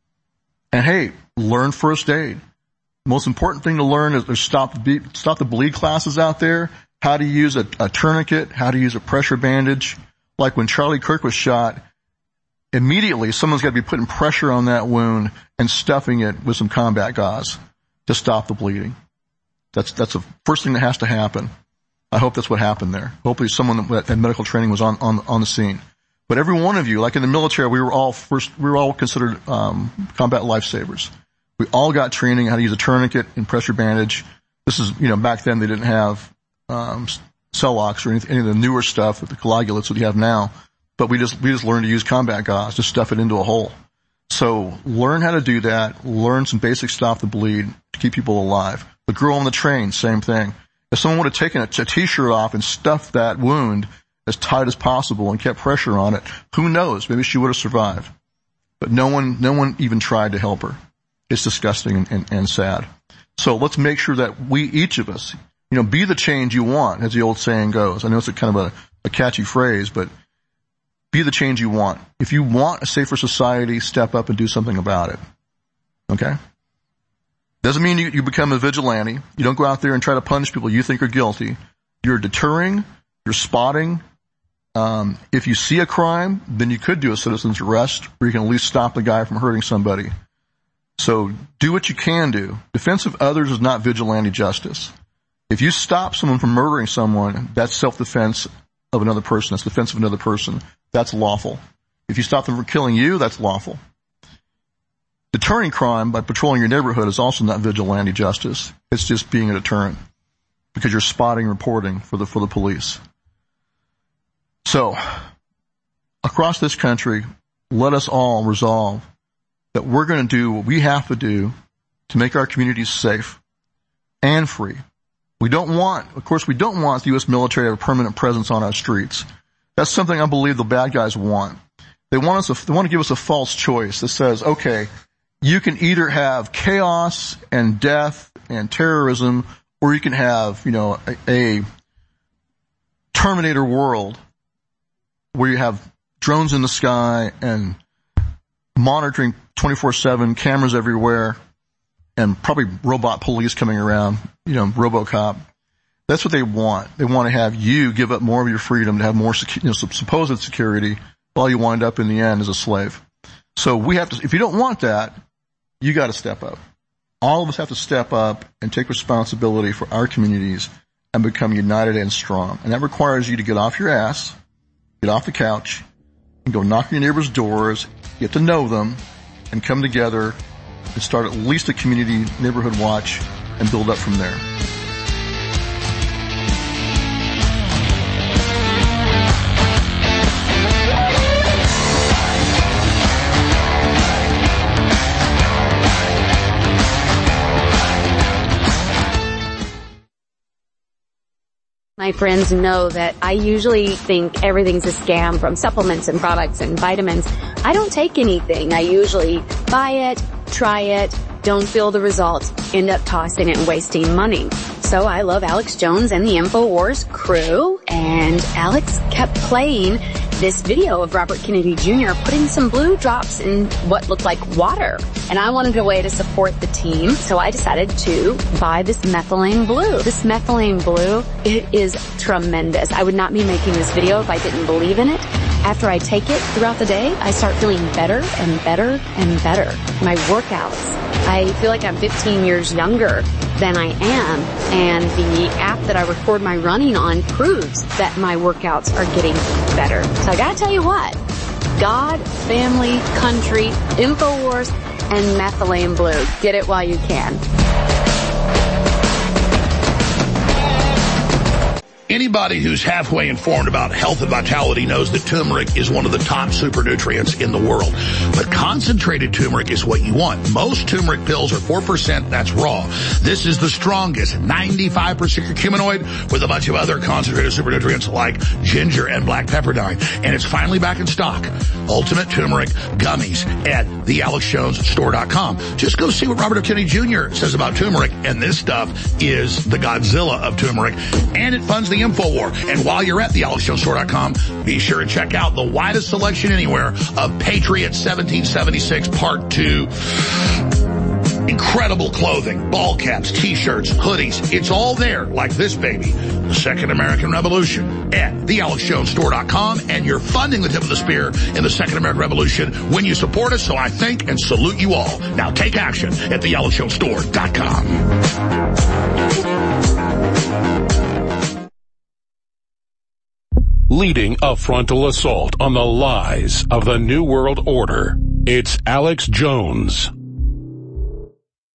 And hey, learn first aid. The most important thing to learn is, is stop the, stop the bleed classes out there, how to use a, a tourniquet, how to use a pressure bandage. Like when Charlie Kirk was shot, immediately someone's got to be putting pressure on that wound and stuffing it with some combat gauze to stop the bleeding. That's, that's the first thing that has to happen. I hope that's what happened there. Hopefully someone that had medical training was on, on, on the scene. But every one of you, like in the military, we were all first, we were all considered, um, combat lifesavers. We all got training how to use a tourniquet and pressure bandage. This is, you know, back then they didn't have, um, Celox or any, any of the newer stuff with the coagulates that you have now. But we just, we just learned to use combat gauze to stuff it into a hole. So learn how to do that. Learn some basic stop the bleed to keep people alive. The girl on the train, same thing. If someone would have taken a, a t-shirt off and stuffed that wound as tight as possible and kept pressure on it, who knows? Maybe she would have survived. But no one, no one even tried to help her. It's disgusting and, and, and sad. So let's make sure that we, each of us, you know, be the change you want, as the old saying goes. I know it's a kind of a, a catchy phrase, but be the change you want. If you want a safer society, step up and do something about it. Okay? Doesn't mean you, you become a vigilante. You don't go out there and try to punish people you think are guilty. You're deterring, you're spotting. Um, if you see a crime, then you could do a citizen's arrest, or you can at least stop the guy from hurting somebody. So do what you can do. Defense of others is not vigilante justice. If you stop someone from murdering someone, that's self-defense of another person. That's defense of another person. That's lawful. If you stop them from killing you, that's lawful. Deterring crime by patrolling your neighborhood is also not vigilante justice. It's just being a deterrent because you're spotting, reporting for the, for the police. So, across this country, let us all resolve that we're going to do what we have to do to make our communities safe and free. We don't want, of course, we don't want the U S military to have a permanent presence on our streets. That's something I believe the bad guys want. They want us, they want to give us a false choice that says, okay, you can either have chaos and death and terrorism, or you can have, you know, a, a Terminator world where you have drones in the sky and monitoring twenty-four seven, cameras everywhere, and probably robot police coming around, you know, RoboCop. That's what they want. They want to have you give up more of your freedom to have more secu- you know, supposed security while you wind up in the end as a slave. So we have to, if you don't want that, you got to step up. All of us have to step up and take responsibility for our communities and become united and strong. And that requires you to get off your ass, get off the couch, and go knock on your neighbors' doors, get to know them, and come together and start at least a community neighborhood watch and build up from there. My friends know that I usually think everything's a scam, from supplements and products and vitamins. I don't take anything. I usually buy it, try it, don't feel the results, end up tossing it and wasting money. So I love Alex Jones and the InfoWars crew, and Alex kept playing this video of Robert Kennedy Junior putting some blue drops in what looked like water. And I wanted a way to support the team, so I decided to buy this methylene blue. This methylene blue, it is tremendous. I would not be making this video if I didn't believe in it. After I take it throughout the day, I start feeling better and better and better. My workouts, I feel like I'm fifteen years younger than I am, and the app that I record my running on proves that my workouts are getting better. So I gotta tell you what, God, family, country, InfoWars, and methylene blue. Get it while you can. Anybody who's halfway informed about health and vitality knows that turmeric is one of the top super nutrients in the world. But concentrated turmeric is what you want. Most turmeric pills are four percent, that's raw. This is the strongest, ninety-five percent curcuminoid with a bunch of other concentrated super nutrients like ginger and black pepper dye. And it's finally back in stock. Ultimate Turmeric Gummies at the alex jones store dot com. Just go see what Robert F. Kennedy Junior says about turmeric, and this stuff is the Godzilla of turmeric. And it funds the InfoWar. And while you're at the alex jones store dot com, be sure to check out the widest selection anywhere of Patriot seventeen seventy-six Part two. Incredible clothing, ball caps, t-shirts, hoodies. It's all there, like this baby. The Second American Revolution at the alex jones store dot com. And you're funding the tip of the spear in the Second American Revolution when you support us. So I thank and salute you all. Now take action at the alex jones store dot com. Leading a frontal assault on the lies of the New World Order. It's Alex Jones.